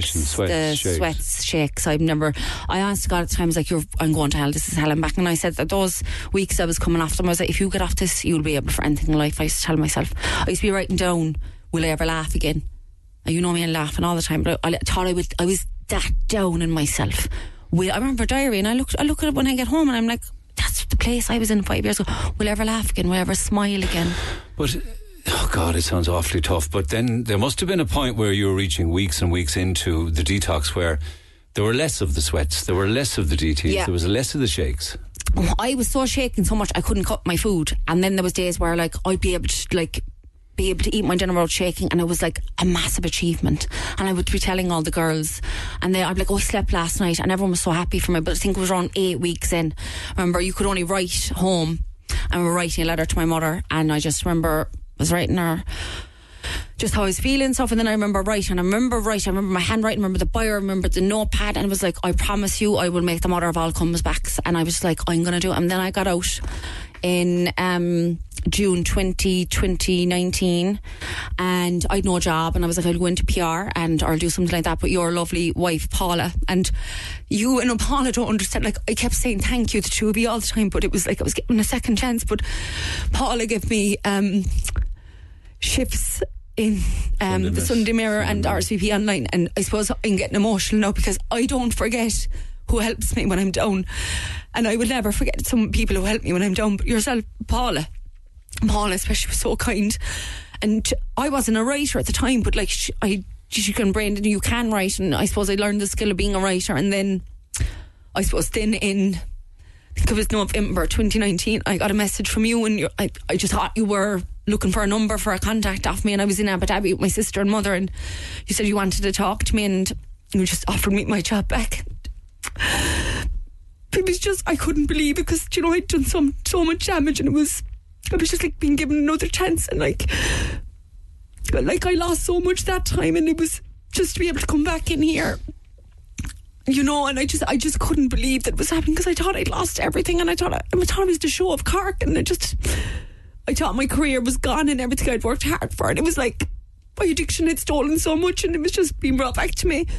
shakes. I honestly God at times like, I'm going to hell, this is hell, I'm back. And I said that those weeks I was coming off them, I was like, if you get off this, you'll be able for anything in life. I used to tell myself, I used to be writing down, will I ever laugh again? You know me, I'm laughing all the time, but I thought I was that down in myself. I remember a diary, and I look at it when I get home, and I'm like, that's the place I was in 5 years ago. Will I ever laugh again? Will I ever smile again? But, oh God, it sounds awfully tough. But then there must have been a point where you were reaching weeks and weeks into the detox where there were less of the sweats, there were less of the DTs, there was less of the shakes. I was so shaking so much I couldn't cut my food, and then there was days where like I'd be able to like be able to eat my dinner without shaking, and it was like a massive achievement. And I would be telling all the girls, and I'd be like, I slept last night, and everyone was so happy for me. But I think it was around 8 weeks in. Remember, you could only write home, and we were writing a letter to my mother, and I just remember I was writing her just how I was feeling and stuff. And then I remember writing, I remember my handwriting, I remember the bio, I remember the notepad, and it was like, I promise you I will make the mother of all comes back. And I was like, I'm going to do it. And then I got out in June 2019, and I'd no job, and I was like, I'll go into PR and or I'll do something like that. But your lovely wife Paula, and you and Paula don't understand, like, I kept saying thank you to the two of you all the time, but it was like I was getting a second chance. But Paula gave me shifts in the Sunday Mirror and RSVP Online, and I suppose I'm getting emotional now because I don't forget who helps me when I'm down, and I will never forget some people who help me when I'm down. But yourself, Paula especially, was so kind. And I wasn't a writer at the time, but like she can Brendan, you can write, and I suppose I learned the skill of being a writer. And then I suppose then in, I think it was November 2019, I got a message from you, and I just thought you were looking for a number for a contact off me, and I was in Abu Dhabi with my sister and mother, and you said you wanted to talk to me, and you just offered me my job back. It was just, I couldn't believe it, because, you know, I'd done so much damage, and I was just like being given another chance, and like I lost so much that time, and it was just to be able to come back in here, you know. And I just couldn't believe that it was happening, because I thought I'd lost everything, and I thought it was the show of Cork, and I thought my career was gone and everything I'd worked hard for, and it was like my addiction had stolen so much, and it was just being brought back to me.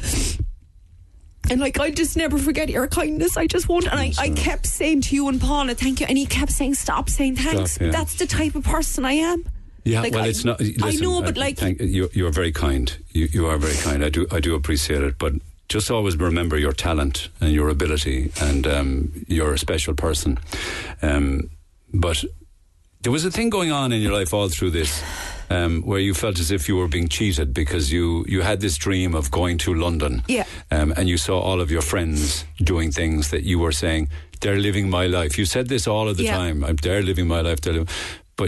And like, I just never forget your kindness. I just won't. And I kept saying to you and Paula, thank you. And he kept saying, stop saying thanks. Stop, yeah. That's the type of person I am. Yeah, like, well, it's not. Listen, I know, but like, you are very kind. You are very kind. I do appreciate it. But just always remember your talent and your ability, and you're a special person. But there was a thing going on in your life all through this, where you felt as if you were being cheated, because you had this dream of going to London, and you saw all of your friends doing things that you were saying, they're living my life. You said this all of the time. They're living my life. But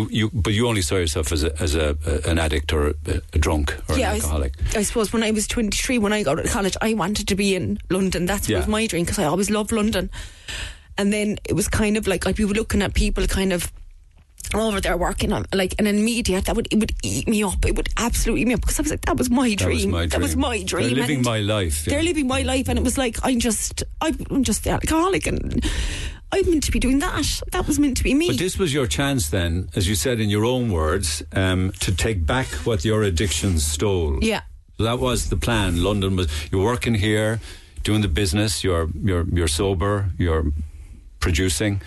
you only saw yourself as an addict or a drunk or an alcoholic. I suppose when I was 23, when I got out of college, I wanted to be in London. That was my dream, because I always loved London. And then it was kind of like I'd be looking at people kind of over there working on, like, and in media, it would eat me up. It would absolutely eat me up, because I was like, that was my dream. That was my dream. They're living my life. They're living my life, and it was like, I'm just the alcoholic, and I'm meant to be doing that. That was meant to be me. But this was your chance then, as you said in your own words, to take back what your addiction stole. Yeah. So that was the plan. London was, you're working here, doing the business, you're sober, you're producing,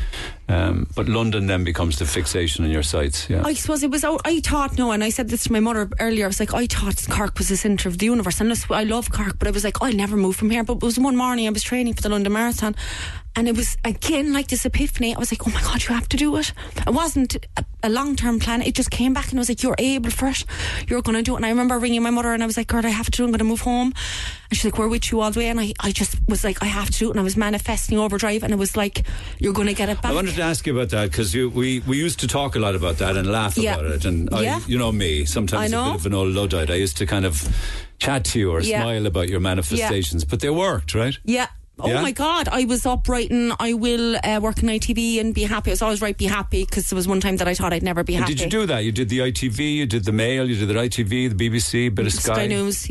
but London then becomes the fixation in your sights. I suppose it was out. I thought, and I said this to my mother earlier, I was like, I thought Cork was the centre of the universe, and I love Cork, but I was like, I'll never move from here. But it was one morning I was training for the London Marathon, and it was again like this epiphany. I was like, oh my God, you have to do it. It wasn't a long-term plan. It just came back, and I was like, you're able for it, you're going to do it. And I remember ringing my mother, and I was like, God, I have to do it, I'm going to move home. And she's like, we're with you all the way. And I just was like, I have to do it. And I was manifesting overdrive, and it was like, you're going to get it back. I wanted to ask you about that, because we used to talk a lot about that and laugh about it. And you know me, sometimes a bit of an old Luddite. I used to kind of chat to you or smile about your manifestations, but they worked, right? Yeah. Oh my God, I was up writing, I will work in ITV and be happy. I was always right, be happy, because there was one time that I thought I'd never be happy. Did you do that? You did the ITV, you did the Mail, you did the ITV, the BBC, bit of Sky News,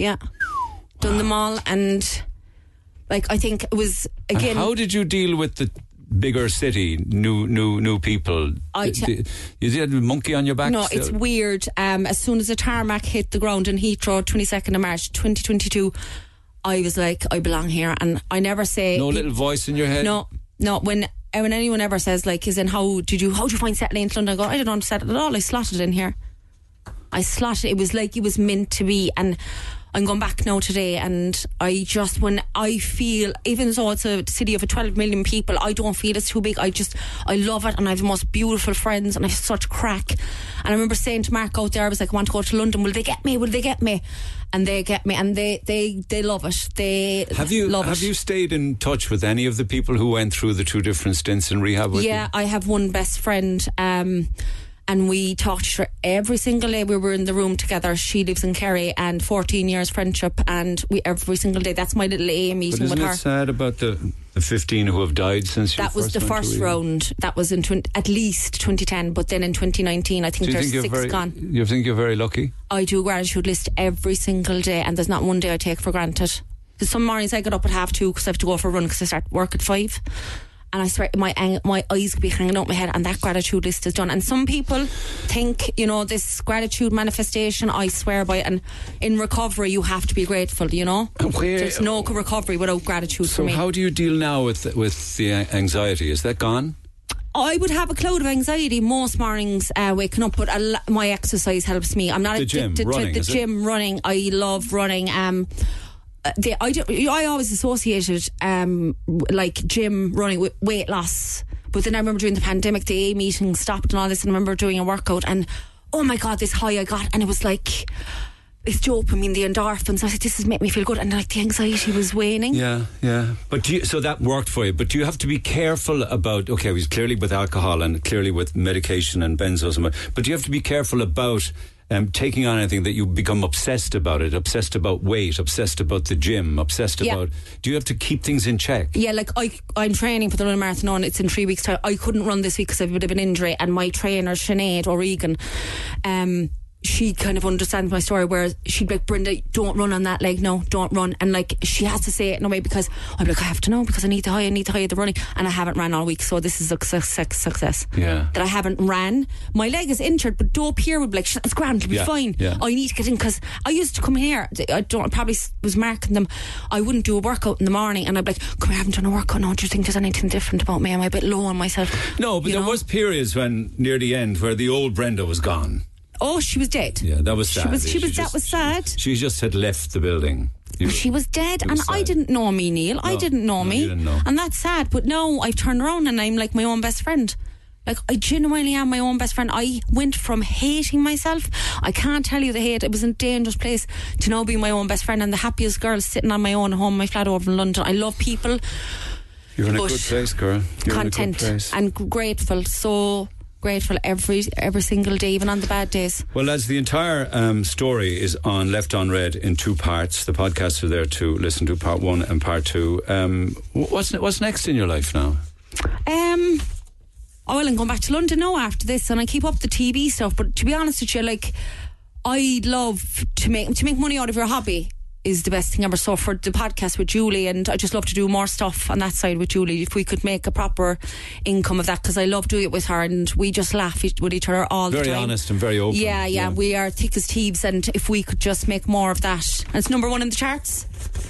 done them all. And like, I think it was again. And how did you deal with the bigger city, new people? You did a monkey on your back? No, it's weird. As soon as the tarmac hit the ground in Heathrow, 22nd of March 2022, I was like, I belong here. And I never say... No little voice in your head? No. When anyone ever says, like, is in how'd you find settling into London? I go, I don't understand it at all. I slotted in here. It was like it was meant to be. And I'm going back now today, and I just, when I feel, even though it's a city of 12 million people, I don't feel it's too big. I love it, and I have the most beautiful friends, and I have such crack. And I remember saying to Mark out there, I was like, I want to go to London. Will they get me? And they get me, and they love it. They have you stayed in touch with any of the people who went through the two different stints in rehab with you? I have one best friend, and and we talked to her every single day we were in the room together. She lives in Kerry, and 14 years friendship, and we every single day. That's my little A meeting with her. Isn't it sad about the 15 who have died since you that was the first round. That was in at least 2010, but then in 2019 I think there's 6 gone. You think you're very lucky? I do a gratitude list every single day, and there's not one day I take for granted. There's some mornings I get up at 2:30 because I have to go for a run because I start work at 5, and I swear my eyes could be hanging out my head, and that gratitude list is done. And some people think, you know, this gratitude manifestation, I swear by it, and in recovery you have to be grateful, you know. There's no recovery without gratitude for me. So how do you deal now with the anxiety? Is that gone? I would have a cloud of anxiety most mornings waking up, but my exercise helps me. I'm not addicted to the gym running. I love running. I always associated like gym running with weight loss, but then I remember during the pandemic the AA meeting stopped and all this, and I remember doing a workout and oh my god, this high I got, and it was like it's dopamine, the endorphins. I said, this has made me feel good, and like the anxiety was waning. Yeah. But so that worked for you. But do you have to be careful about? Okay, it was clearly with alcohol and clearly with medication and benzos, but do you have to be careful about taking on anything that you become obsessed about it, obsessed about weight, obsessed about the gym, obsessed about... Do you have to keep things in check? Yeah, like I'm training for the London Marathon. It's in 3 weeks' time. I couldn't run this week because I have a bit of an injury, and my trainer, Sinead O'Regan, she kind of understands my story, where she'd be like, Brenda, don't run on that leg, no, don't run. And like, she has to say it in a way, because I'm like, I have to know, because I need the high of the running, and I haven't ran all week, so this is a success. Yeah. That I haven't ran. My leg is injured, but Dope here would be like, it's grand, it'll be fine. Yeah. I need to get in, because I used to come here, I probably was marking them, I wouldn't do a workout in the morning, and I'd be like, come here, I haven't done a workout, no, do you think there's anything different about me? Am I a bit low on myself? No, but there was periods when, near the end, where the old Brenda was gone. Oh, she was dead. Yeah, that was sad. That was sad. She just had left the building. She was dead, and I didn't know me, Neil. I didn't know me. You didn't know. And that's sad, but now I've turned around and I'm like my own best friend. Like, I genuinely am my own best friend. I went from hating myself, I can't tell you the hate, it was a dangerous place, to now being my own best friend and the happiest girl sitting on my own home, my flat over in London. I love people. You're in a good place, girl. You're content in a good place. And grateful, so grateful every single day, even on the bad days. Well, lads, the entire story is on Left on Red in 2 parts. The podcasts are there to listen to, part 1 and part 2. What's next in your life now? I'm going back to London now after this, and I keep up the TV stuff, but to be honest with you, like, I'd love to make money out of your hobby is the best thing ever. So for the podcast with Julie, and I just love to do more stuff on that side with Julie, if we could make a proper income of that, because I love doing it with her, and we just laugh with each other all the time. Very honest and very open. Yeah, we are thick as thieves, and if we could just make more of that. And it's #1 in the charts.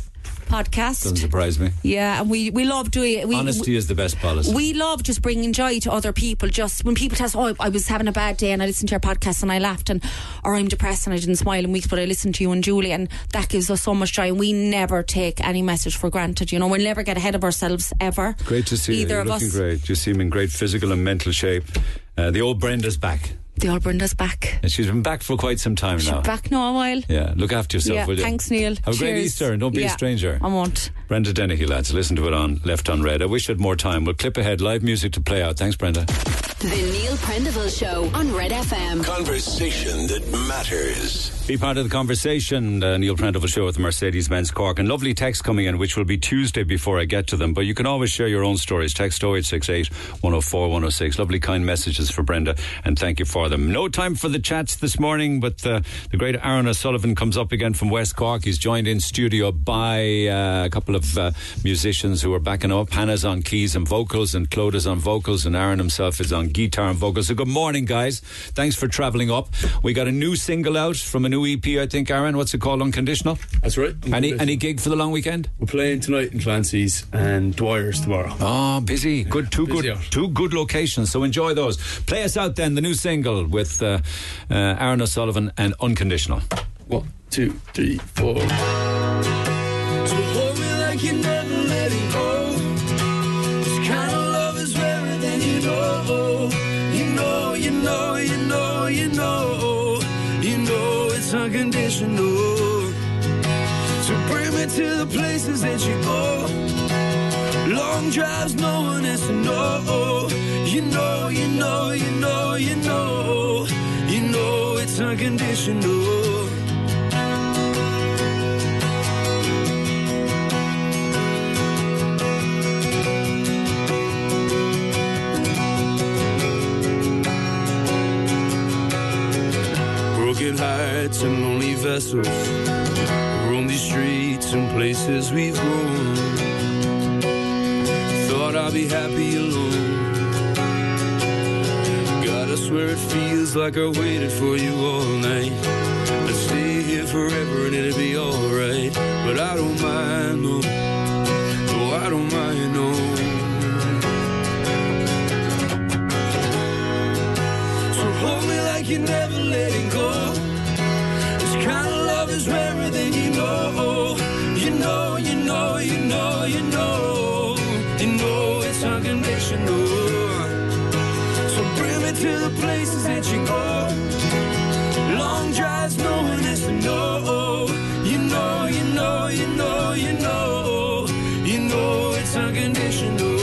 Podcast. Doesn't surprise me. Yeah, and we love doing it. Honesty is the best policy. We love just bringing joy to other people. Just when people tell us, oh, I was having a bad day and I listened to your podcast and I laughed, or I'm depressed and I didn't smile in weeks, but I listened to you and Julie, and that gives us so much joy. And we never take any message for granted. You know, we'll never get ahead of ourselves ever. Great to see you. You're looking great. You seem in great physical and mental shape. The old Brenda's back. The old Brenda's back. And she's been back for quite some time now. She's back now a while. Yeah, look after yourself, will you? Thanks, Neil. Have a great Easter, and don't be a stranger. I won't. Brenda Dennehy, lads. Listen to it on Left on Red. I wish I had more time. We'll clip ahead. Live music to play out. Thanks, Brenda. The Neil Prendeville Show on Red FM. Conversation that matters. Be part of the conversation. Neil Prendeville Show with Mercedes-Benz Cork. And lovely texts coming in, which will be Tuesday before I get to them. But you can always share your own stories. Text 0868 104 106. Lovely kind messages for Brenda, and thank you for them. No time for the chats this morning, but the great Aaron O'Sullivan comes up again from West Cork. He's joined in studio by a couple of musicians who are backing him up. Hannah's on keys and vocals, and Claude is on vocals, and Aaron himself is on guitar and vocals. So good morning, guys. Thanks for travelling up. We got a new single out from a new EP, I think, Aaron. What's it called? Unconditional? That's right. Any gig for the long weekend? We're playing tonight in Clancy's and Dwyer's tomorrow. Oh, busy. Good. Two good locations. So enjoy those. Play us out then, the new single with Aaron O'Sullivan and Unconditional. 1, 2, 3, 4. So hold me like you never let it go. This kind of love is rarer than you know. You know it's unconditional. So bring me to the places that you go. Long drives no one has to know. You know. unconditional. Broken hearts and lonely vessels roam these streets and places we've grown. Thought I'd be happy alone. God, I swear it feels like I waited for you all night. I'd stay here forever and it'd be alright. But I don't mind, no. Oh, I don't mind, no. So hold me like you're never letting go. This kind of love is rarer than you know. You know, you know, you know, you know. You know it's unconditional. So bring me to the places that you go. Long drives, no one has to know. You know, you know, you know, you know. You know it's unconditional.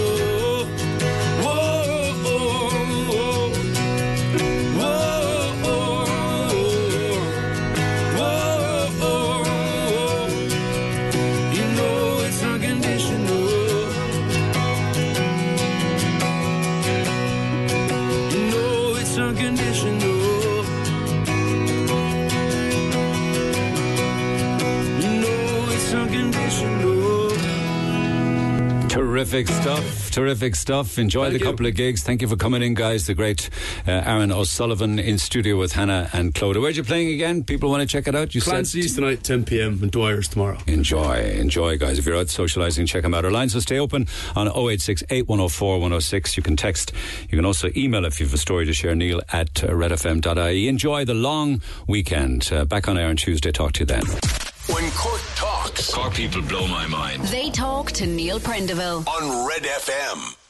Terrific stuff. Enjoy the couple of gigs. Thank you for coming in, guys. The great Aaron O'Sullivan in studio with Hannah and Clodagh. Where'd you playing again? People want to check it out. You Clancy's tonight, 10 p.m. and Dwyer's tomorrow. Enjoy, guys. If you're out socialising, check them out. Our lines will stay open on 086 8104 106. You can text. You can also email if you have a story to share, Neil at redfm.ie. Enjoy the long weekend. Back on air on Tuesday. Talk to you then. When Cork talks, Cork people blow my mind. They talk to Neil Prendeville on Red FM.